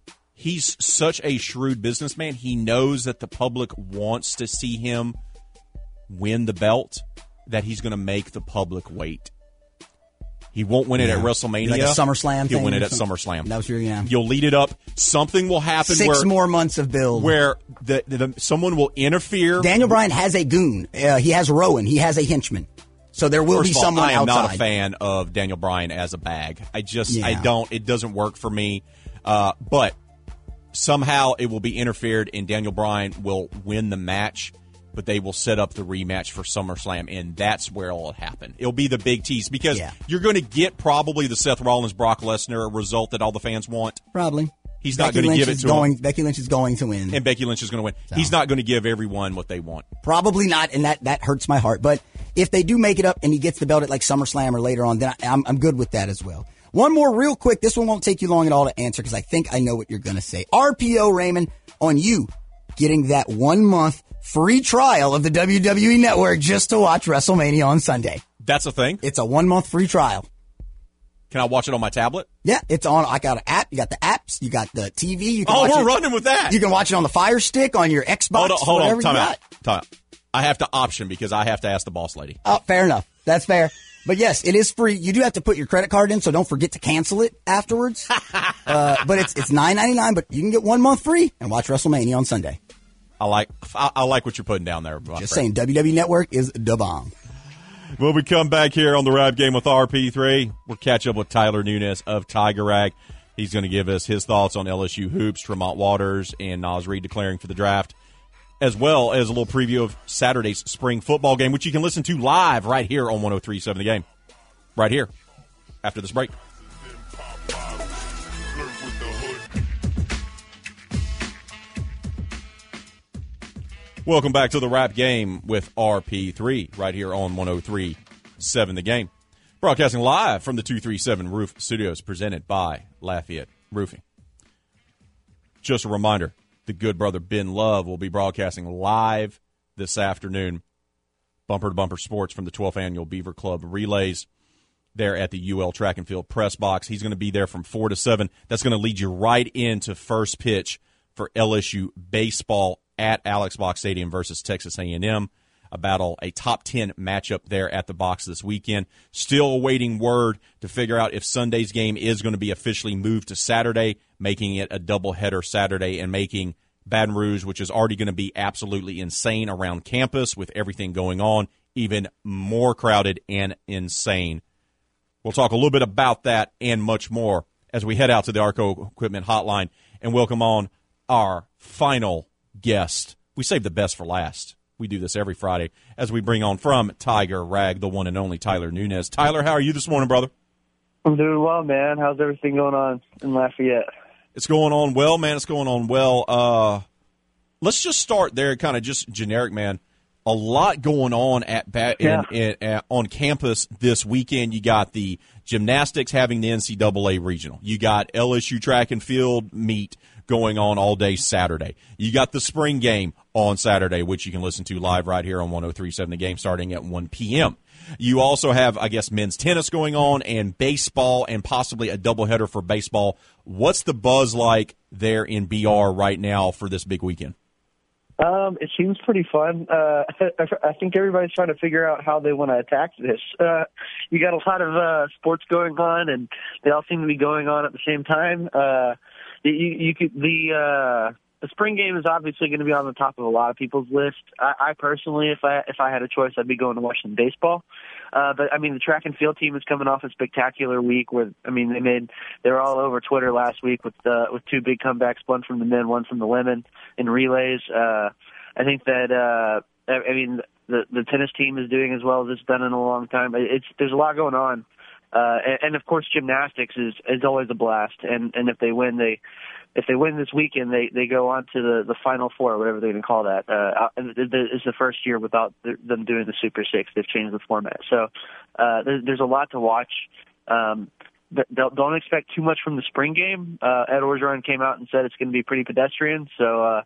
he's such a shrewd businessman. He knows that the public wants to see him win the belt, that he's going to make the public wait. He won't win it Yeah. at WrestleMania. Like a SummerSlam He'll thing win it or at something? SummerSlam. That was your, yeah. You'll lead it up. Something will happen Six where, more months of build. where the, the, someone will interfere. Daniel Bryan has a goon. Uh, he has Rowan. He has a henchman. So there will First be of all, someone I am outside. not a fan of Daniel Bryan as a bag. I just, Yeah. I don't, it doesn't work for me. Uh, but somehow it will be interfered and Daniel Bryan will win the match, but they will set up the rematch for SummerSlam, and that's where it'll happen. It'll be the big tease because Yeah. you're going to get probably the Seth Rollins, Brock Lesnar result that all the fans want. Probably. He's not Becky going to Lynch give it is to going, him. Becky Lynch is going to win. And Becky Lynch is going to win. So. He's not going to give everyone what they want. Probably not, and that, that hurts my heart. But if they do make it up and he gets the belt at like SummerSlam or later on, then I, I'm, I'm good with that as well. One more real quick. This one won't take you long at all to answer because I think I know what you're going to say. R P O, Raymond, on you getting that one month free trial of the W W E Network just to watch WrestleMania on Sunday. That's a thing? It's a one month free trial. Can I watch it on my tablet? Yeah, it's on. I got an app. You got the apps. You got the T V. You can Oh, watch we're it. running with that. You can watch it on the Fire Stick, on your Xbox, Hold on, hold whatever on. Time you out. got. Time out. I have to option because I have to ask the boss lady. Oh, fair enough. That's fair. But yes, it is free. You do have to put your credit card in, so don't forget to cancel it afterwards. uh, but it's it's nine ninety-nine, but you can get one month free and watch WrestleMania on Sunday. I like I, I like what you're putting down there. Just saying, W W E Network is the bomb. When we come back here on the Rap Game with R P three, we'll catch up with Tyler Nunes of Tiger Rag. He's going to give us his thoughts on L S U hoops, Tremont Waters, and Nas Reed declaring for the draft, as well as a little preview of Saturday's spring football game, which you can listen to live right here on one oh three point seven The Game. Right here, after this break. Welcome back to the Rap Game with R P three, right here on one oh three point seven The Game. Broadcasting live from the two thirty-seven Roof Studios, presented by Lafayette Roofing. Just a reminder, the good brother Ben Love will be broadcasting live this afternoon. Bumper to bumper sports from the twelfth annual Beaver Club Relays. there at the U L Track and Field press box. He's going to be there from four to seven. That's going to lead you right into first pitch for L S U baseball at Alex Box Stadium versus Texas A and M. A battle, a top ten matchup there at the box this weekend. Still awaiting word to figure out if Sunday's game is going to be officially moved to Saturday, making it a doubleheader Saturday and making Baton Rouge, which is already going to be absolutely insane around campus with everything going on, even more crowded and insane. We'll talk a little bit about that and much more as we head out to the Arco Equipment Hotline and welcome on our final guest. We saved the best for last. We do this every Friday as we bring on from Tiger Rag, the one and only Tyler Nunez. Tyler, how are you this morning, brother? I'm doing well, man. How's everything going on in Lafayette? It's going on well, man. It's going on well. Uh, let's just start there, kind of just generic, man. A lot going on at ba- yeah. in, in, in, on campus this weekend. You got the gymnastics having the N C double A regional. You got L S U track and field meet going on all day Saturday. You got the spring game on Saturday, which you can listen to live right here on one oh three point seven The Game starting at one p.m. You also have, I guess, men's tennis going on and baseball and possibly a doubleheader for baseball. What's the buzz like there in B R right now for this big weekend? Um, it seems pretty fun. Uh, I think everybody's trying to figure out how they want to attack this. Uh, you got a lot of uh, sports going on, and they all seem to be going on at the same time. Uh, you, you could the uh, the spring game is obviously going to be on the top of a lot of people's list. I, I personally, if I if I had a choice, I'd be going to Washington baseball. Uh, but I mean, the track and field team is coming off a spectacular week. Where I mean, they made they were all over Twitter last week with uh, with two big comebacks, one from the men, one from the women in relays. Uh, I think that uh, I, I mean the the tennis team is doing as well as it's done in a long time. It's there's a lot going on, uh, and, and of course, gymnastics is is always a blast. And and if they win, they if they win this weekend, they, they go on to the, the Final Four, whatever they're going to call that. Uh, it's the first year without them doing the Super Six. They've changed the format. So uh, there's, there's a lot to watch. Um, don't expect too much from the spring game. Uh, Ed Orgeron came out and said it's going to be pretty pedestrian. So uh,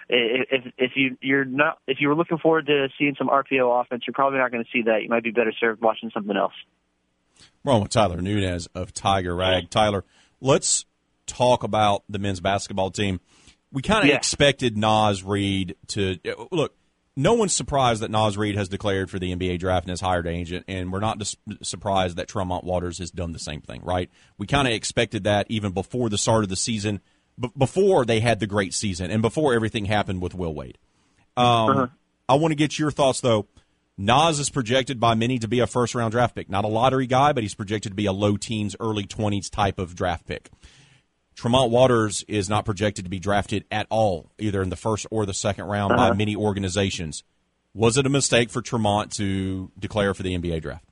if if you you're not if you were looking forward to seeing some R P O offense, you're probably not going to see that. You might be better served watching something else. We're on with Tyler Nunez of Tiger Rag. Tyler, let's talk about the men's basketball team. We kind of yeah. expected Naz Reid to look. No one's surprised that Naz Reid has declared for the N B A draft and has hired an agent, and we're not dis- surprised that Tremont Waters has done the same thing, right? We kind of expected that even before the start of the season, b- before they had the great season, and before everything happened with Will Wade. Um, uh-huh. I want to get your thoughts, though. Naz is projected by many to be a first-round draft pick. Not a lottery guy, but he's projected to be a low teens, early twenties type of draft pick. Tremont Waters is not projected to be drafted at all, either in the first or the second round uh-huh. by many organizations. Was it a mistake for Tremont to declare for the N B A draft?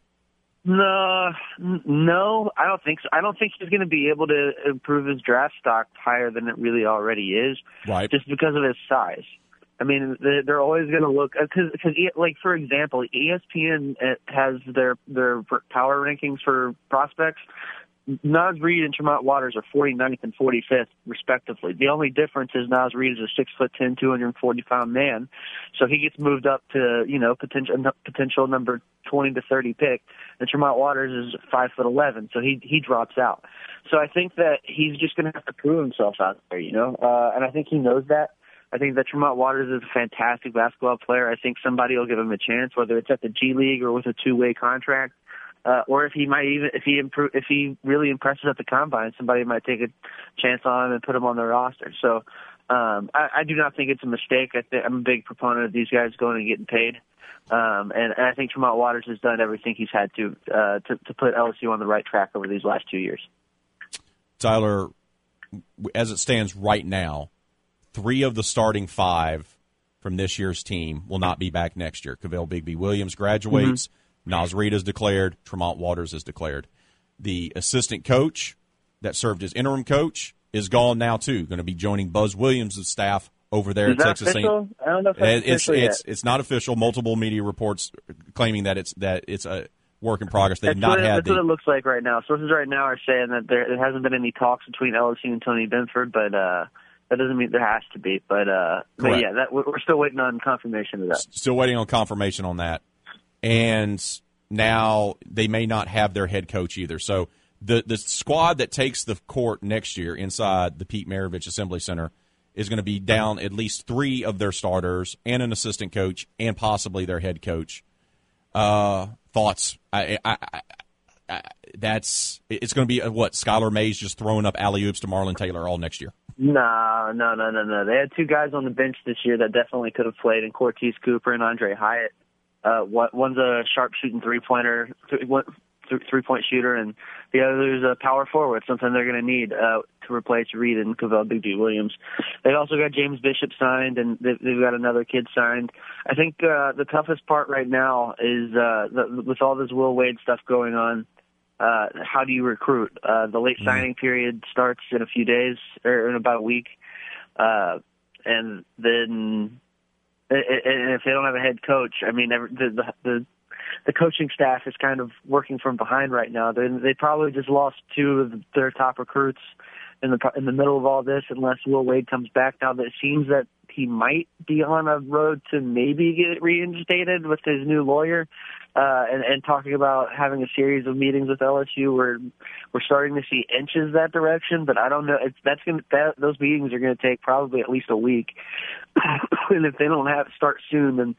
No, no, I don't think so. I don't think he's going to be able to improve his draft stock higher than it really already is, right? Just because of his size. I mean, they're always going to look because, because, like for example, E S P N has their their power rankings for prospects. Naz Reid and Tremont Waters are forty-ninth and forty-fifth, respectively. The only difference is Naz Reid is a six foot ten, two hundred forty pound man, so he gets moved up to you know potential potential number twenty to thirty pick, and Tremont Waters is five foot eleven, so he he drops out. So I think that he's just going to have to prove himself out there, you know, uh, and I think he knows that. I think that Tremont Waters is a fantastic basketball player. I think somebody will give him a chance, whether it's at the G League or with a two way contract. Uh, or if he might even if he improve if he really impresses at the combine, somebody might take a chance on him and put him on their roster. So um, I, I do not think it's a mistake. I think I'm a big proponent of these guys going and getting paid, um, and, and I think Tremont Waters has done everything he's had to, uh, to to put L S U on the right track over these last two years. Tyler, as it stands right now, three of the starting five from this year's team will not be back next year. Kavell Bigby Williams graduates. Mm-hmm. Naz Reid is declared. Tremont Waters is declared. The assistant coach that served as interim coach is gone now, too. Going to be joining Buzz Williams' staff over there is at that Texas official? A and M. I don't know if that's it's, official it's, yet. It's not official. Multiple media reports claiming that it's that it's a work in progress. They've that's not what, had That's the, what it looks like right now. Sources right now are saying that there, there hasn't been any talks between L S U and Tony Benford, but uh, that doesn't mean there has to be. But, uh, but yeah, that, we're still waiting on confirmation of that. Still waiting on confirmation on that. And now they may not have their head coach either. So the the squad that takes the court next year inside the Pete Maravich Assembly Center is going to be down at least three of their starters and an assistant coach and possibly their head coach. Uh, thoughts? I, I, I, I, that's it's going to be, uh, what, Skylar Mays just throwing up alley-oops to Marlon Taylor all next year? No, no, no, no, no. They had two guys on the bench this year that definitely could have played, in Cortez Cooper and Andre Hyatt. Uh, one's a sharp-shooting three-pointer, three-point shooter, and the other is a power forward, something they're going to need uh, to replace Reed and Cavell Big D Williams. They've also got James Bishop signed, and they've, they've got another kid signed. I think uh, the toughest part right now is uh, the, with all this Will Wade stuff going on, uh, how do you recruit? Uh, the late signing period starts in a few days, or in about a week, uh, and then and if they don't have a head coach, I mean, the the, the the coaching staff is kind of working from behind right now. They they probably just lost two of their top recruits in the in the middle of all this, unless Will Wade comes back. Now that it seems that he might be on a road to maybe get reinstated with his new lawyer, uh, and, and talking about having a series of meetings with L S U. We're we're starting to see inches that direction, but I don't know. It's, that's gonna that, those meetings are going to take probably at least a week, and if they don't have start soon, then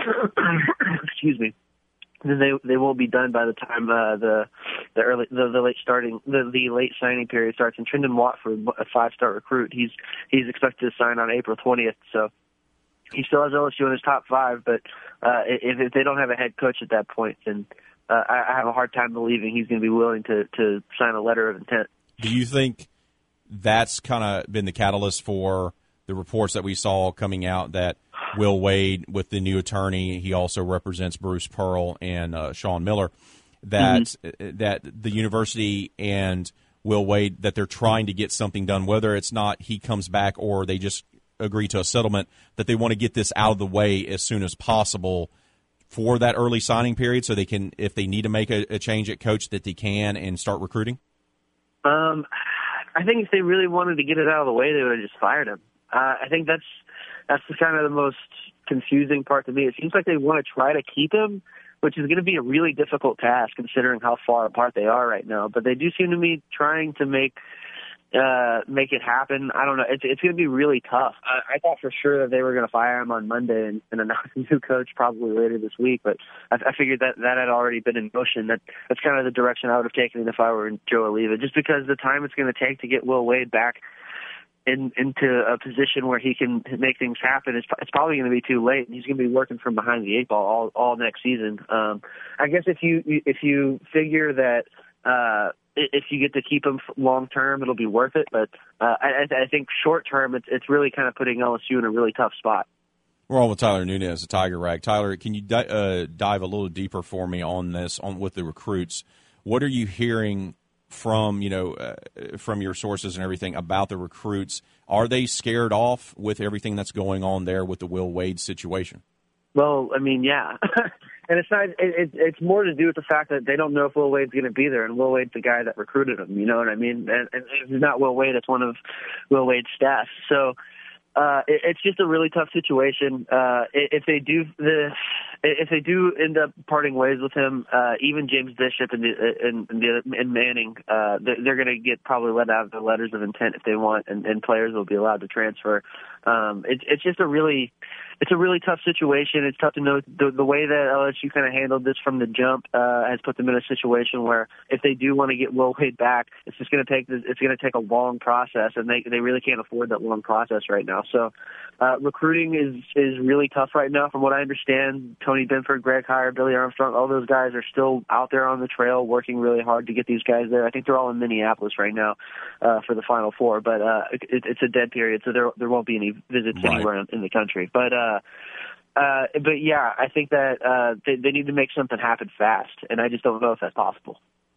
excuse me. Then they they won't be done by the time uh, the the early the, the late starting the, the late signing period starts. And Trendon Watford, a five star recruit, he's he's expected to sign on April twentieth. So he still has L S U in his top five. But uh, if, if they don't have a head coach at that point, then uh, I, I have a hard time believing he's going to be willing to to sign a letter of intent. Do you think that's kind of been the catalyst for the reports that we saw coming out that Will Wade, with the new attorney, he also represents Bruce Pearl and uh, Sean Miller, that mm-hmm. that the university and Will Wade, that they're trying to get something done, whether it's not he comes back or they just agree to a settlement, that they want to get this out of the way as soon as possible for that early signing period, so they can, if they need to make a, a change at coach, that they can and start recruiting? Um, I think if they really wanted to get it out of the way, they would have just fired him. Uh, I think that's that's the kind of the most confusing part to me. It seems like they want to try to keep him, which is going to be a really difficult task considering how far apart they are right now. But they do seem to be trying to make uh, make it happen. I don't know. It's it's going to be really tough. I, I thought for sure that they were going to fire him on Monday and, and announce a new coach probably later this week. But I, I figured that that had already been in motion. That that's kind of the direction I would have taken if I were Joe Alleva, just because the time it's going to take to get Will Wade back In, into a position where he can make things happen, it's, it's probably going to be too late. He's going to be working from behind the eight ball all, all next season. Um, I guess if you if you figure that uh, if you get to keep him long term, it'll be worth it. But uh, I, I think short term, it's it's really kind of putting L S U in a really tough spot. We're on with Tyler Nunez, the Tiger Rag. Tyler, can you di- uh, dive a little deeper for me on this, on with the recruits? What are you hearing from, you know, uh, from your sources and everything about the recruits? Are they scared off with everything that's going on there with the Will Wade situation? Well, I mean, yeah. And it's not, it, it's more to do with the fact that they don't know if Will Wade's going to be there, and Will Wade's the guy that recruited him, you know what I mean? And, and it's not Will Wade, it's one of Will Wade's staff. So, Uh, it, it's just a really tough situation. Uh, if they do the, if they do end up parting ways with him, uh, even James Bishop and the, and, and, the, and Manning, uh, they're, they're going to get probably let out of their letters of intent if they want, and, and players will be allowed to transfer. Um, it's it's just a really, it's a really tough situation. It's tough to know the, the way that L S U kind of handled this from the jump uh, has put them in a situation where if they do want to get Will Wade back, it's just going to take it's going to take a long process, and they they really can't afford that long process right now. So uh, recruiting is is really tough right now. From what I understand, Tony Benford, Greg Heyer, Billy Armstrong, all those guys are still out there on the trail working really hard to get these guys there. I think they're all in Minneapolis right now uh, for the Final Four, but uh, it, it's a dead period, so there there won't be any visits right. anywhere in, in the country. But uh, uh, but yeah, I think that uh, they, they need to make something happen fast, and I just don't know if that's possible.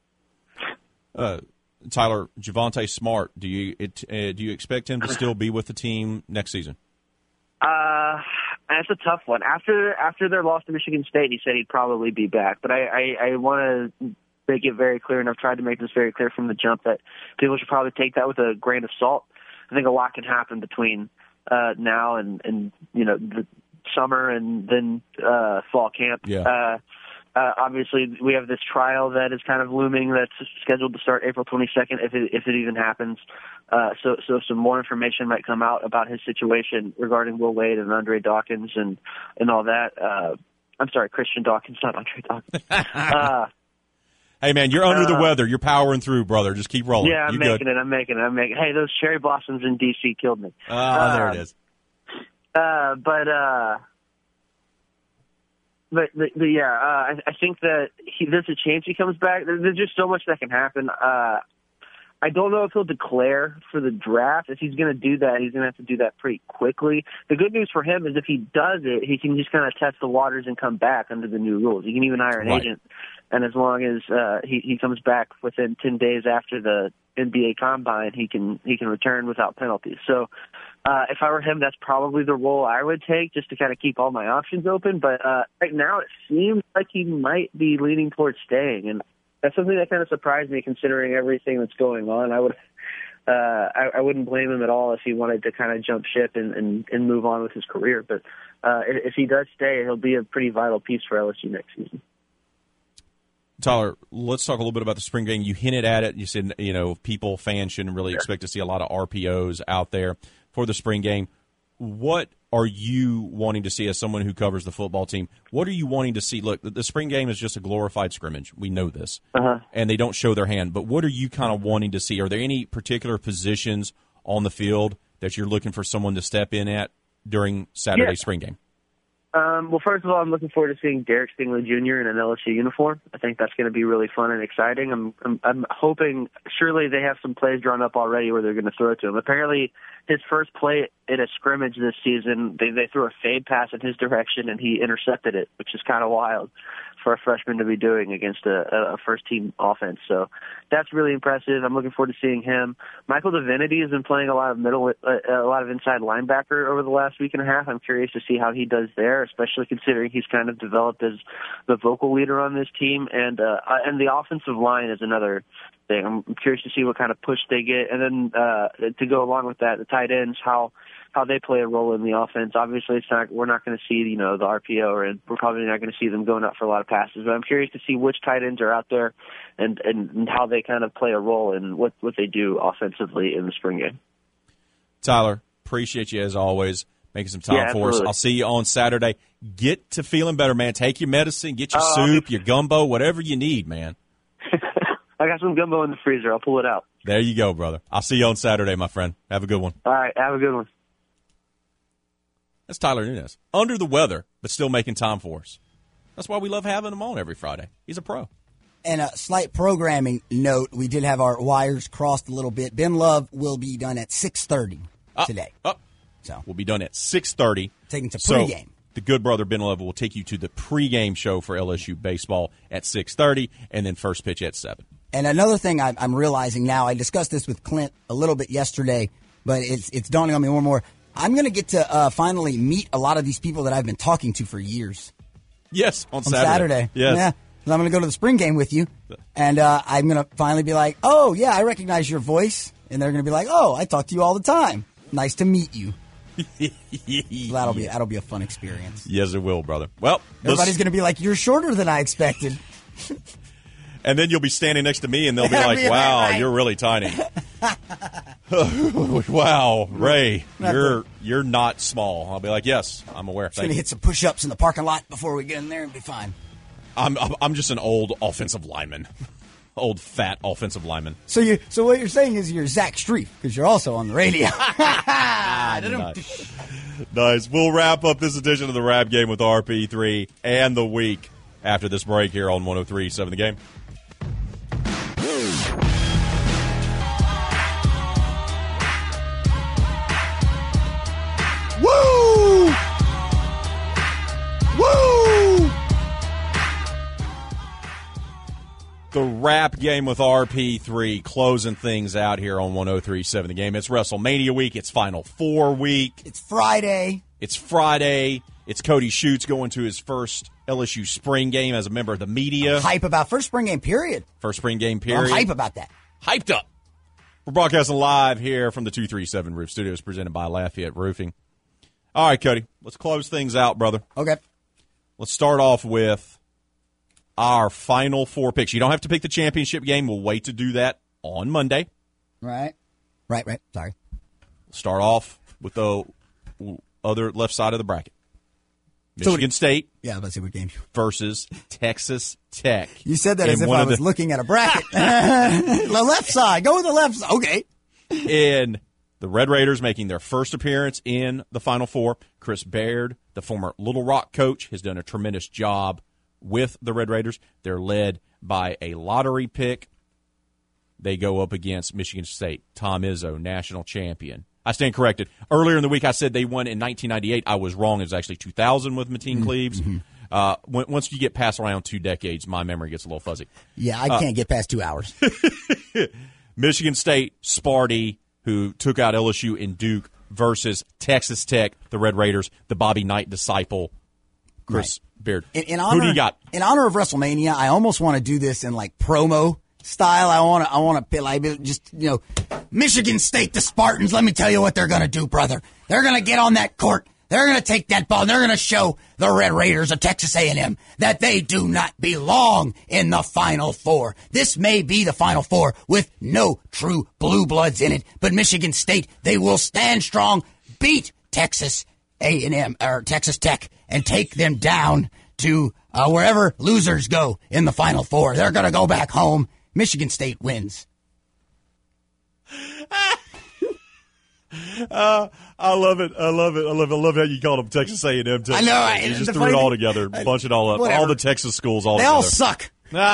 Uh, Tyler, Javonte Smart, do you it, uh, do you expect him to still be with the team next season? Uh, that's a tough one. After after their loss to Michigan State, he said he'd probably be back. But I, I, I want to make it very clear, and I've tried to make this very clear from the jump, that people should probably take that with a grain of salt. I think a lot can happen between uh, now and, and, you know, the summer and then uh, fall camp. Yeah. Uh, Uh, obviously, we have this trial that is kind of looming that's scheduled to start April twenty-second, if it, if it even happens. Uh, so, so some more information might come out about his situation regarding Will Wade and Andre Dawkins and, and all that. Uh, I'm sorry, Christian Dawkins, not Andre Dawkins. uh, hey, man, you're under uh, the weather. You're powering through, brother. Just keep rolling. Yeah, I'm you making good. it. I'm making it. I'm making it. Hey, those cherry blossoms in D C killed me. Ah, uh, there uh, it is. Uh, but, uh, But, the, the, yeah, uh, I, I think that he, there's a chance he comes back. There, there's just so much that can happen. Uh, I don't know if he'll declare for the draft. If he's going to do that, he's going to have to do that pretty quickly. The good news for him is if he does it, he can just kind of test the waters and come back under the new rules. He can even hire an right. agent. And as long as uh, he, he comes back within ten days after the N B A Combine, he can he can return without penalties. So uh, if I were him, that's probably the role I would take, just to kind of keep all my options open. But uh, right now, it seems like he might be leaning towards staying, and that's something that kind of surprised me, considering everything that's going on. I would uh, I, I wouldn't blame him at all if he wanted to kind of jump ship and, and, and move on with his career. But uh, if he does stay, he'll be a pretty vital piece for L S U next season. Tyler, let's talk a little bit about the spring game. You hinted at it. You said, you know, people, fans shouldn't really expect to see a lot of R P Os out there for the spring game. What are you wanting to see as someone who covers the football team? What are you wanting to see? Look, the spring game is just a glorified scrimmage. We know this. Uh-huh. And they don't show their hand. But what are you kind of wanting to see? Are there any particular positions on the field that you're looking for someone to step in at during Saturday's yeah. spring game? Um, well, first of all, I'm looking forward to seeing Derek Stingley Junior in an L S U uniform. I think that's going to be really fun and exciting. I'm, I'm, I'm hoping, surely they have some plays drawn up already where they're going to throw it to him. Apparently, his first play in a scrimmage this season, they, they threw a fade pass in his direction, and he intercepted it, which is kind of wild for a freshman to be doing against a, a first-team offense. So that's really impressive. I'm looking forward to seeing him. Michael Divinity has been playing a lot of middle, uh, a lot of inside linebacker over the last week and a half. I'm curious to see how he does there, especially considering he's kind of developed as the vocal leader on this team. And uh, and the offensive line is another thing. I'm curious to see what kind of push they get. And then uh, to go along with that, the tight ends, how how they play a role in the offense. Obviously, it's not we're not going to see, you know, the R P O, or we're probably not going to see them going up for a lot of passes. But I'm curious to see which tight ends are out there and, and, and how they kind of play a role in what, what they do offensively in the spring game. Tyler, appreciate you as always. Making some time yeah, for us. I'll see you on Saturday. Get to feeling better, man. Take your medicine, get your uh, soup, your gumbo, whatever you need, man. I got some gumbo in the freezer. I'll pull it out. There you go, brother. I'll see you on Saturday, my friend. Have a good one. All right, have a good one. That's Tyler Nunez. Under the weather, but still making time for us. That's why we love having him on every Friday. He's a pro. And a slight programming note, we did have our wires crossed a little bit. Ben Love will be done at six thirty up, today. Up. So we'll be done at six thirty. Taking to so pregame. The good brother Ben Love will take you to the pregame show for L S U baseball at six thirty, and then first pitch at seven. And another thing I'm, I'm realizing now, I discussed this with Clint a little bit yesterday, but it's it's dawning on me more and more. I'm going to get to uh, finally meet a lot of these people that I've been talking to for years. Yes, on, on Saturday. Saturday. Yes. Yeah, I'm going to go to the spring game with you, and uh, I'm going to finally be like, oh, yeah, I recognize your voice. And they're going to be like, oh, I talk to you all the time. Nice to meet you. So that'll be that'll be a fun experience. Yes, it will, brother. Well, everybody's going to be like, you're shorter than I expected. And then you'll be standing next to me, and they'll be like, be wow, right. You're really tiny. Wow, Ray, you're you're not small. I'll be like, yes, I'm aware. Just going to hit some push-ups in the parking lot before we get in there and be fine. I'm I'm just an old offensive lineman. Old, fat offensive lineman. So you, so what you're saying is you're Zach Streif, because you're also on the radio. nice. nice. We'll wrap up this edition of the Rap Game with R P three and the week after this break here on one oh three point seven The Game. Woo! Woo! The Rap Game with R P three, closing things out here on one oh three point seven The Game. It's WrestleMania week. It's Final Four week. It's Friday. It's Friday. It's Cody Schutz going to his first L S U spring game as a member of the media. I'm hype about first spring game, period. First spring game, period. I'm hype about that. Hyped up. We're broadcasting live here from the two thirty-seven Roof Studios, presented by Lafayette Roofing. All right, Cody, let's close things out, brother. Okay. Let's start off with our Final Four picks. You don't have to pick the championship game. We'll wait to do that on Monday. Right. Right, right. Sorry. Start off with the other left side of the bracket. Michigan so, State yeah, let's see what game versus Texas Tech. You said that as if I was the, looking at a bracket. The left side. Go with the left side. Okay. And the Red Raiders making their first appearance in the Final Four. Chris Baird, the former Little Rock coach, has done a tremendous job with the Red Raiders. They're led by a lottery pick. They go up against Michigan State. Tom Izzo, national champion. I stand corrected. Earlier in the week, I said they won in nineteen ninety-eight. I was wrong. It was actually two thousand with Mateen Cleaves. Mm-hmm. Uh, when, once you get past around two decades, my memory gets a little fuzzy. Yeah, I can't uh, get past two hours. Michigan State, Sparty, who took out L S U and Duke, versus Texas Tech, the Red Raiders, the Bobby Knight disciple, Chris right. Beard. In, in honor, who do you got? In honor of WrestleMania, I almost want to do this in like promo style. I want to, I want to like just, you know, Michigan State, the Spartans. Let me tell you what they're going to do, brother. They're going to get on that court. They're going to take that ball. And they're going to show the Red Raiders of Texas A and M that they do not belong in the Final Four. This may be the Final Four with no true blue bloods in it, but Michigan State, they will stand strong, beat Texas A and M or Texas Tech, and take them down to uh, wherever losers go in the Final Four. They're going to go back home. Michigan State wins. uh, I love it. I love it. I love it. I love how you called them Texas A and M. Texas. I know. I, you just threw it all together, bunch it all up. Whatever. All the Texas schools all they together. They all suck.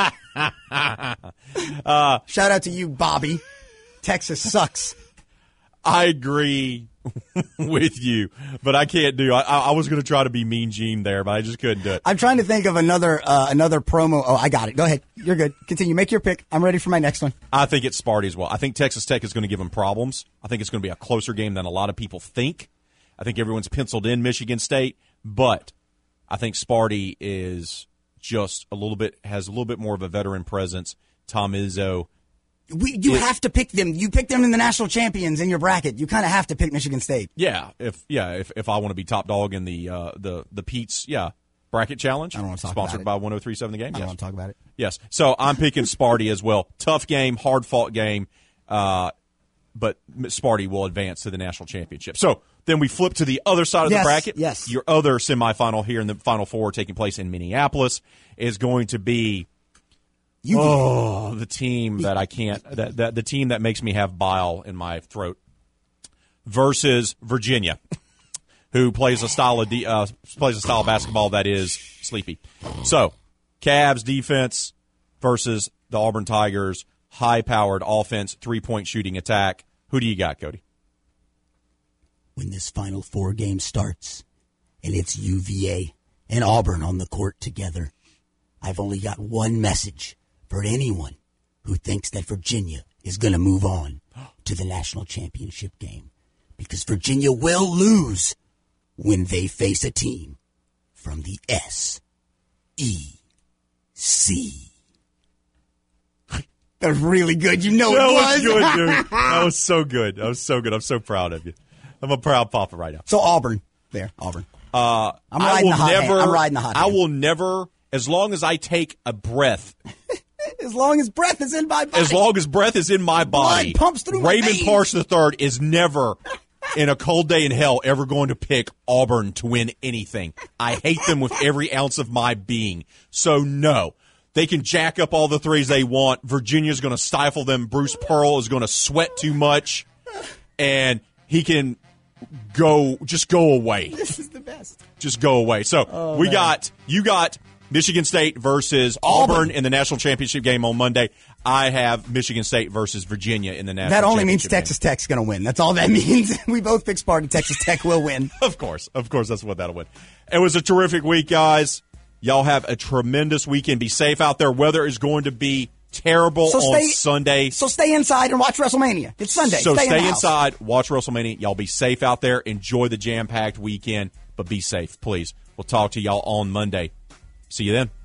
uh, Shout out to you, Bobby. Texas sucks. I agree with you, but I can't do. I, I was going to try to be Mean Gene there, but I just couldn't do it. I'm trying to think of another uh, another promo. Oh, I got it. Go ahead. You're good. Continue. Make your pick. I'm ready for my next one. I think it's Sparty as well. I think Texas Tech is going to give them problems. I think it's going to be a closer game than a lot of people think. I think everyone's penciled in Michigan State, but I think Sparty is just a little bit has a little bit more of a veteran presence. Tom Izzo. We, you it, have to pick them. You pick them in the national champions in your bracket. You kind of have to pick Michigan State. Yeah, if yeah, if if I want to be top dog in the uh, the the Pete's yeah bracket challenge, I don't want to talk sponsored about by one oh three point seven The Game. I yes. don't want to talk about it. Yes, so I'm picking Sparty as well. Tough game, hard fought game, uh, but Sparty will advance to the national championship. So then we flip to the other side of yes, the bracket. Yes, your other semifinal here in the Final Four, taking place in Minneapolis, is going to be. You oh, the team that I can't, that, that the team that makes me have bile in my throat versus Virginia, who plays a style of de, uh, plays a style of basketball that is sleepy. So, Cavs defense versus the Auburn Tigers, high-powered offense, three-point shooting attack. Who do you got, Cody? When this Final Four game starts, and it's U V A and Auburn on the court together, I've only got one message for anyone who thinks that Virginia is going to move on to the national championship game. Because Virginia will lose when they face a team from the S E C. That was really good. You know that it was. was good, dude. That was so good. That was so good. I'm so proud of you. I'm a proud papa right now. So Auburn. There, Auburn. Uh, I'm riding I will the hot never, hand. I'm riding the hot hand. I will never, as long as I take a breath... As long as breath is in my body. As long as breath is in my body. Blood pumps through my Raymond veins. Parks the third is never, in a cold day in hell, ever going to pick Auburn to win anything. I hate them with every ounce of my being. So, no. They can jack up all the threes they want. Virginia's going to stifle them. Bruce Pearl is going to sweat too much. And he can go, just go away. This is the best. Just go away. So, oh, we man. got, you got... Michigan State versus Auburn. Auburn in the national championship game on Monday. I have Michigan State versus Virginia in the national championship game. That only means game. Texas Tech's going to win. That's all that means. We both pick Sparty. Texas Tech will win. Of course. Of course, that's what that'll win. It was a terrific week, guys. Y'all have a tremendous weekend. Be safe out there. Weather is going to be terrible so on stay, Sunday. So stay inside and watch WrestleMania. It's Sunday. So stay, stay in inside, watch WrestleMania. Y'all be safe out there. Enjoy the jam-packed weekend, but be safe, please. We'll talk to y'all on Monday. See you then.